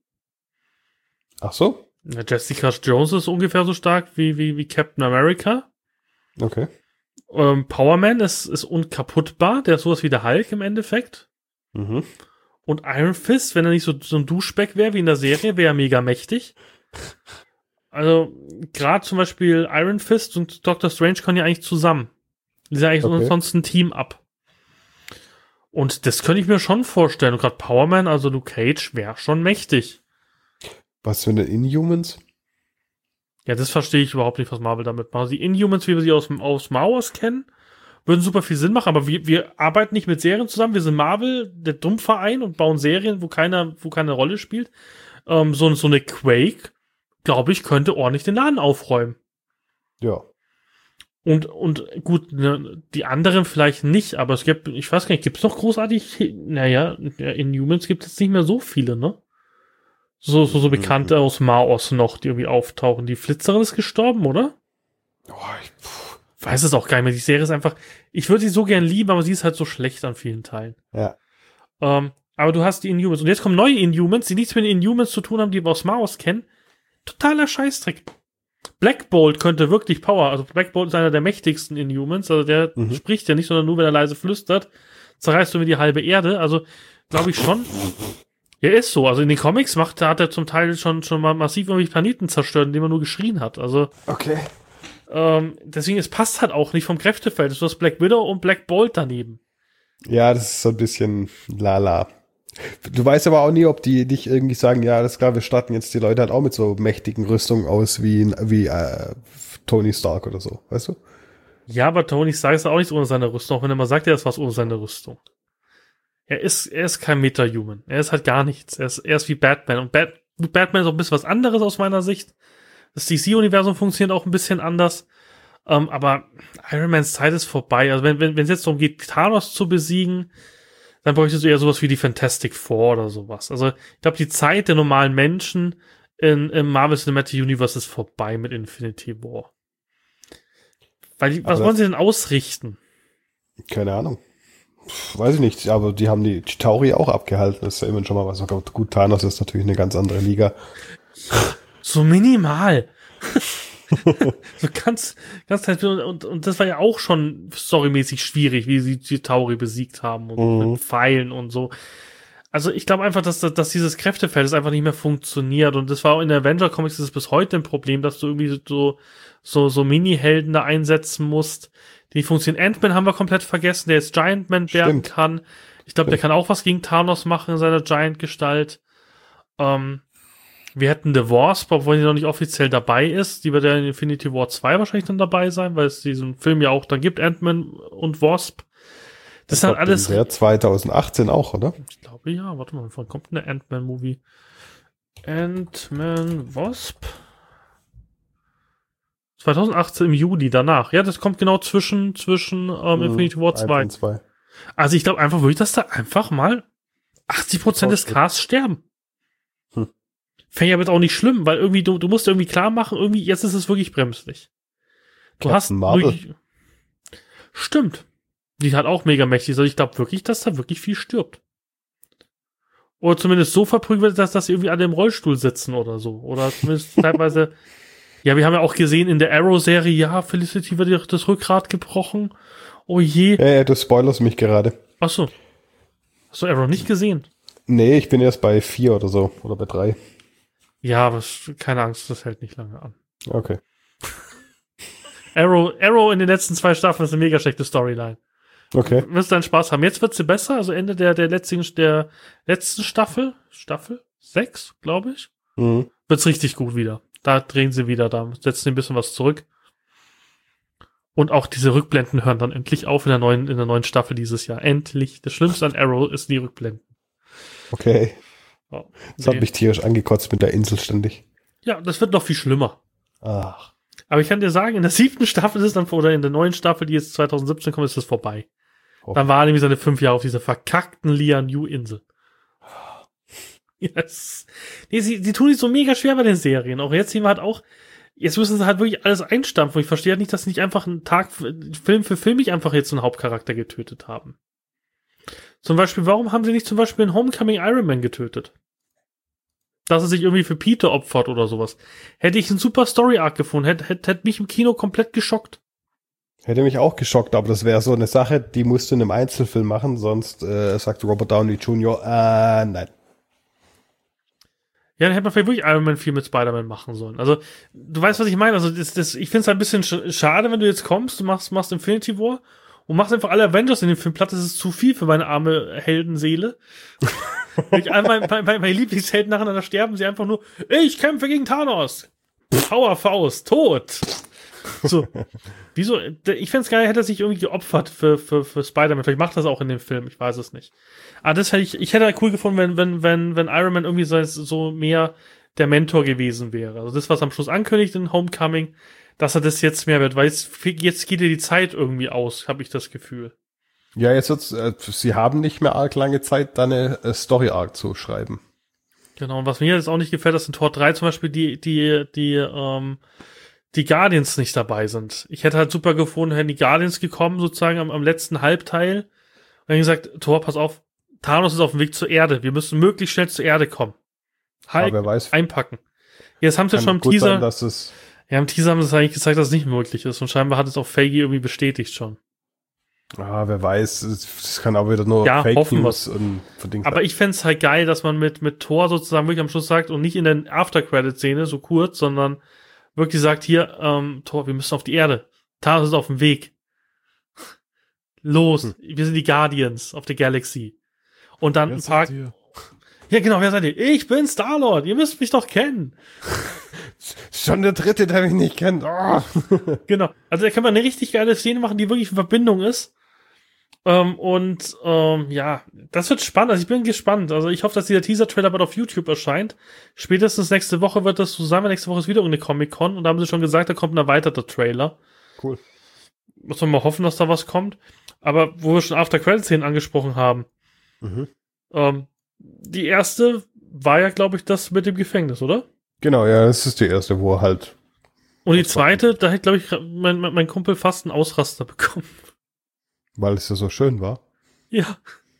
S2: Ach so?
S1: Ja, Jessica Jones ist ungefähr so stark wie, wie, wie Captain America.
S2: Okay.
S1: Ähm, Power Man ist, ist unkaputtbar. Der ist sowas wie der Hulk im Endeffekt.
S2: Mhm.
S1: Und Iron Fist, wenn er nicht so, so ein Duschback wäre wie in der Serie, wäre er mega mächtig. Also, gerade zum Beispiel Iron Fist und Doctor Strange können ja eigentlich zusammen. Die sind eigentlich okay. sonst ein Team ab. Und das könnte ich mir schon vorstellen. Und gerade Power Man, also Luke Cage, wäre schon mächtig.
S2: Was für eine Inhumans?
S1: Ja, das verstehe ich überhaupt nicht, was Marvel damit macht. Die Inhumans, wie wir sie aus, aus Mauers kennen, würden super viel Sinn machen, aber wir, wir arbeiten nicht mit Serien zusammen. Wir sind Marvel, der Dummverein, und bauen Serien, wo keiner, wo keine Rolle spielt. Ähm, so, so eine Quake, glaube ich, könnte ordentlich den Laden aufräumen.
S2: Ja.
S1: Und, und gut, ne, die anderen vielleicht nicht, aber es gibt, ich weiß gar nicht, gibt es noch großartig, naja, Inhumans gibt es nicht mehr so viele, ne? So, so, so Bekannte mhm. aus Maos noch, die irgendwie auftauchen. Die Flitzerin ist gestorben, oder?
S2: Oh, ich pff.
S1: weiß es auch gar nicht mehr. Die Serie ist einfach, ich würde sie so gern lieben, aber sie ist halt so schlecht an vielen Teilen.
S2: Ja.
S1: Ähm, aber du hast die Inhumans. Und jetzt kommen neue Inhumans, die nichts mit den Inhumans zu tun haben, die wir aus Maos kennen. Totaler Scheißdreck. Black Bolt könnte wirklich Power, also Black Bolt ist einer der mächtigsten Inhumans, also der mhm. spricht ja nicht, sondern nur, wenn er leise flüstert, zerreißt du mir die halbe Erde, also glaube ich schon. Ja, ist so. Also in den Comics macht, hat er zum Teil schon, schon mal massiv irgendwie Planeten zerstört, indem er nur geschrien hat. Also,
S2: okay.
S1: Ähm, deswegen, es passt halt auch nicht vom Kräftefeld. Du hast Black Widow und Black Bolt daneben.
S2: Ja, das ist so ein bisschen lala. Du weißt aber auch nie, ob die nicht irgendwie sagen, ja, das ist klar, wir starten jetzt die Leute halt auch mit so mächtigen Rüstungen aus wie, wie äh, Tony Stark oder so, weißt du?
S1: Ja, aber Tony Stark ist auch nichts ohne seine Rüstung, auch wenn er mal sagt, er ist was ohne seine Rüstung. Er ist, er ist kein Meta-Human. Er ist halt gar nichts. Er ist, er ist wie Batman. Und Bat, Batman ist auch ein bisschen was anderes aus meiner Sicht. Das D C-Universum funktioniert auch ein bisschen anders. Ähm, aber Iron Mans Zeit ist vorbei. Also wenn, wenn, wenn es jetzt darum geht, Thanos zu besiegen, dann bräuchtest du eher sowas wie die Fantastic Four oder sowas. Also ich glaube, die Zeit der normalen Menschen in, im Marvel Cinematic Universe ist vorbei mit Infinity War. Weil die, was wollen sie denn ausrichten?
S2: Keine Ahnung. Weiß ich nicht, aber die haben die Chitauri auch abgehalten. Das ist ja immer schon mal was. Gut, Thanos ist natürlich eine ganz andere Liga.
S1: So minimal. so ganz, ganz und, und das war ja auch schon storymäßig schwierig, wie sie Chitauri besiegt haben und mhm. mit Pfeilen und so. Also ich glaube einfach, dass, dass dieses Kräftefeld das einfach nicht mehr funktioniert, und das war auch in der Avenger-Comics ist es bis heute ein Problem, dass du irgendwie so, so, so Mini-Helden da einsetzen musst, die funktionieren. Ant-Man haben wir komplett vergessen, der jetzt Giant Man werden kann. Ich glaube, der kann auch was gegen Thanos machen in seiner Giant-Gestalt. Ähm, Wir hätten The Wasp, obwohl die noch nicht offiziell dabei ist. Die wird ja in Infinity War zwei wahrscheinlich dann dabei sein, weil es diesen Film ja auch dann gibt, Ant-Man und Wasp. Das ist dann alles...
S2: Der zwanzig achtzehn auch, oder?
S1: Ich glaube, ja. Warte mal, wann kommt eine Ant-Man-Movie? Ant-Man Wasp? zwanzig achtzehn im Juli, danach. Ja, das kommt genau zwischen, zwischen ähm, Infinity War zwei.
S2: zwei.
S1: Also ich glaube einfach wirklich, dass da einfach mal achtzig Prozent des Casts sterben.
S2: Hm.
S1: Fände ich aber jetzt auch nicht schlimm, weil irgendwie, du, du musst irgendwie klar machen, irgendwie, jetzt ist es wirklich bremslich. Du
S2: Captain
S1: hast
S2: Marvel.
S1: wirklich, stimmt. Die hat auch mega mächtig. Also ich glaube wirklich, dass da wirklich viel stirbt. Oder zumindest so verprügelt wird, dass, dass sie irgendwie alle im Rollstuhl sitzen oder so. Oder zumindest teilweise, ja, wir haben ja auch gesehen in der Arrow-Serie, ja, Felicity wird ihr das Rückgrat gebrochen. Oh je.
S2: Ja, ja, du spoilerst mich gerade.
S1: Ach so. Hast du Arrow nicht gesehen?
S2: Nee, ich bin erst bei vier oder so. Oder bei drei.
S1: Ja, aber es- keine Angst, das hält nicht lange an.
S2: Okay.
S1: Arrow, Arrow in den letzten zwei Staffeln ist eine mega schlechte Storyline.
S2: Okay.
S1: Wirst deinen Spaß haben. Jetzt wird sie besser, also Ende der, der letzten, der letzten Staffel, Staffel sechs, glaube ich,
S2: Mhm.
S1: wird's richtig gut wieder. Da drehen sie wieder, da setzen sie ein bisschen was zurück. Und auch diese Rückblenden hören dann endlich auf in der neuen, in der neuen Staffel dieses Jahr. Endlich. Das Schlimmste an Arrow ist die Rückblenden.
S2: Okay.
S1: Ja,
S2: Das hat
S1: nee.
S2: mich tierisch angekotzt mit der Insel ständig.
S1: Ja, das wird noch viel schlimmer.
S2: Ach.
S1: Aber ich kann dir sagen, in der siebten Staffel ist es dann, oder in der neuen Staffel, die jetzt zwanzig siebzehn kommt, ist es vorbei.
S2: Oh.
S1: Dann war nämlich seine fünf Jahre auf dieser verkackten Lian-Yu-Insel. Yes. Nee, sie, sie tun sich so mega schwer bei den Serien. Auch jetzt sehen wir halt auch, jetzt müssen sie halt wirklich alles einstampfen. Ich verstehe halt nicht, dass sie nicht einfach einen Tag, Film für Film nicht einfach jetzt so einen Hauptcharakter getötet haben. Zum Beispiel, warum haben sie nicht zum Beispiel in Homecoming Iron Man getötet? Dass er sich irgendwie für Peter opfert oder sowas. Hätte ich einen super Story-Arc gefunden, hätte, hätte, hätte mich im Kino komplett geschockt.
S2: Hätte mich auch geschockt, aber das wäre so eine Sache, die musst du in einem Einzelfilm machen, sonst äh, sagt Robert Downey Junior, äh, nein.
S1: Ja, dann hätte man vielleicht wirklich Iron Man vier mit Spider-Man machen sollen. Also, du weißt, was ich meine. Also, das, das, ich finde es ein bisschen sch- schade, wenn du jetzt kommst, du machst, machst Infinity War und machst einfach alle Avengers in dem Film platt. Das ist zu viel für meine arme Heldenseele. Ich, all mein, mein, meine Lieblingshelden nacheinander sterben sie einfach nur, ich kämpfe gegen Thanos. Power Faust, tot. So. Wieso? Ich fände es geil, hätte er sich irgendwie geopfert für, für, für Spider-Man. Vielleicht macht er das auch in dem Film, ich weiß es nicht. Aber das hätte ich, ich hätte halt cool gefunden, wenn, wenn, wenn, wenn Iron Man irgendwie so, so mehr der Mentor gewesen wäre. Also das, was am Schluss ankündigt in Homecoming, dass er das jetzt mehr wird, weil jetzt, jetzt geht dir die Zeit irgendwie aus, habe ich das Gefühl.
S2: Ja, jetzt wird's, äh, sie haben nicht mehr arg lange Zeit, da eine äh, Story-Arc zu schreiben.
S1: Genau, und was mir jetzt auch nicht gefällt, dass in Tor drei zum Beispiel die, die, die, ähm, die Guardians nicht dabei sind. Ich hätte halt super gefunden, hätten die Guardians gekommen, sozusagen am, am letzten Halbteil, und dann gesagt, Thor, pass auf, Thanos ist auf dem Weg zur Erde, wir müssen möglichst schnell zur Erde kommen. Halt,
S2: Aber wer weiß,
S1: einpacken. Jetzt haben sie
S2: kann
S1: schon im
S2: gut
S1: Teaser,
S2: sein, dass es,
S1: ja, im Teaser haben sie es eigentlich gezeigt, dass es nicht möglich ist, und scheinbar hat es auch Feige irgendwie bestätigt schon.
S2: ah, wer weiß, es, es kann auch wieder nur
S1: Ja,
S2: Fake
S1: hoffen
S2: News und verdingt.
S1: Aber ich fänd's halt geil, dass man mit, mit Thor sozusagen wirklich am Schluss sagt und nicht in der After-Credit-Szene so kurz, sondern wirklich sagt, hier, ähm, Thor, wir müssen auf die Erde. Thanos ist auf dem Weg. Los,
S2: Hm.
S1: wir sind die Guardians of the Galaxy. Und dann
S2: Wer
S1: ein paar...
S2: seid ihr?
S1: Ja, genau, wer seid ihr? Ich bin Star-Lord, ihr müsst mich doch kennen.
S2: Schon der dritte, der mich nicht kennt. Oh.
S1: Genau. Also da kann man eine richtig geile Szene machen, die wirklich in Verbindung ist. Ähm, und ähm, ja, das wird spannend. Also ich bin gespannt. Also ich hoffe, dass dieser Teaser-Trailer bald auf YouTube erscheint. Spätestens nächste Woche wird das so sein. Nächste Woche ist wieder irgendeine Comic-Con. Und da haben sie schon gesagt, da kommt ein erweiterter Trailer.
S2: Cool.
S1: Muss man mal hoffen, dass da was kommt. Aber wo wir schon After-Credit-Szenen angesprochen haben.
S2: Mhm.
S1: Ähm, die erste war ja, glaube ich, das mit dem Gefängnis, oder?
S2: Genau, ja, das ist die erste, wo er halt.
S1: Und die zweite, da hätte, glaube ich, mein, mein, mein Kumpel fast einen Ausraster bekommen.
S2: Weil es ja so schön war.
S1: Ja.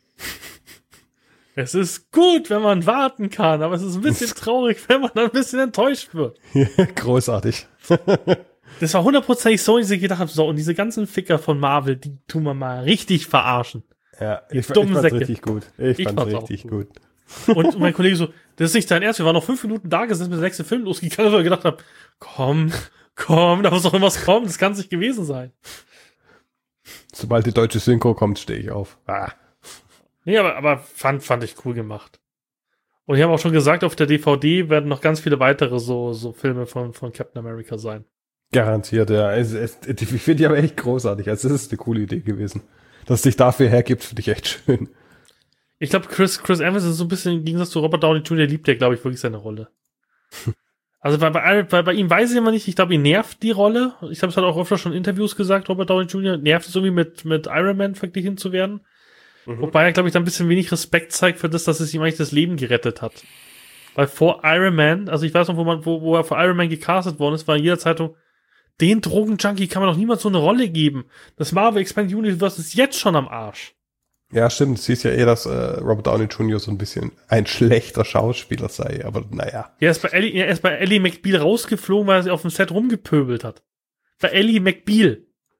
S1: Es ist gut, wenn man warten kann, aber es ist ein bisschen traurig, wenn man dann ein bisschen enttäuscht wird.
S2: Großartig.
S1: Das war hundertprozentig so, dass ich gedacht habe, so, und diese ganzen Ficker von Marvel, die tun wir mal richtig verarschen.
S2: Ja,
S1: Die
S2: ich, ich
S1: dummen
S2: fand's
S1: Säcke.
S2: richtig gut. Ich,
S1: Ich
S2: fand's
S1: fand's auch
S2: richtig
S1: gut.
S2: gut.
S1: Und mein Kollege so, das ist nicht dein Ernst, wir waren noch fünf Minuten da gesessen, bis der nächste Film losgegangen ist, und ich gedacht habe, komm, komm, da muss doch irgendwas kommen, das kann es nicht gewesen sein.
S2: Sobald die deutsche Synchro kommt, stehe ich auf. Ah.
S1: Nee, aber, aber fand, fand ich cool gemacht. Und die haben auch schon gesagt, auf der D V D werden noch ganz viele weitere so, so Filme von, von Captain America sein.
S2: Garantiert, ja. Es, es, ich finde die aber echt großartig. Also das ist eine coole Idee gewesen. Dass es dich dafür hergibt, finde ich echt schön.
S1: Ich glaube, Chris, Chris Evans ist so ein bisschen im Gegensatz zu Robert Downey Junior liebt der, glaube ich, wirklich seine Rolle. Also bei, bei, bei, bei ihm weiß ich immer nicht, ich glaube, ihn nervt die Rolle. Ich habe es halt auch öfter schon in Interviews gesagt, Robert Downey Junior nervt es irgendwie mit, mit Iron Man verglichen zu werden. Mhm. Wobei er, glaube ich, da ein bisschen wenig Respekt zeigt für das, dass es ihm eigentlich das Leben gerettet hat. Weil vor Iron Man, also ich weiß noch, wo man, wo, wo er vor Iron Man gecastet worden ist, war in jeder Zeitung, den Drogenjunkie kann man doch niemals so eine Rolle geben. Das Marvel Expanded Universe ist jetzt schon am Arsch.
S2: Ja, stimmt. Du siehst ja eh, dass äh, Robert Downey Junior so ein bisschen ein schlechter Schauspieler sei, aber naja.
S1: Er ist bei Ellie, er ist bei Ellie McBeal rausgeflogen, weil er sich auf dem Set rumgepöbelt hat. Bei Ellie McBeal.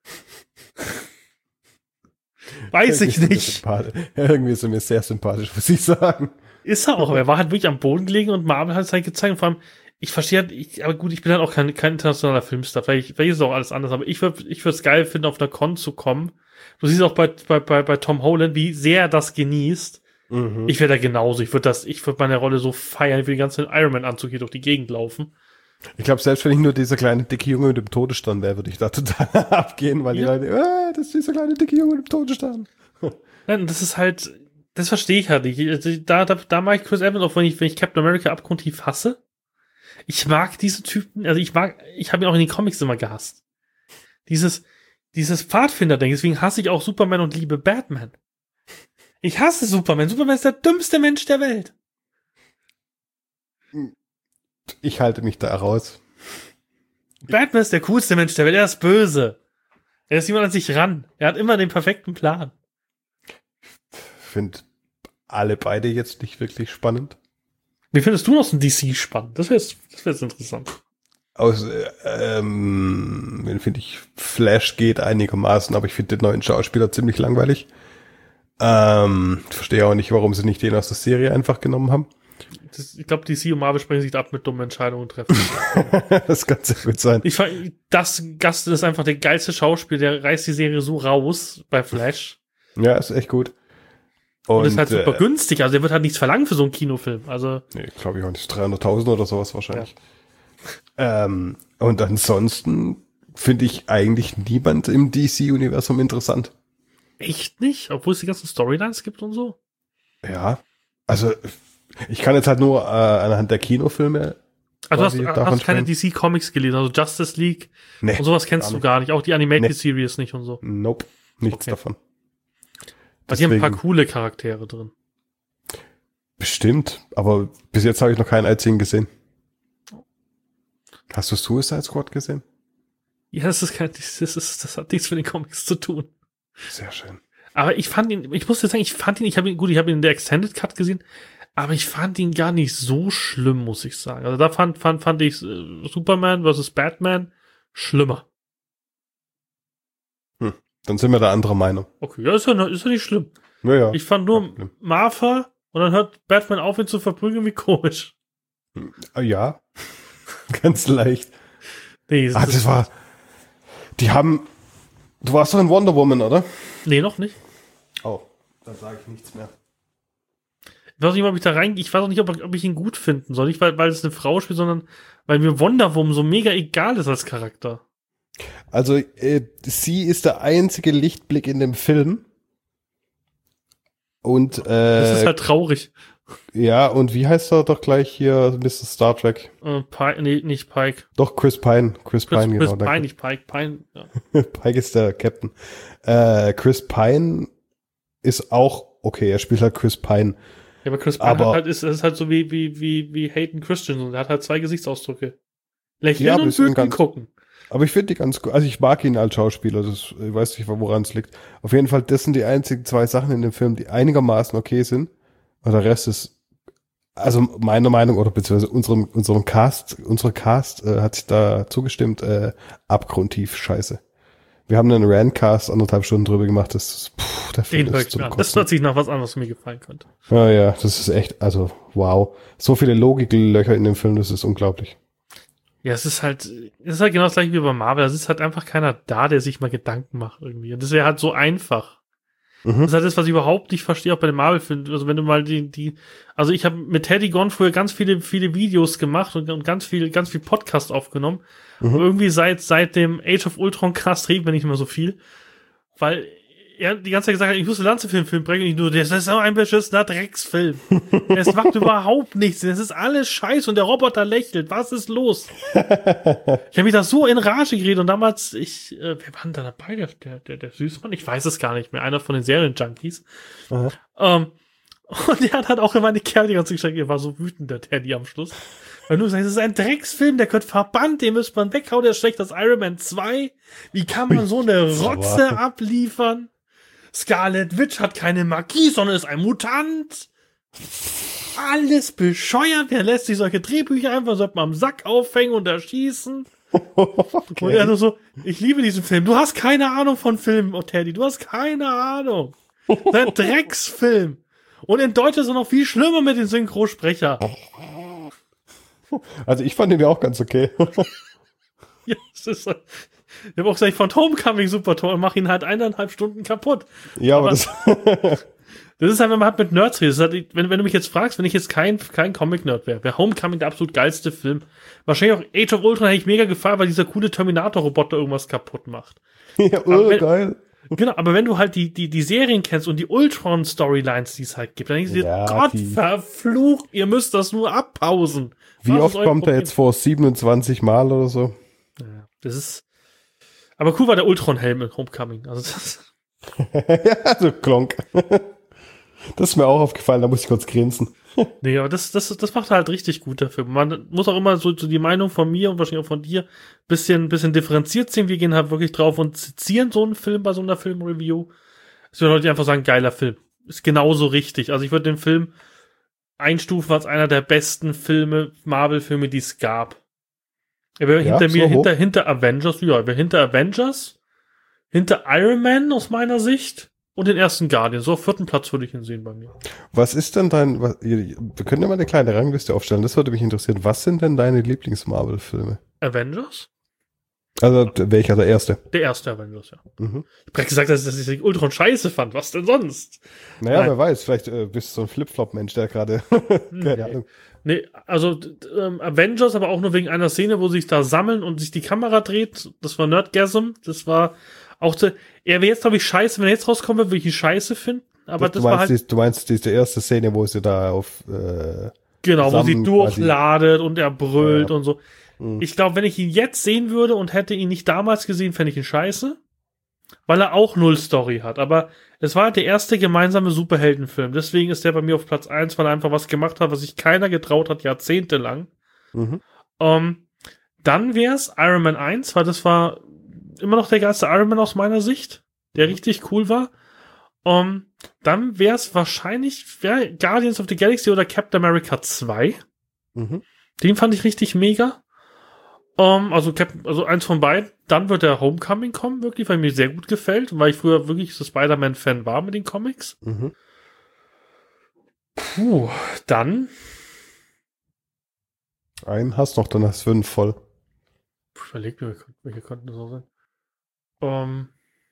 S1: Weiß ich nicht.
S2: Irgendwie ist er mir sehr sympathisch, muss ich sagen.
S1: Ist er auch, aber er war halt wirklich am Boden gelegen und Marvel hat es halt gezeigt. Und vor allem, ich verstehe halt, ich, aber gut, ich bin halt auch kein, kein internationaler Filmstar. Vielleicht, vielleicht ist es auch alles anders, aber ich würde ich würde es geil finden, auf einer Con zu kommen. Du siehst auch bei, bei, bei, bei Tom Holland, wie sehr er das genießt. Mhm. Ich wäre da genauso. Ich würde das, ich würde meine Rolle so feiern, wie den ganzen Iron Man-Anzug hier durch die Gegend laufen.
S2: Ich glaube, selbst wenn ich nur dieser kleine dicke Junge mit dem Todesstern wäre, würde ich da total abgehen, weil ja. die Leute, äh, das ist dieser kleine dicke Junge mit dem Todesstern.
S1: Nein, das ist halt, das verstehe ich halt nicht. Da, da, da mag ich Chris Evans, auch wenn ich, wenn ich Captain America abgrundtief hasse. Ich mag diese Typen, also ich mag, ich habe ihn auch in den Comics immer gehasst. Dieses, dieses Pfadfinder-Ding, deswegen hasse ich auch Superman und liebe Batman. Ich hasse Superman. Superman ist der dümmste Mensch der Welt.
S2: Ich halte mich da raus.
S1: Batman ist der coolste Mensch der Welt. Er ist böse. Er ist jemand an sich ran. Er hat immer den perfekten Plan.
S2: Ich finde alle beide jetzt nicht wirklich spannend.
S1: Wie findest du noch so ein D C spannend? Das wäre jetzt, das wäre jetzt interessant.
S2: Aus, ähm, den finde ich, Flash geht einigermaßen, aber ich finde den neuen Schauspieler ziemlich langweilig. Ähm, ich verstehe auch nicht, warum sie nicht den aus der Serie einfach genommen haben.
S1: Das, ich glaube, D C und Marvel sprechen sich da ab mit dummen Entscheidungen treffen.
S2: Das kann sehr gut sein.
S1: Ich fand, das Gast ist einfach der geilste Schauspieler, der reißt die Serie so raus bei Flash.
S2: Ja, ist echt gut.
S1: Und, und ist halt super äh, günstig, also der wird halt nichts verlangen für so einen Kinofilm. Also
S2: nee, glaube ich auch nicht. dreihunderttausend oder sowas wahrscheinlich. Ja. Ähm, und ansonsten finde ich eigentlich niemand im D C-Universum interessant. Echt nicht? Obwohl es die ganzen Storylines gibt und so? Ja, also ich kann jetzt halt nur äh, anhand der Kinofilme. Also du hast, hast keine D C-Comics gelesen, also Justice League nee, und sowas kennst gar du gar nicht. Auch die Animated nee. Series nicht und so. Nope, nichts okay. davon. Weil die haben ein paar coole Charaktere drin. Bestimmt, aber bis jetzt habe ich noch keinen einzigen gesehen. Hast du Suicide Squad gesehen? Ja, das ist kein, das ist, das hat nichts mit den Comics zu tun. Sehr schön. Aber ich fand ihn, ich muss jetzt sagen, ich fand ihn, ich habe ihn, gut, ich habe ihn in der Extended Cut gesehen, aber ich fand ihn gar nicht so schlimm, muss ich sagen. Also da fand, fand, fand ich äh, Superman versus Batman schlimmer. Hm, dann sind wir da anderer Meinung. Okay, ja, ist ja, ist ja nicht schlimm. Ja, ja. Ich fand nur ja, Martha und dann hört Batman auf, ihn zu verprügeln, wie komisch. Ja, ganz leicht. Nee, das, ah, das war, die haben, du warst doch in Wonder Woman, oder? Nee, noch nicht. Oh, dann sage ich nichts mehr. Ich weiß nicht, ob ich da reingehe. Ich weiß auch nicht, ob, ob ich ihn gut finden soll. Nicht, weil, weil es eine Frau spielt, sondern weil mir Wonder Woman so mega egal ist als Charakter. Also, äh, sie ist der einzige Lichtblick in dem Film. Und, äh. Das ist halt traurig. Ja, und wie heißt er doch gleich hier, Mister Star Trek? Äh, Pike, nee, nicht Pike. Doch, Chris Pine. Chris, Chris Pine, Chris genau. Chris Pine, nicht Pike. Pine, ja. Pike ist der Captain. Äh, Chris Pine ist auch, okay, er spielt halt Chris Pine. Ja, aber Chris Pine aber, hat halt, ist, ist halt so wie, wie, wie, wie Hayden Christensen. Der hat halt zwei Gesichtsausdrücke. Lächeln ja, und Wütend gucken. Aber ich finde die ganz gut. Also ich mag ihn als Schauspieler. Das, ich weiß nicht, woran es liegt. Auf jeden Fall, das sind die einzigen zwei Sachen in dem Film, die einigermaßen okay sind. Und der Rest ist, also meiner Meinung, oder beziehungsweise unserem, unserem Cast, unsere Cast äh, hat sich da zugestimmt, äh, abgrundtief scheiße. Wir haben einen Randcast anderthalb Stunden drüber gemacht, das, pff, der Film ist zum Kotzen. Das hört sich nach was anderes, was mir gefallen könnte. Ja, ja, das ist echt, also, wow. So viele Logiklöcher in dem Film, das ist unglaublich. Ja, es ist halt, es ist halt genau das gleiche wie bei Marvel. Es ist halt einfach keiner da, der sich mal Gedanken macht irgendwie. Und das wäre halt so einfach.
S1: Mhm. Das ist halt das, was ich überhaupt nicht verstehe, auch bei den Marvel-Filmen. Also wenn du mal die, die, also ich habe mit Teddy Gon früher ganz viele, viele Videos gemacht und, und ganz viel, ganz viel Podcast aufgenommen. Mhm. Und irgendwie seit, seit dem Age of Ultron Cast reden wir nicht mehr so viel. Weil er die ganze Zeit gesagt hat, ich muss einen Lanze für den Film bringen. Und ich nur, das ist so ein beschissener Drecksfilm. Es macht überhaupt nichts. Es ist alles scheiße und der Roboter lächelt. Was ist los? Ich habe mich da so in Rage geredet und damals, ich, äh, wer war denn da dabei? Der, der, der, der Süßmann? Ich weiß es gar nicht mehr. Einer von den Serien-Junkies. Ähm, und der hat halt auch immer eine Kerl die ganze Zeit, er war so wütend, der Teddy am Schluss. Weil du sagst, das ist ein Drecksfilm, der gehört verbannt, den müsste man weghauen, der ist schlecht als Iron Man zwei. Wie kann man so eine Rotze abliefern? Scarlet Witch hat keine Magie, sondern ist ein Mutant. Alles bescheuert. Wer lässt sich solche Drehbücher einfach so am Sack aufhängen und erschießen? Okay. Und er nur so, ich liebe diesen Film. Du hast keine Ahnung von Filmen, oh Teddy. Du hast keine Ahnung. Das ist ein Drecksfilm. Und in Deutsch ist er noch viel schlimmer mit den Synchrosprecher.
S2: Also ich fand ihn ja auch ganz okay.
S1: Ja, das ist so. Ich habe auch gesagt, ich fand Homecoming super toll und mach ihn halt eineinhalb Stunden kaputt.
S2: Ja, aber, aber das...
S1: das ist halt, wenn man halt mit Nerds redet. Halt, wenn, wenn du mich jetzt fragst, wenn ich jetzt kein, kein Comic-Nerd wäre, wäre Homecoming der absolut geilste Film. Wahrscheinlich auch Age of Ultron hätte ich mega gefallen, weil dieser coole Terminator-Roboter irgendwas kaputt macht.
S2: Ja, oh, wenn, geil.
S1: Genau, aber wenn du halt die, die, die Serien kennst und die Ultron-Storylines, die es halt gibt, dann denkst du dir, ja, Gott die... verflucht, ihr müsst das nur abpausen.
S2: Wie Was oft kommt er jetzt vor? siebenundzwanzig Mal oder so?
S1: Ja, das ist... Aber cool war der Ultron-Helm in Homecoming. Also das
S2: ja, so klonk. Das ist mir auch aufgefallen, da muss ich kurz grinsen.
S1: Nee, aber das, das, das macht halt richtig gut dafür. Man muss auch immer so, so die Meinung von mir und wahrscheinlich auch von dir bisschen, bisschen differenziert sehen. Wir gehen halt wirklich drauf und sezieren so einen Film bei so einer Filmreview. Es würden Leute einfach sagen, geiler Film. Ist genauso richtig. Also ich würde den Film einstufen als einer der besten Filme, Marvel-Filme, die es gab. Er wäre ja, hinter mir, so hinter, hinter Avengers, ja, er wäre hinter Avengers, hinter Iron Man aus meiner Sicht und den ersten Guardian. So auf vierten Platz würde ich ihn sehen bei mir.
S2: Was ist denn dein, was, wir können ja mal eine kleine Rangliste aufstellen, das würde mich interessieren. Was sind denn deine Lieblings-Marvel-Filme?
S1: Avengers?
S2: Also, welcher, der erste?
S1: Der erste Avengers, ja. Mhm. Ich hab gerade gesagt, dass ich das Ultron scheiße fand. Was denn sonst?
S2: Naja, Nein. wer weiß, vielleicht äh, bist du so ein Flip-Flop-Mensch, der gerade, keine
S1: nee.
S2: Ahnung.
S1: Nee, also ähm, Avengers, aber auch nur wegen einer Szene, wo sie sich da sammeln und sich die Kamera dreht. Das war Nerdgasm. Das war auch, zu, er wäre jetzt, glaube ich, scheiße. Wenn er jetzt rauskommen würde, würde ich ihn scheiße finden. Aber das,
S2: das
S1: war
S2: meinst,
S1: halt...
S2: Die, du meinst diese erste Szene, wo sie da auf... Äh,
S1: genau, wo sie durchladet
S2: quasi.
S1: Und er brüllt
S2: ja.
S1: und so. Mhm. Ich glaube, wenn ich ihn jetzt sehen würde und hätte ihn nicht damals gesehen, fände ich ihn scheiße. Weil er auch null Story hat. Aber es war halt der erste gemeinsame Superheldenfilm. Deswegen ist der bei mir auf Platz eins, weil er einfach was gemacht hat, was sich keiner getraut hat, jahrzehntelang. Mhm. Um, dann wär's Iron Man eins, weil das war immer noch der geilste Iron Man aus meiner Sicht, der mhm. richtig cool war. Um, dann wär's wahrscheinlich wär Guardians of the Galaxy oder Captain America zwei. Mhm. Den fand ich richtig mega. Um, also, also eins von beiden. Dann wird der Homecoming kommen, wirklich, weil mir sehr gut gefällt, weil ich früher wirklich so Spider-Man-Fan war mit den Comics. Mhm. Puh, dann.
S2: Einen hast noch, dann hast du fünf voll.
S1: Ich überleg mir, welche könnten das auch sein. Um,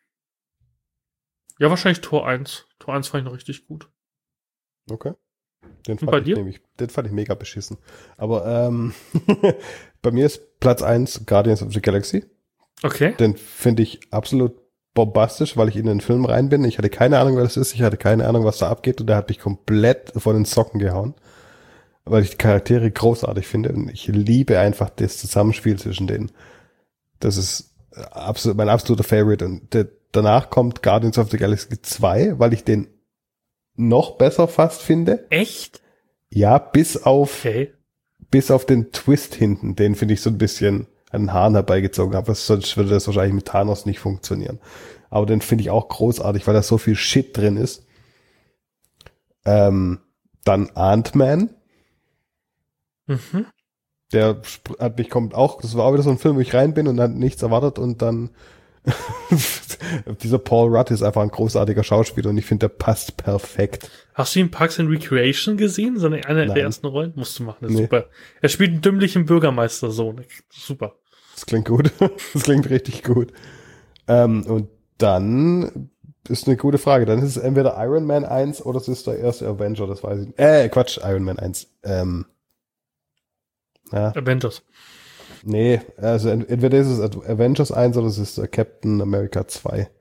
S1: ja, wahrscheinlich Tor eins. Tor eins fand ich noch richtig gut.
S2: Okay. Den
S1: Und bei
S2: fand, ich
S1: dir?
S2: Nämlich, den fand ich mega beschissen. Aber ähm, bei mir ist Platz eins Guardians of the Galaxy.
S1: Okay.
S2: Den finde ich absolut bombastisch, weil ich in den Film rein bin. Ich hatte keine Ahnung, wer das ist. Ich hatte keine Ahnung, was da abgeht. Und der hat mich komplett von den Socken gehauen. Weil ich die Charaktere großartig finde. Und ich liebe einfach das Zusammenspiel zwischen denen. Das ist absolut, mein absoluter Favorite. Und der, danach kommt Guardians of the Galaxy zwei, weil ich den noch besser fast finde.
S1: Echt?
S2: Ja, bis auf
S1: okay.
S2: bis auf den Twist hinten. Den finde ich so ein bisschen an den Haaren herbeigezogen. Aber sonst würde das wahrscheinlich mit Thanos nicht funktionieren. Aber den finde ich auch großartig, weil da so viel Shit drin ist. Ähm, dann Ant-Man.
S1: Mhm.
S2: Der hat mich kommt auch, das war auch wieder so ein Film, wo ich rein bin und dann nichts erwartet und dann dieser Paul Rudd ist einfach ein großartiger Schauspieler und ich finde, der passt perfekt.
S1: Hast du ihn Parks and Recreation gesehen? So eine, eine der ersten Rollen? Musst du machen, das ist nee. super. Er spielt einen dümmlichen Bürgermeistersohn. Super.
S2: Das klingt gut. Das klingt richtig gut. Ähm, und dann ist eine gute Frage. Dann ist es entweder Iron Man eins oder es ist der erste Avenger, das weiß ich nicht. Äh, Quatsch, Iron Man eins. Ähm, ja.
S1: Avengers.
S2: Nee, also ent- entweder ist es Avengers eins oder es ist der Captain America zwei.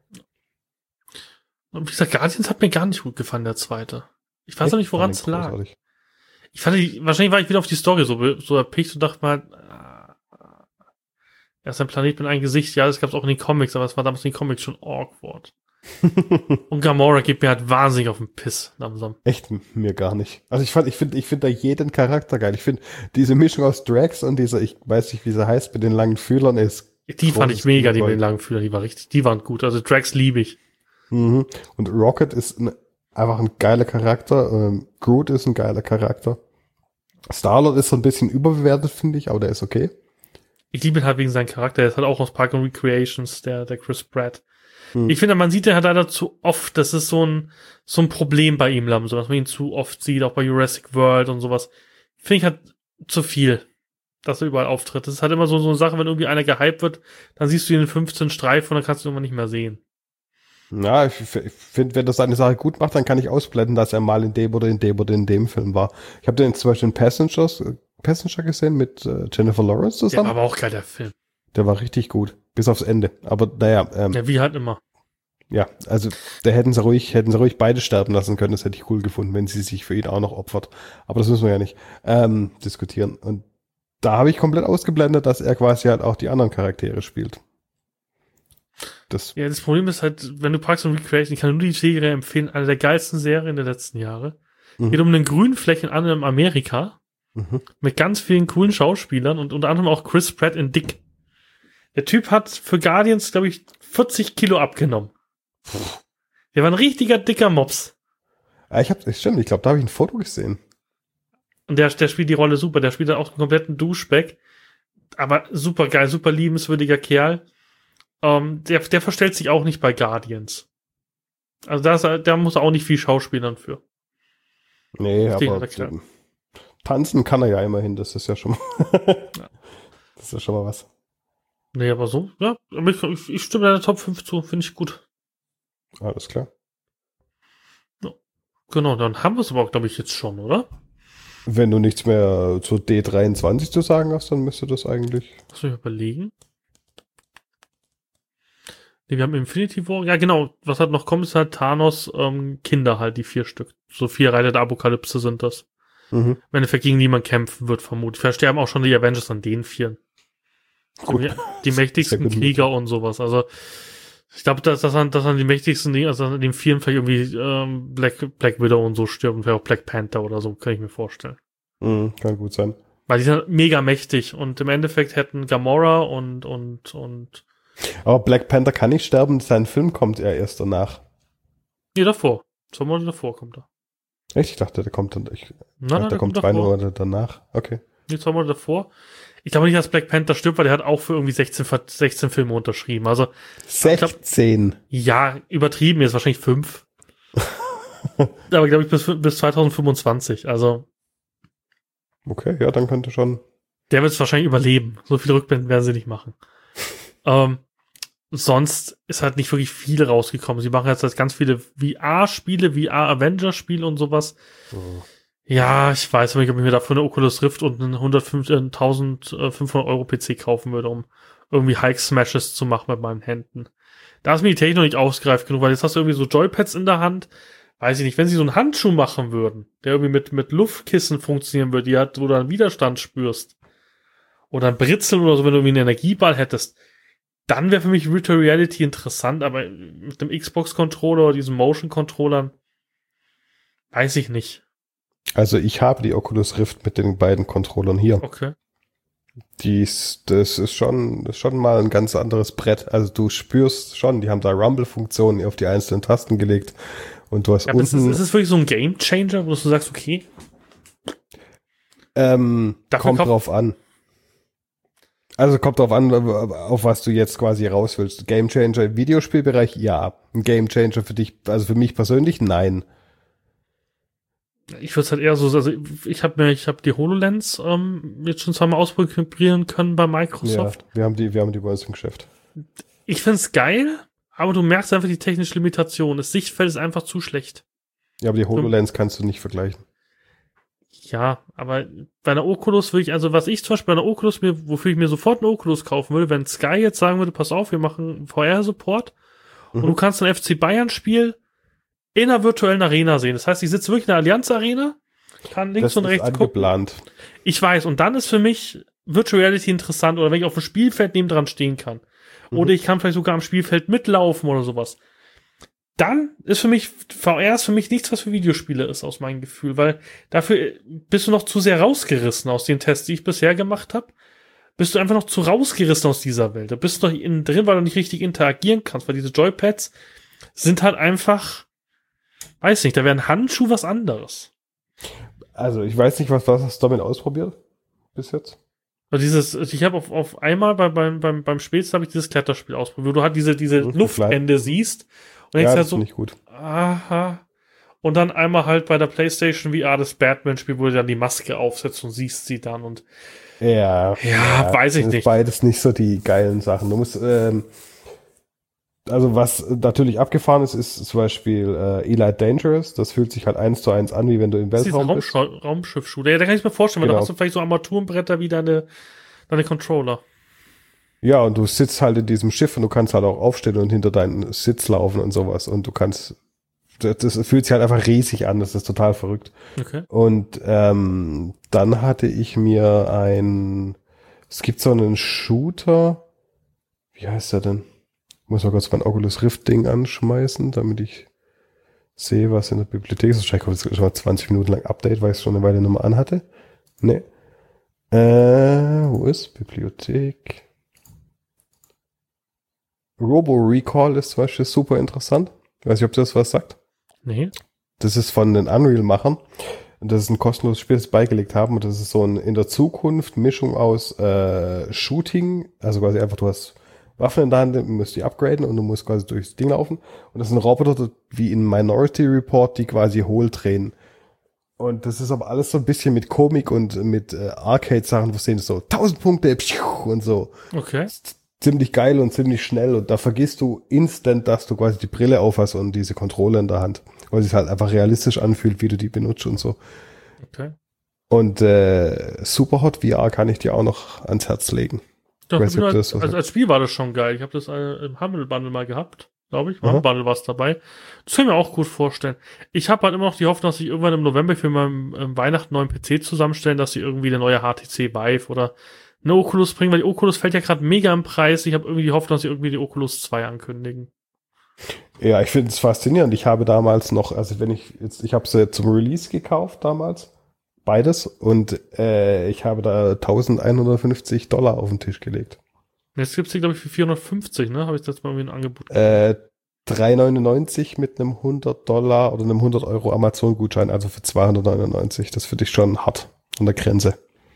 S1: Und wie gesagt, Guardians hat mir gar nicht gut gefallen, der zweite. Ich weiß auch nicht, woran es lag.
S2: Großartig.
S1: Ich fand, die, wahrscheinlich war ich wieder auf die Story so, so erpicht und dachte mal, äh, er ist ein Planet mit einem Gesicht. Ja, das gab es auch in den Comics, aber es war damals in den Comics schon awkward. Und Gamora geht mir halt wahnsinnig auf den Piss langsam.
S2: Echt mir gar nicht. Also ich fand, ich finde, ich finde da jeden Charakter geil. Ich finde diese Mischung aus Drax und dieser, ich weiß nicht, wie sie heißt, mit den langen Fühlern ist.
S1: Die fand ich mega, die mit den langen Fühlern, die war richtig, die waren gut. Also Drax liebe ich.
S2: Mhm. Und Rocket ist ein, einfach ein geiler Charakter. Ähm, Groot ist ein geiler Charakter. Star-Lord ist so ein bisschen überbewertet, finde ich, aber der ist okay.
S1: Ich liebe ihn halt wegen seinem Charakter. Der ist halt auch aus Park and Recreations, der, der Chris Pratt. Hm. Ich finde, man sieht den halt leider zu oft. Das ist so ein, so ein Problem bei ihm, so dass man ihn zu oft sieht, auch bei Jurassic World und sowas. Finde ich halt zu viel, dass er überall auftritt. Das ist halt immer so, so eine Sache, wenn irgendwie einer gehypt wird, dann siehst du ihn in fünfzehn Streifen und dann kannst du ihn irgendwann nicht mehr sehen.
S2: Ja, ich, ich finde, wenn das eine Sache gut macht, dann kann ich ausblenden, dass er mal in dem oder in dem oder in dem Film war. Ich habe den zum Beispiel in Passengers, äh, Passenger gesehen mit äh, Jennifer Lawrence zusammen.
S1: Der war aber auch geil, der Film.
S2: Der war richtig gut, bis aufs Ende. Aber naja, ähm,
S1: ja, wie halt immer.
S2: Ja, also da hätten sie ruhig, hätten sie ruhig beide sterben lassen können. Das hätte ich cool gefunden, wenn sie sich für ihn auch noch opfert. Aber das müssen wir ja nicht ähm, diskutieren. Und da habe ich komplett ausgeblendet, dass er quasi halt auch die anderen Charaktere spielt. Das
S1: ja, das Problem ist halt, wenn du Parks and Recreation, ich kann nur die Serie empfehlen, eine der geilsten Serien der letzten Jahre. Mhm. Geht um einen Grünflächen an in Amerika mhm. mit ganz vielen coolen Schauspielern und unter anderem auch Chris Pratt in Dick. Der Typ hat für Guardians, glaube ich, vierzig Kilo abgenommen. Puh. Der war ein richtiger dicker Mops.
S2: Ja, ich hab, stimmt, ich glaube, da habe ich ein Foto gesehen.
S1: Und der, der spielt die Rolle super, der spielt dann auch einen kompletten Duschback. Aber super geil, super liebenswürdiger Kerl. Um, der, der verstellt sich auch nicht bei Guardians. Also da, ist, da muss er auch nicht viel schauspielern für.
S2: Nee, aber so, tanzen kann er ja immerhin, das ist ja schon mal ja. Das ist ja schon mal was.
S1: Nee, aber so, ja, ich, ich stimme deiner Top fünf zu, finde ich gut.
S2: Alles klar.
S1: Ja. Genau, dann haben wir es aber auch, glaube ich, jetzt schon, oder?
S2: Wenn du nichts mehr zur D dreiundzwanzig zu sagen hast, dann müsste das eigentlich...
S1: Lass mich überlegen. Nee, wir haben Infinity War. Ja, genau. Was halt noch kommt, ist halt Thanos ähm, Kinder halt, die vier Stück. So vier Reiter der Apokalypse sind das. Mhm. Im Endeffekt gegen die man kämpfen wird, vermutlich. Versterben auch schon die Avengers an den vieren. Gut. Die, die mächtigsten Krieger und sowas. Also, ich glaube, dass, dass, an, dass an die mächtigsten, also an den vieren vielleicht irgendwie ähm, Black, Black Widow und so stirbt und vielleicht auch Black Panther oder so, kann ich mir vorstellen.
S2: Mhm, kann gut sein.
S1: Weil die sind mega mächtig und im Endeffekt hätten Gamora und, und, und
S2: aber Black Panther kann nicht sterben, sein Film kommt ja erst danach.
S1: Nee, davor. Zwei Monate davor kommt er.
S2: Echt? Ich dachte, der kommt dann, ich,
S1: nein, nein,
S2: der,
S1: der
S2: kommt
S1: kommt
S2: drei
S1: davor.
S2: Monate danach. Okay.
S1: Nee, zwei Monate davor. Ich glaube nicht, dass Black Panther stirbt, weil der hat auch für irgendwie sechzehn, sechzehn Filme unterschrieben. Also
S2: sechzehn?
S1: Glaub, ja, übertrieben, jetzt wahrscheinlich fünf. Aber glaube ich bis, bis zwanzig fünfundzwanzig. Also.
S2: Okay, ja, dann könnte schon.
S1: Der wird es wahrscheinlich überleben. So viele Rückblenden werden sie nicht machen. ähm, sonst ist halt nicht wirklich viel rausgekommen. Sie machen jetzt halt ganz viele V R-Spiele, V R-Avenger-Spiele und sowas. Oh. Ja, ich weiß nicht, ob ich mir dafür eine Oculus Rift und einen eintausendfünfhundert Euro P C kaufen würde, um irgendwie Hike-Smashes zu machen mit meinen Händen. Da ist mir die Technik noch nicht ausgereift genug, weil jetzt hast du irgendwie so Joypads in der Hand. Weiß ich nicht, wenn sie so einen Handschuh machen würden, der irgendwie mit, mit Luftkissen funktionieren würde, die hat, wo du einen Widerstand spürst. Oder ein Britzeln oder so, wenn du irgendwie einen Energieball hättest, dann wäre für mich Virtual Reality interessant, aber mit dem Xbox-Controller oder diesen Motion-Controllern weiß ich nicht.
S2: Also ich habe die Oculus Rift mit den beiden Controllern hier.
S1: Okay.
S2: Dies, das ist schon, das ist schon mal ein ganz anderes Brett. Also du spürst schon, die haben da Rumble-Funktionen auf die einzelnen Tasten gelegt und du hast ja, unten...
S1: Ist, ist es wirklich so ein Game-Changer, wo du sagst, okay?
S2: Ähm, kommt drauf an. Also kommt drauf an, auf was du jetzt quasi raus willst. Game-Changer im Videospielbereich, ja. Ein Game-Changer für dich, also für mich persönlich, nein.
S1: Ich würde es halt eher so, also ich habe mir, ich habe die HoloLens ähm, jetzt schon zweimal ausprobieren können bei Microsoft.
S2: Ja, wir haben die, wir haben die bei uns im Geschäft.
S1: Ich find's geil, aber du merkst einfach die technische Limitation. Das Sichtfeld ist einfach zu schlecht.
S2: Ja, aber die HoloLens kannst du nicht vergleichen.
S1: Ja, aber bei einer Oculus würde ich, also was ich zum Beispiel bei einer Oculus mir, wofür ich mir sofort eine Oculus kaufen würde, wenn Sky jetzt sagen würde, pass auf, wir machen V R-Support mhm. und du kannst ein F C Bayern-Spiel in einer virtuellen Arena sehen. Das heißt, ich sitze wirklich in der Allianz Arena, kann links
S2: das
S1: und rechts
S2: ist angeplant.
S1: gucken. Ich weiß, und dann ist für mich Virtual Reality interessant, oder wenn ich auf dem Spielfeld nebendran stehen kann. Mhm. Oder ich kann vielleicht sogar am Spielfeld mitlaufen oder sowas. Dann ist für mich, V R ist für mich nichts, was für Videospiele ist, aus meinem Gefühl, weil dafür bist du noch zu sehr rausgerissen aus den Tests, die ich bisher gemacht habe. Bist du einfach noch zu rausgerissen aus dieser Welt. Da bist du noch innen drin, weil du nicht richtig interagieren kannst, weil diese Joypads sind halt einfach, weiß nicht, da wäre ein Handschuh was anderes.
S2: Also ich weiß nicht, was, was hast du damit ausprobiert bis jetzt?
S1: Also dieses, ich habe auf, auf einmal bei, beim, beim, beim Spätsten habe ich dieses Kletterspiel ausprobiert, wo du halt diese, diese mhm, Luftende siehst. Und
S2: ja,
S1: halt
S2: das
S1: so,
S2: finde ich gut.
S1: Aha. Und dann einmal halt bei der PlayStation V R das Batman-Spiel, wo du dann die Maske aufsetzt und siehst sie dann und
S2: ja,
S1: ja, ja weiß ich
S2: das
S1: nicht.
S2: Ist beides nicht so die geilen Sachen. Du musst, ähm, also was natürlich abgefahren ist, ist zum Beispiel äh, Elite Dangerous. Das fühlt sich halt eins zu eins an, wie wenn du im Weltraum
S1: Raum
S2: bist.
S1: Raumschiff-Shooter. Ja, da kann ich mir vorstellen,
S2: genau.
S1: weil da hast du vielleicht so Armaturenbretter wie deine, deine Controller.
S2: Ja, und du sitzt halt in diesem Schiff und du kannst halt auch aufstehen und hinter deinen Sitz laufen und sowas. Und du kannst, das, das fühlt sich halt einfach riesig an, das ist total verrückt.
S1: Okay.
S2: Und ähm, dann hatte ich mir ein, es gibt so einen Shooter, wie heißt der denn? Ich muss mal kurz mein Oculus Rift Ding anschmeißen, damit ich sehe, was in der Bibliothek ist. Wahrscheinlich kommt jetzt schon mal zwanzig Minuten lang Update, weil ich es schon eine Weile nicht mehr anhatte. Nee. Äh, wo ist Bibliothek? Robo Recall ist zum Beispiel super interessant. Ich weiß nicht, ob das was sagt.
S1: Nee.
S2: Das ist von den Unreal-Machern. Und das ist ein kostenloses Spiel, das sie beigelegt haben. Und das ist so ein in der Zukunft Mischung aus äh, Shooting, also quasi einfach, du hast Waffen in der Hand, du musst die upgraden und du musst quasi durchs Ding laufen. Und das sind Roboter wie in Minority Report, die quasi hohl drehen. Und das ist aber alles so ein bisschen mit Komik und mit äh, Arcade-Sachen, wo sehen so tausend Punkte und so.
S1: Okay.
S2: Ziemlich geil und ziemlich schnell und da vergisst du instant, dass du quasi die Brille aufhast und diese Controller in der Hand, weil es sich halt einfach realistisch anfühlt, wie du die benutzt und so.
S1: Okay.
S2: Und äh, Superhot V R kann ich dir auch noch ans Herz legen.
S1: Doch, nicht, als, als, als Spiel war das schon geil. Ich habe das äh, im Humble Bundle mal gehabt, glaube ich. Im Humble Bundle war es dabei. Das kann ich mir auch gut vorstellen. Ich habe halt immer noch die Hoffnung, dass ich irgendwann im November für meinen ähm, Weihnachten neuen P C zusammenstellen, dass sie irgendwie eine neue H T C Vive oder eine Oculus bringen, weil die Oculus fällt ja gerade mega im Preis. Ich habe irgendwie die Hoffnung, dass sie irgendwie die Oculus zwei ankündigen.
S2: Ja, ich finde es faszinierend. Ich habe damals noch, also wenn ich jetzt, ich habe sie zum Release gekauft damals, beides, und äh, ich habe da eintausendeinhundertfünfzig Dollar auf den Tisch gelegt.
S1: Jetzt gibt's die, glaube ich, für vierhundertfünfzig, ne? Habe ich das mal irgendwie ein Angebot
S2: äh, drei neunundneunzig mit einem hundert Dollar oder einem hundert Euro Amazon-Gutschein, also für zweihundertneunundneunzig. Das finde ich schon hart an der Grenze.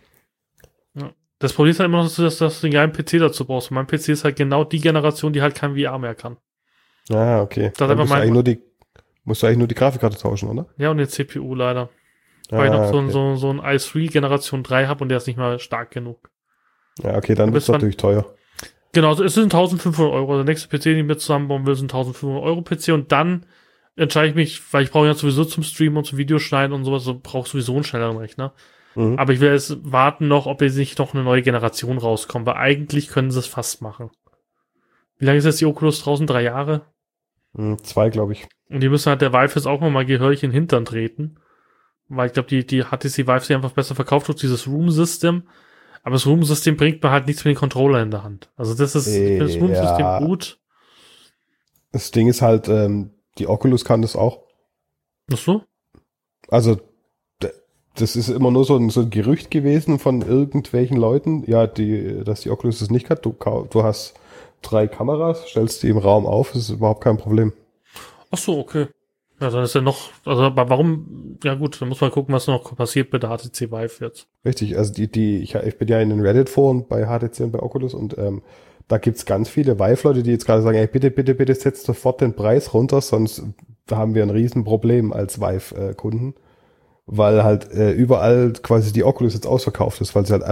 S1: Ja. Das Problem ist halt immer noch, dass du, dass, dass du einen geilen P C dazu brauchst. Mein P C ist halt genau die Generation, die halt kein V R mehr kann.
S2: Ah, okay.
S1: Das
S2: Dann musst,
S1: mein,
S2: du eigentlich nur die, musst du eigentlich nur die Grafikkarte tauschen, oder?
S1: Ja, und den C P U leider.
S2: Ah,
S1: weil ich noch so,
S2: okay.
S1: ein, so, so ein i drei Generation drei habe und der ist nicht mal stark genug.
S2: Ja, okay, dann ist es natürlich teuer.
S1: Genau, also es sind eintausendfünfhundert Euro. Der nächste P C, den ich mir zusammenbauen will, ist ein eintausendfünfhundert Euro P C und dann entscheide ich mich, weil ich brauche ja sowieso zum Streamen und zum Videoschneiden und sowas, so brauche sowieso einen schnelleren Rechner. Mhm. Aber ich will jetzt warten noch, ob jetzt nicht noch eine neue Generation rauskommt, weil eigentlich können sie es fast machen. Wie lange ist jetzt die Oculus draußen? Drei Jahre?
S2: Mhm, zwei, glaube ich.
S1: Und die müssen halt der Vive jetzt auch mal gehörig in den Hintern treten. Weil ich glaube, die, die H T C Vive sich einfach besser verkauft durch dieses Room-System. Aber das Room-System bringt mir halt nichts mit den Controller in der Hand. Also das ist, ich finde das Room-System
S2: ja.
S1: gut.
S2: Das Ding ist halt, ähm, die Oculus kann das auch.
S1: Ach so?
S2: Also, das ist immer nur so ein, so ein Gerücht gewesen von irgendwelchen Leuten, ja, die, dass die Oculus das nicht kann. Du, du hast drei Kameras, stellst die im Raum auf, das ist überhaupt kein Problem.
S1: Ach so, okay. Ja, dann ist ja noch, also aber warum, ja gut, dann muss man gucken, was noch passiert mit der H T C Vive jetzt.
S2: Richtig, also die, die, ich, ich bin ja in den Reddit-Foren bei H T C und bei Oculus und ähm, da gibt's ganz viele Vive-Leute, die jetzt gerade sagen, ey, bitte, bitte, bitte setzt sofort den Preis runter, sonst haben wir ein Riesenproblem als Vive-Kunden, weil halt äh, überall quasi die Oculus jetzt ausverkauft ist, weil sie halt einfach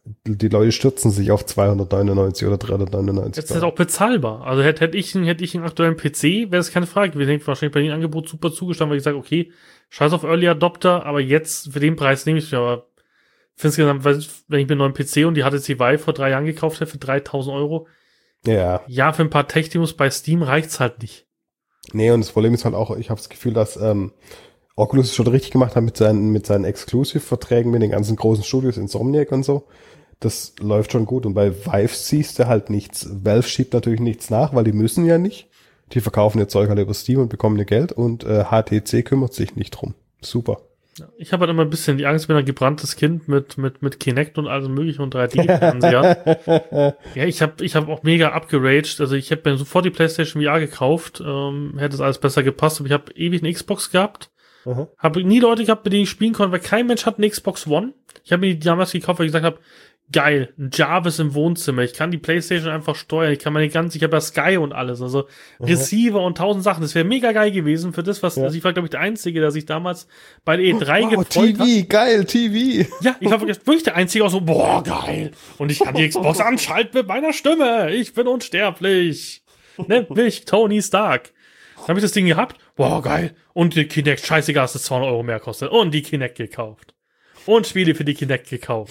S2: die Leute stürzen sich auf zweihundertneunundneunzig oder dreihundertneunundneunzig.
S1: Jetzt ist das auch bezahlbar. Also hätte, hätte ich, hätte ich einen aktuellen P C, wäre es keine Frage gewesen. Hätte ich wahrscheinlich bei dem Angebot super zugestanden, weil ich sage, okay, scheiß auf Early Adopter, aber jetzt für den Preis nehme ich es mir. Aber insgesamt, wenn ich mir einen neuen P C und die H T C Vive vor drei Jahren gekauft hätte für dreitausend Euro,
S2: ja.
S1: Ja, für ein paar Tech-Demos bei Steam reicht's halt nicht.
S2: Nee, und das Problem ist halt auch, ich habe das Gefühl, dass ähm, Oculus es schon richtig gemacht hat mit seinen, mit seinen Exclusive-Verträgen mit den ganzen großen Studios, Insomniac und so. Das läuft schon gut. Und bei Vive siehst du halt nichts. Valve schiebt natürlich nichts nach, weil die müssen ja nicht. Die verkaufen ihr Zeug halt über Steam und bekommen ihr Geld. Und äh, H T C kümmert sich nicht drum. Super.
S1: Ich habe halt immer ein bisschen die Angst, ich bin ein gebranntes Kind mit mit mit Kinect und allem möglichen und drei D-Fernseher. Ja, ich habe ich hab auch mega abgeraged. Also ich habe mir sofort die PlayStation V R gekauft. Ähm, hätte es alles besser gepasst. Aber ich habe ewig eine Xbox gehabt. Uh-huh. Habe nie Leute gehabt, mit denen ich spielen konnte, weil kein Mensch hat eine Xbox One. Ich habe mir die damals gekauft, weil ich gesagt habe, geil, ein Jarvis im Wohnzimmer. Ich kann die PlayStation einfach steuern. Ich kann meine ganze, ich habe ja Sky und alles. Also uh-huh. Receiver und tausend Sachen. Das wäre mega geil gewesen für das, was, ja. Also ich war, glaube ich, der Einzige, der sich damals bei der E drei
S2: oh,
S1: gefreut
S2: T V,
S1: hat.
S2: geil, T V.
S1: Ja, ich war wirklich der Einzige, auch so, boah, geil. Und ich kann die Xbox anschalten mit meiner Stimme. Ich bin unsterblich. Nennt mich Tony Stark. Dann habe ich das Ding gehabt. Boah, geil. Und die Kinect, scheißegal, dass es zweihundert Euro mehr kostet. Und die Kinect gekauft. Und Spiele für die Kinect gekauft.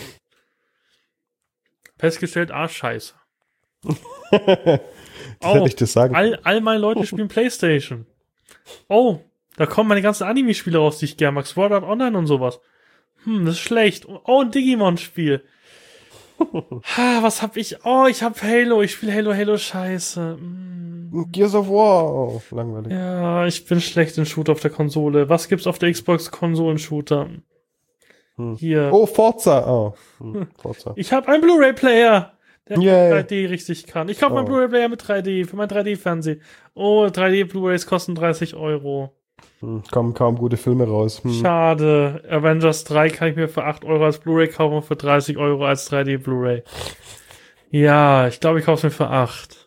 S1: Festgestellt, ah, scheiße.
S2: das
S1: oh,
S2: hätte ich dir sagen.
S1: All, all meine Leute spielen PlayStation. Oh, da kommen meine ganzen Anime-Spiele raus, die ich gerne mag. Sword Art Online und sowas. Hm, das ist schlecht. Oh, ein Digimon-Spiel. ha, was hab ich? Oh, ich hab Halo. Ich spiele Halo, Halo, scheiße. Hm.
S2: Gears of War. Oh, langweilig.
S1: Ja, ich bin schlecht in Shooter auf der Konsole. Was gibt's auf der Xbox-Konsolen-Shooter?
S2: Hm.
S1: Hier.
S2: Oh, Forza. Oh, hm, Forza.
S1: Ich habe einen Blu-ray-Player, der
S2: Yay.
S1: drei D richtig kann. Ich kaufe
S2: oh.
S1: meinen Blu-ray-Player mit drei D für mein drei D-Fernsehen. Oh, drei D-Blu-rays kosten dreißig Euro.
S2: Hm, kommen kaum gute Filme raus. Hm.
S1: Schade. Avengers drei kann ich mir für acht Euro als Blu-ray kaufen und für dreißig Euro als drei D-Blu-ray. Ja, ich glaube, ich kaufe es mir für acht.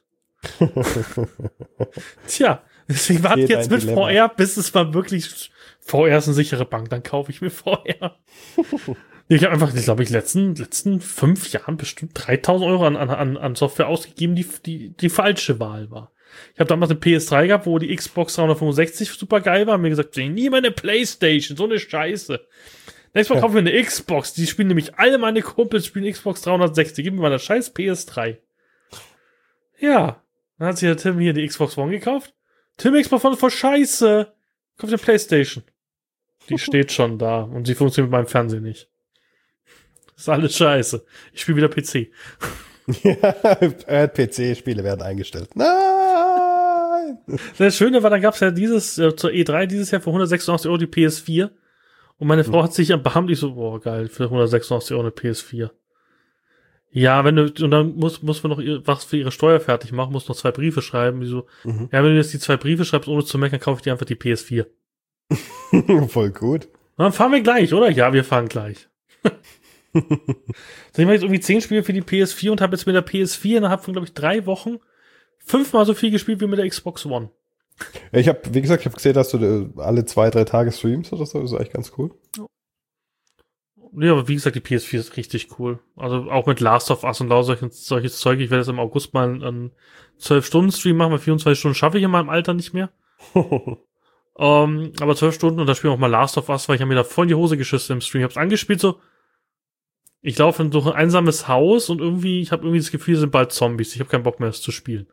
S1: Tja, deswegen warte ich jetzt mit Dilemma. V R, bis es mal wirklich... V R ist eine sichere Bank, dann kaufe ich mir V R. Ich habe einfach, ich glaube, ich letzten letzten fünf Jahren bestimmt dreitausend Euro an, an, an Software ausgegeben, die, die die falsche Wahl war. Ich habe damals eine P S drei gehabt, wo die Xbox dreihundertfünfundsechzig super geil war. Und mir gesagt, nie meine Playstation, so eine Scheiße. Nächstes Mal kaufen wir eine Xbox. Die spielen nämlich, alle meine Kumpels spielen Xbox dreihundertsechzig. Gib mir mal eine scheiß P S drei. Ja, dann hat sich der Tim hier die Xbox One gekauft. Tim, Xbox One ist voll scheiße. Kauft eine Playstation. Die steht schon da und sie funktioniert mit meinem Fernsehen nicht. Das ist alles scheiße. Ich spiele wieder P C.
S2: Ja, P C-Spiele werden eingestellt. Nein!
S1: Das Schöne war, dann gab es ja dieses, äh, zur E drei dieses Jahr für hundertsechsundachtzig Euro die P S vier. Und meine Frau hat sich erbarmt, ich so, boah, geil, für hundertsechsundachtzig Euro eine P S vier. Ja, wenn du, und dann muss, muss man noch ihr, was für ihre Steuer fertig machen, muss noch zwei Briefe schreiben. Die so, mhm. Ja, wenn du jetzt die zwei Briefe schreibst, ohne zu meckern, kaufe ich dir einfach die P S vier.
S2: Voll gut.
S1: Dann fahren wir gleich, oder? Ja, wir fahren gleich. So, ich mache jetzt irgendwie zehn Spiele für die P S vier und habe jetzt mit der P S vier innerhalb von, glaube ich, drei Wochen fünfmal so viel gespielt wie mit der Xbox One.
S2: Ich habe, wie gesagt, ich habe gesehen, dass du alle zwei, drei Tage streamst oder so. Das ist eigentlich ganz cool.
S1: Ja, aber wie gesagt, die P S vier ist richtig cool. Also auch mit Last of Us und lauter solches, solches Zeug. Ich werde jetzt im August mal einen zwölf Stunden Stream machen, weil vierundzwanzig Stunden schaffe ich in meinem Alter nicht mehr. Um, aber zwölf Stunden und da spielen wir auch mal Last of Us, weil ich habe mir da voll in die Hose geschissen im Stream. Ich hab's angespielt so, ich laufe in so ein einsames Haus und irgendwie, ich habe irgendwie das Gefühl, es sind bald Zombies. Ich habe keinen Bock mehr, es zu spielen.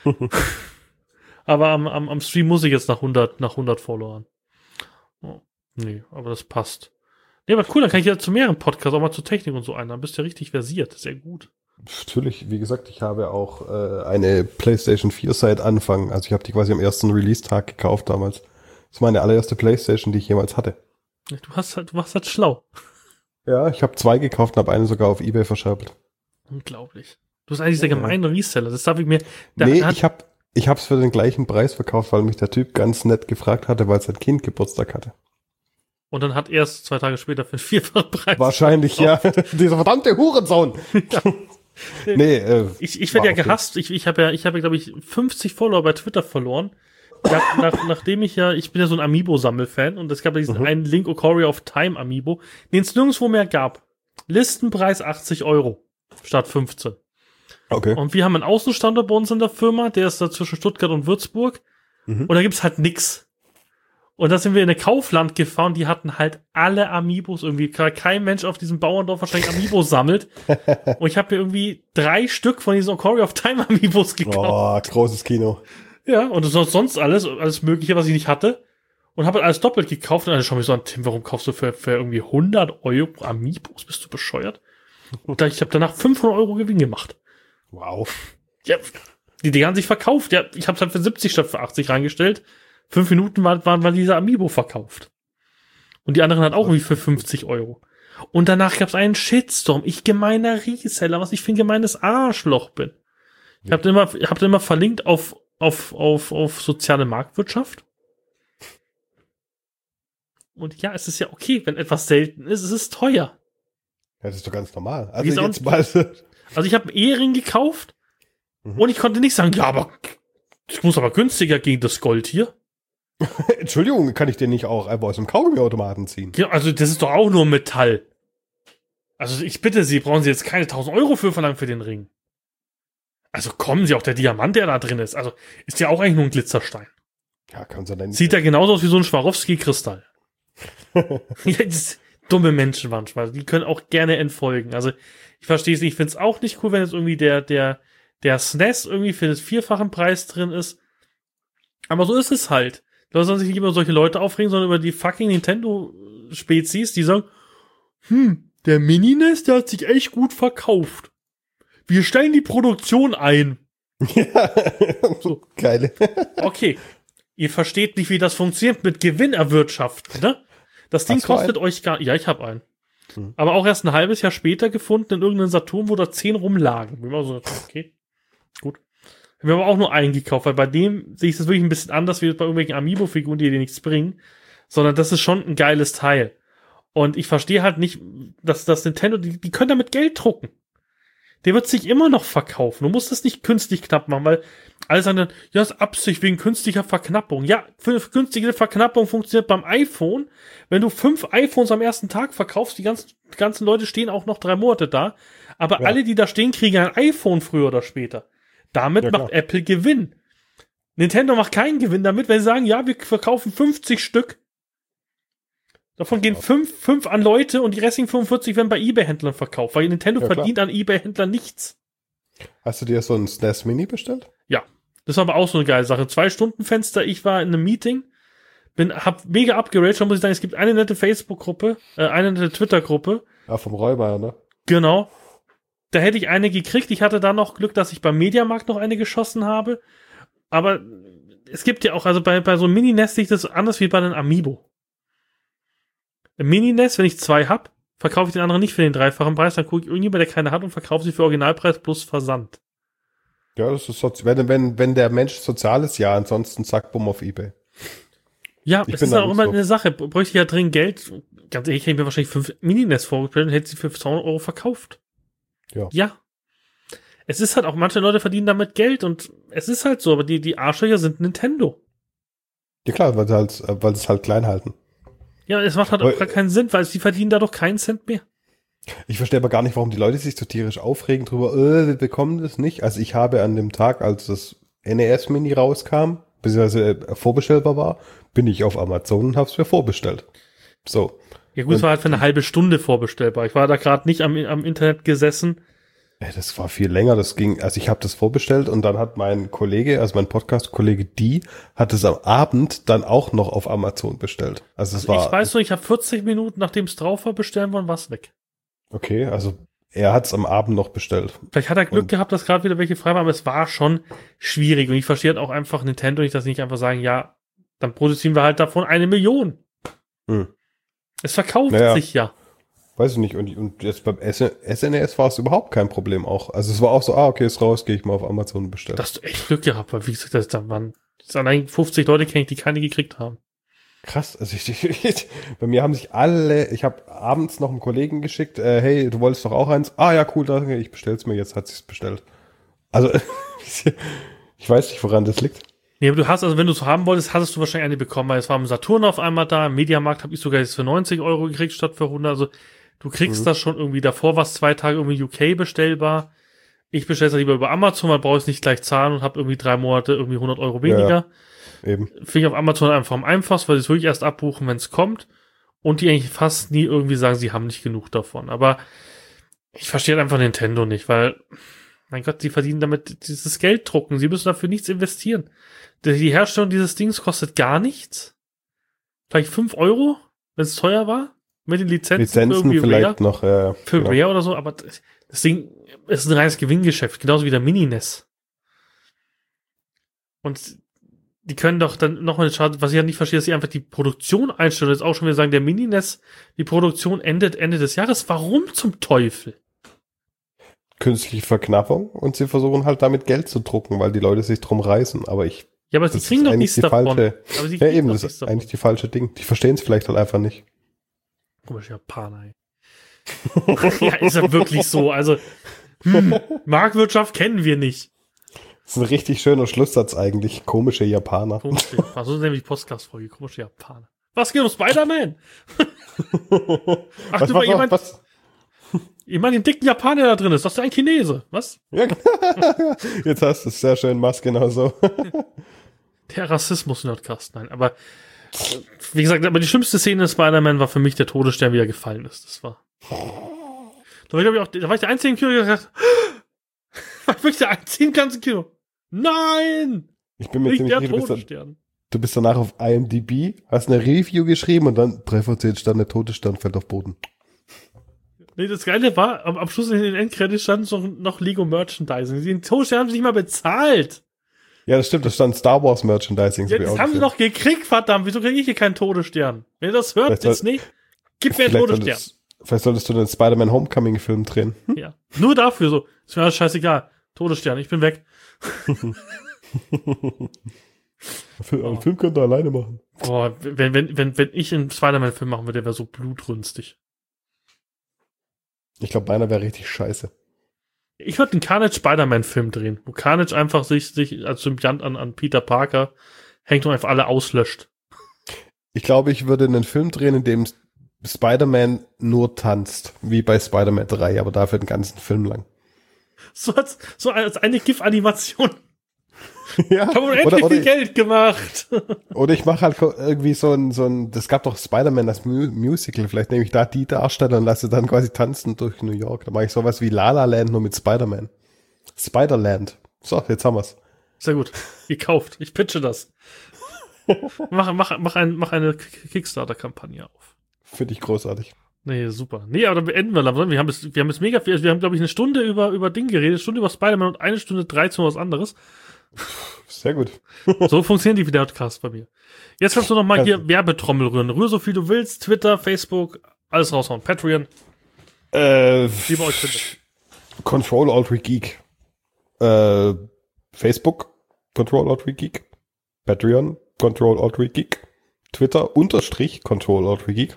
S1: Aber am, am, am Stream muss ich jetzt nach hundert, nach hundert Followern. Oh, nee, aber das passt. Nee, aber cool, dann kann ich ja zu mehreren Podcasts, auch mal zur Technik und so ein. Dann bist du ja richtig versiert. Sehr gut.
S2: Natürlich, wie gesagt, ich habe auch äh, eine PlayStation vier seit Anfang. Also ich habe die quasi am ersten Release-Tag gekauft damals. Das ist meine allererste PlayStation, die ich jemals hatte.
S1: Du hast halt, du warst halt schlau.
S2: Ja, ich habe zwei gekauft und habe eine sogar auf eBay verscherbelt.
S1: Unglaublich. Du bist eigentlich der gemeine Reseller. Das darf ich mir...
S2: Nee, ich habe ich hab's für den gleichen Preis verkauft, weil mich der Typ ganz nett gefragt hatte, weil sein Kind Geburtstag hatte.
S1: Und dann hat er es zwei Tage später für den vierfachen Preis
S2: wahrscheinlich, verkauft. Ja. Dieser verdammte Hurensohn. Ja. Nee, äh,
S1: ich, ich werde ja
S2: okay.
S1: gehasst. Ich, ich habe ja, ich habe ja, glaube ich, fünfzig Follower bei Twitter verloren. Nach, nach, nachdem ich ja, ich bin ja so ein Amiibo-Sammelfan und es gab ja diesen mhm. einen Link Ocarina of Time Amiibo, den es nirgendwo mehr gab. Listenpreis achtzig Euro statt fünfzehn.
S2: Okay.
S1: Und wir haben einen Außenstandort bei uns in der Firma, der ist da zwischen Stuttgart und Würzburg. Mhm. Und da gibt's halt nix. Und da sind wir in eine Kaufland gefahren, die hatten halt alle Amiibos irgendwie. Kein Mensch auf diesem Bauerndorf wahrscheinlich Amiibos sammelt. Und ich habe mir irgendwie drei Stück von diesen Ocarina of Time Amiibos gekauft.
S2: Oh, großes Kino.
S1: Ja, und sonst alles, alles Mögliche, was ich nicht hatte. Und habe halt alles doppelt gekauft. Und dann schau mich so an, Tim, warum kaufst du für, für irgendwie hundert Euro Amiibos? Bist du bescheuert? Und ich habe danach fünfhundert Euro Gewinn gemacht.
S2: Wow.
S1: Ja, die Dinger haben sich verkauft. Ja, ich habe es halt für siebzig statt für achtzig reingestellt. Fünf Minuten waren, waren, waren dieser Amiibo verkauft. Und die anderen hat auch irgendwie für fünfzig Euro. Und danach gab es einen Shitstorm. Ich gemeiner Reseller, was ich für ein gemeines Arschloch bin. Ich habe immer, ich hab immer verlinkt auf, auf, auf, auf soziale Marktwirtschaft. Und ja, es ist ja okay, wenn etwas selten ist, es ist teuer.
S2: Ja, das ist doch ganz normal. Also, jetzt
S1: mal also ich habe einen Ehering gekauft mhm. und ich konnte nicht sagen, ja, aber ich muss aber günstiger gegen das Gold hier.
S2: Entschuldigung, kann ich den nicht auch einfach aus dem Kaugummiautomaten ziehen?
S1: Ja, also das ist doch auch nur Metall. Also ich bitte Sie, brauchen Sie jetzt keine tausend Euro für verlangen für den Ring. Also kommen Sie, auch der Diamant, der da drin ist. Also ist ja auch eigentlich nur ein Glitzerstein.
S2: Ja, kann sie dann.
S1: Sieht ja genauso aus wie so ein Swarovski-Kristall. Ja, das, dumme Menschen manchmal. Die können auch gerne entfolgen. Also ich verstehe es nicht. Ich finde es auch nicht cool, wenn jetzt irgendwie der, der, der S N E S irgendwie für das vierfachen Preis drin ist. Aber so ist es halt. Da sollen sich nicht immer solche Leute aufregen, sondern über die fucking Nintendo-Spezies, die sagen, hm, der Mini-N E S, der hat sich echt gut verkauft. Wir stellen die Produktion ein.
S2: Ja, so. Geil.
S1: Okay, ihr versteht nicht, wie das funktioniert mit Gewinn erwirtschaften, ne? Das Ding kostet einen? euch gar ja, ich habe einen. Hm. Aber auch erst ein halbes Jahr später gefunden in irgendeinem Saturn, wo da zehn rumlagen. Ich war so, okay, gut. Wir haben aber auch nur einen gekauft, weil bei dem sehe ich das wirklich ein bisschen anders, wie bei irgendwelchen Amiibo-Figuren, die dir nichts bringen, sondern das ist schon ein geiles Teil. Und ich verstehe halt nicht, dass das Nintendo, die, die können damit Geld drucken. Der wird sich immer noch verkaufen. Du musst das nicht künstlich knapp machen, weil alle sagen dann, ja, das ist Absicht wegen künstlicher Verknappung. Ja, für künstliche Verknappung funktioniert beim iPhone. Wenn du fünf iPhones am ersten Tag verkaufst, die ganzen, die ganzen Leute stehen auch noch drei Monate da, aber ja. alle, die da stehen, kriegen ein iPhone früher oder später. Damit ja, macht Apple Gewinn. Nintendo macht keinen Gewinn damit, wenn sie sagen, ja, wir verkaufen fünfzig Stück. Davon gehen fünf, fünf an Leute und die restlichen fünfundvierzig werden bei eBay-Händlern verkauft, weil Nintendo ja, verdient an eBay-Händlern nichts.
S2: Hast du dir so ein S N E S Mini bestellt?
S1: Ja, das war aber auch so eine geile Sache. Zwei Stunden Fenster, ich war in einem Meeting, bin, hab mega abgeraged, muss ich sagen, es gibt eine nette Facebook-Gruppe, äh, eine nette Twitter-Gruppe.
S2: Ja, vom Räuber, ne?
S1: Genau. Da hätte ich eine gekriegt. Ich hatte da noch Glück, dass ich beim Mediamarkt noch eine geschossen habe. Aber es gibt ja auch, also bei, bei so einem Mini-N E S sehe ich das anders wie bei einem Amiibo. Im Mini-N E S, wenn ich zwei hab, verkaufe ich den anderen nicht für den dreifachen Preis, dann gucke ich irgendjemand, der keine hat und verkaufe sie für Originalpreis plus Versand.
S2: Ja, das ist so, wenn, wenn, wenn der Mensch sozial ist, ja, ansonsten zack, bumm auf eBay.
S1: Ja, ich es ist auch immer so eine Sache. Bräuchte ich ja dringend Geld. Ganz ehrlich, ich hätte mir wahrscheinlich fünf Mini-N E S vorgestellt und hätte sie für zweihundert Euro verkauft.
S2: Ja.
S1: Ja. Es ist halt auch, manche Leute verdienen damit Geld und es ist halt so, aber die, die Arschlöcher sind Nintendo.
S2: Ja klar, weil sie halt, weil sie es halt klein halten.
S1: Ja, es macht halt aber auch gar keinen Sinn, weil sie verdienen dadurch keinen Cent mehr.
S2: Ich verstehe aber gar nicht, warum die Leute sich so tierisch aufregen drüber, äh, wir bekommen das nicht. Also ich habe an dem Tag, als das N E S Mini rauskam, beziehungsweise äh, vorbestellbar war, bin ich auf Amazon und habe es mir vorbestellt. So.
S1: Ja gut, es war halt für eine halbe Stunde vorbestellbar. Ich war da gerade nicht am, am Internet gesessen.
S2: Ja, das war viel länger. Das ging, also ich habe das vorbestellt und dann hat mein Kollege, also mein Podcast-Kollege Die, hat es am Abend dann auch noch auf Amazon bestellt. Also es
S1: also
S2: war.
S1: Ich weiß nur, ich habe vierzig Minuten, nachdem es drauf war, bestellen wollen, war es weg.
S2: Okay, also er hat es am Abend noch bestellt.
S1: Vielleicht hat er Glück
S2: und
S1: gehabt, dass gerade wieder welche frei waren, aber es war schon schwierig. Und ich verstehe halt auch einfach Nintendo nicht, dass sie nicht einfach sagen, ja, dann produzieren wir halt davon eine Million.
S2: Hm.
S1: Es verkauft
S2: naja,
S1: sich ja.
S2: Weiß ich nicht. Und, und jetzt beim S N E S war es überhaupt kein Problem auch. Also es war auch so, ah, okay, ist raus, gehe ich mal auf Amazon bestellen.
S1: Da hast du echt Glück gehabt, weil wie gesagt, das, da waren das allein fünfzig Leute kenne ich, die keine gekriegt haben.
S2: Krass, also ich, ich, ich, bei mir haben sich alle, ich habe abends noch einen Kollegen geschickt, äh, hey, du wolltest doch auch eins? Ah ja, cool, danke, ich bestell's mir, jetzt hat sich's bestellt. Also ich weiß nicht, woran das liegt.
S1: Nee, aber du hast, also wenn du es haben wolltest, hattest du wahrscheinlich eine bekommen, weil es war im Saturn auf einmal da, im Mediamarkt habe ich sogar jetzt für neunzig Euro gekriegt statt für hundert, also Du kriegst
S2: Mhm.
S1: das schon irgendwie, davor war es zwei Tage irgendwie U K bestellbar. Ich bestelle es lieber über Amazon, weil brauche ich es nicht gleich zahlen und habe irgendwie drei Monate irgendwie hundert Euro weniger.
S2: Ja, eben.
S1: Finde ich auf Amazon einfach am einfachsten, weil sie es wirklich erst abbuchen, wenn es kommt. Und die eigentlich fast nie irgendwie sagen, sie haben nicht genug davon. Aber ich verstehe halt einfach Nintendo nicht, weil, mein Gott, sie verdienen damit dieses Geld drucken. Sie müssen dafür nichts investieren. Die die Herstellung dieses Dings kostet gar nichts. Vielleicht fünf Euro, wenn es teuer war. Mit den Lizenzen,
S2: Lizenzen
S1: irgendwie
S2: vielleicht
S1: Rare,
S2: noch. Ja,
S1: für
S2: genau.
S1: Rare oder so. Aber das das Ding ist ein reines Gewinngeschäft. Genauso wie der Mini-N E S. Und die können doch dann noch mal schade, was ich ja nicht verstehe, dass sie einfach die Produktion einstellen. Jetzt auch schon wieder sagen, der Mini-N E S, die Produktion endet Ende des Jahres. Warum zum Teufel?
S2: Künstliche Verknappung und sie versuchen halt damit Geld zu drucken, weil die Leute sich drum reißen. Aber ich,
S1: Ja, aber sie
S2: das
S1: kriegen
S2: ist
S1: doch
S2: eigentlich
S1: nichts
S2: die
S1: davon.
S2: falsche,
S1: Aber sie
S2: ja
S1: kriegen
S2: eben,
S1: doch
S2: das
S1: nichts
S2: ist
S1: davon.
S2: eigentlich die falsche Ding. Die verstehen es vielleicht halt einfach nicht.
S1: Komisch, Japaner, ey. Ja, ist ja wirklich so. Also, hm, Marktwirtschaft kennen wir nicht.
S2: Das ist ein richtig schöner Schlusssatz eigentlich. Komische Japaner.
S1: Komische Japaner. So ist nämlich die Podcast-Folge. Komische Japaner. Was geht um Spider-Man? Ach,
S2: was,
S1: du,
S2: was,
S1: jemand,
S2: was?
S1: ich meine den dicken Japaner, der da drin ist. Das ist ein Chinese. Was?
S2: Ja, jetzt hast du es sehr schön, mach's genau so.
S1: Der Rassismus-Nerdcast. Nein, aber äh, wie gesagt, aber die schlimmste Szene in Spider-Man war für mich der Todesstern, wie er gefallen ist. Das war. Da war ich, auch, da war ich der Einzige im Kino, der gesagt war ich wirklich der Einzige im ganzen Kino. Nein!
S2: Ich bin mir
S1: Nicht
S2: ziemlich
S1: der
S2: sicher, du bist, dann,
S1: Todesstern.
S2: du bist danach auf I M D B, hast eine Review geschrieben und dann drei von zehn Sterne Todesstern fällt auf Boden.
S1: Nee, das Geile war, am, am Schluss in den Endcredits stand noch, noch Lego Merchandising. Den Todesstern haben sie nicht mal bezahlt.
S2: Ja, das stimmt, da stand Star Wars Merchandising.
S1: Ja, das haben sie doch gekriegt, verdammt. Wieso kriege ich hier keinen Todesstern? Wenn ihr das hört,
S2: Vielleicht
S1: jetzt
S2: soll-
S1: nicht. Gib mir einen
S2: Vielleicht
S1: Todesstern.
S2: solltest, vielleicht solltest du den Spider-Man Homecoming Film drehen.
S1: Ja. Nur dafür so. Ist mir alles scheißegal. Todesstern, ich bin weg.
S2: Einen Film könnt ihr alleine machen.
S1: Boah, wenn, wenn, wenn, wenn ich einen Spider-Man-Film machen würde, der wäre so blutrünstig.
S2: Ich glaube, meiner wäre richtig scheiße.
S1: Ich würde einen Carnage Spider-Man-Film drehen, wo Carnage einfach sich, sich als Symbiont an, an Peter Parker hängt und einfach alle auslöscht.
S2: Ich glaube, ich würde einen Film drehen, in dem Spider-Man nur tanzt, wie bei Spider-Man drei, aber dafür den ganzen Film lang.
S1: So als, so als eine GIF-Animation.
S2: Ja,
S1: Haben wir
S2: oder,
S1: endlich
S2: oder,
S1: viel Geld gemacht.
S2: oder ich mache halt ko- irgendwie so ein, so ein, das gab doch Spider-Man, das Mu- Musical, vielleicht nehme ich da die Darsteller und lasse dann quasi tanzen durch New York. Da mache ich sowas wie La La Land nur mit Spider-Man. Spider-Land. So, jetzt haben wir's.
S1: Sehr gut. Gekauft. Ich pitche das. mach, mach, mach, ein, mach eine K- Kickstarter-Kampagne auf.
S2: Finde ich großartig.
S1: Nee, super. Nee, aber dann beenden wir langsam. Wir haben es, wir haben es mega viel, also wir haben, glaube ich, eine Stunde über, über Ding geredet, eine Stunde über Spider-Man und eine Stunde dreizehn was anderes.
S2: Sehr gut.
S1: So funktionieren die Videocasts bei mir. Jetzt kannst du noch mal
S2: Also.
S1: hier Werbetrommel rühren. Rühr so viel du willst. Twitter, Facebook, alles raushauen. Patreon,
S2: Äh,
S1: wie bei euch findet.
S2: Control Alt Geek. Äh, Facebook, Control Alt Geek. Patreon, Control Alt Geek. Twitter, Unterstrich, Control Alt Geek.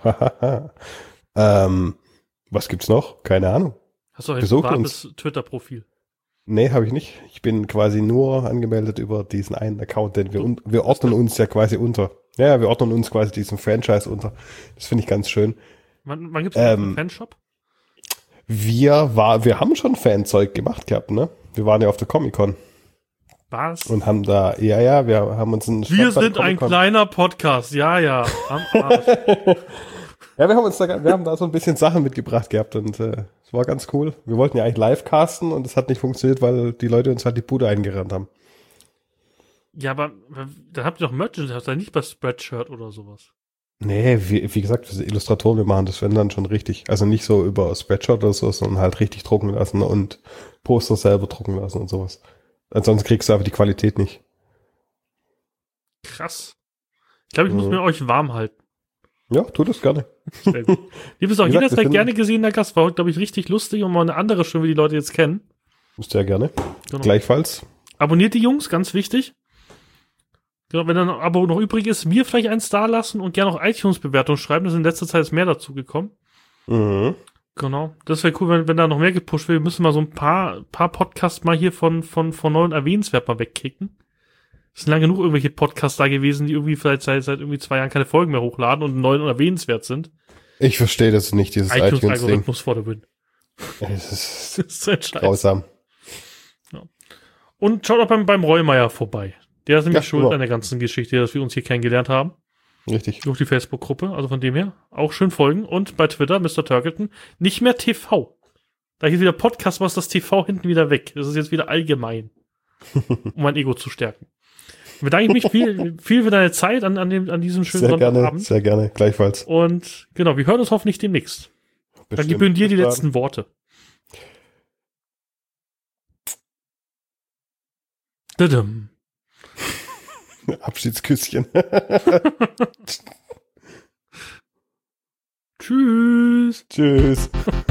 S2: ähm, was gibt's noch? Keine Ahnung.
S1: Hast du ein
S2: Besucht
S1: privates Twitter-Profil?
S2: Nee, habe ich nicht. Ich bin quasi nur angemeldet über diesen einen Account, denn wir, un wir ordnen uns ja quasi unter. Ja, wir ordnen uns quasi diesem Franchise unter. Das finde ich ganz schön.
S1: Wann, wann gibt's
S2: Ähm,
S1: einen Fanshop?
S2: Wir war, wir haben schon Fanzeug gemacht gehabt, ne? Wir waren ja auf der Comic-Con
S1: Was?
S2: und haben da, ja, ja, wir haben uns einen
S1: Wir
S2: Stand bei der
S1: sind ein
S2: Comic-Con-
S1: kleiner Podcast. Ja, ja. Am Arsch.
S2: Ja, wir haben uns da, wir haben da so ein bisschen Sachen mitgebracht gehabt und äh, es war ganz cool. Wir wollten ja eigentlich live casten und es hat nicht funktioniert, weil die Leute uns halt die Bude eingerannt haben.
S1: Ja, aber dann habt ihr doch Merchandise, habt ihr nicht bei Spreadshirt oder sowas.
S2: Nee, wie, wie gesagt, wir sind Illustratoren, wir machen das wenn dann schon richtig. Also nicht so über Spreadshirt oder so, sondern halt richtig drucken lassen und Poster selber drucken lassen und sowas. Ansonsten kriegst du einfach die Qualität nicht.
S1: Krass. Ich glaube, ich muss
S2: Mhm.
S1: mir euch warm halten.
S2: Ja, tu das gerne.
S1: Sehr gut. Ihr bist auch
S2: Wie gesagt,
S1: jederzeit
S2: wir
S1: gerne gesehener Gast. War heute, glaube ich, richtig lustig und mal eine andere Stimme, die die Leute jetzt kennen.
S2: Sehr gerne.
S1: Genau.
S2: Gleichfalls.
S1: Abonniert die Jungs, ganz wichtig. Genau, wenn dann ein Abo noch übrig ist, mir vielleicht einen Star lassen und gerne auch iTunes-Bewertungen schreiben. Da ist in letzter Zeit ist mehr dazu gekommen.
S2: Mhm.
S1: Genau. Das wäre cool, wenn, wenn da noch mehr gepusht wird. Wir müssen mal so ein paar, paar Podcasts mal hier von, von, von neu und erwähnenswert mal wegkicken. Es sind lang genug irgendwelche Podcasts da gewesen, die irgendwie vielleicht seit, seit irgendwie zwei Jahren keine Folgen mehr hochladen und neu und erwähnenswert sind.
S2: Ich verstehe das nicht, dieses iTunes-Ding.
S1: iTunes-Algorithmus vor der Win.
S2: Das ist,
S1: Das ist so ein Scheiß.
S2: grausam.
S1: Ja. Und schaut auch beim, beim Reumeier vorbei. Der ist nämlich
S2: Ja,
S1: schuld
S2: genau.
S1: an der ganzen Geschichte, dass wir uns hier kennengelernt haben.
S2: Richtig.
S1: Durch die Facebook-Gruppe, also von dem her. Auch schön folgen. Und bei Twitter, Mister Turkleton, nicht mehr T V. Da hier wieder Podcast, was das T V hinten wieder weg. Das ist jetzt wieder allgemein. Um mein Ego zu stärken. Ich bedanke mich viel, viel für deine Zeit an, an, dem, an diesem schönen
S2: Sehr gerne,
S1: Sonntagabend.
S2: sehr gerne, gleichfalls.
S1: Und genau, wir hören uns hoffentlich demnächst. Dann
S2: Bestimmt.
S1: gebühren dir die
S2: Bis dann.
S1: letzten Worte. Dadum.
S2: Abschiedsküsschen.
S1: Tschüss.
S2: Tschüss.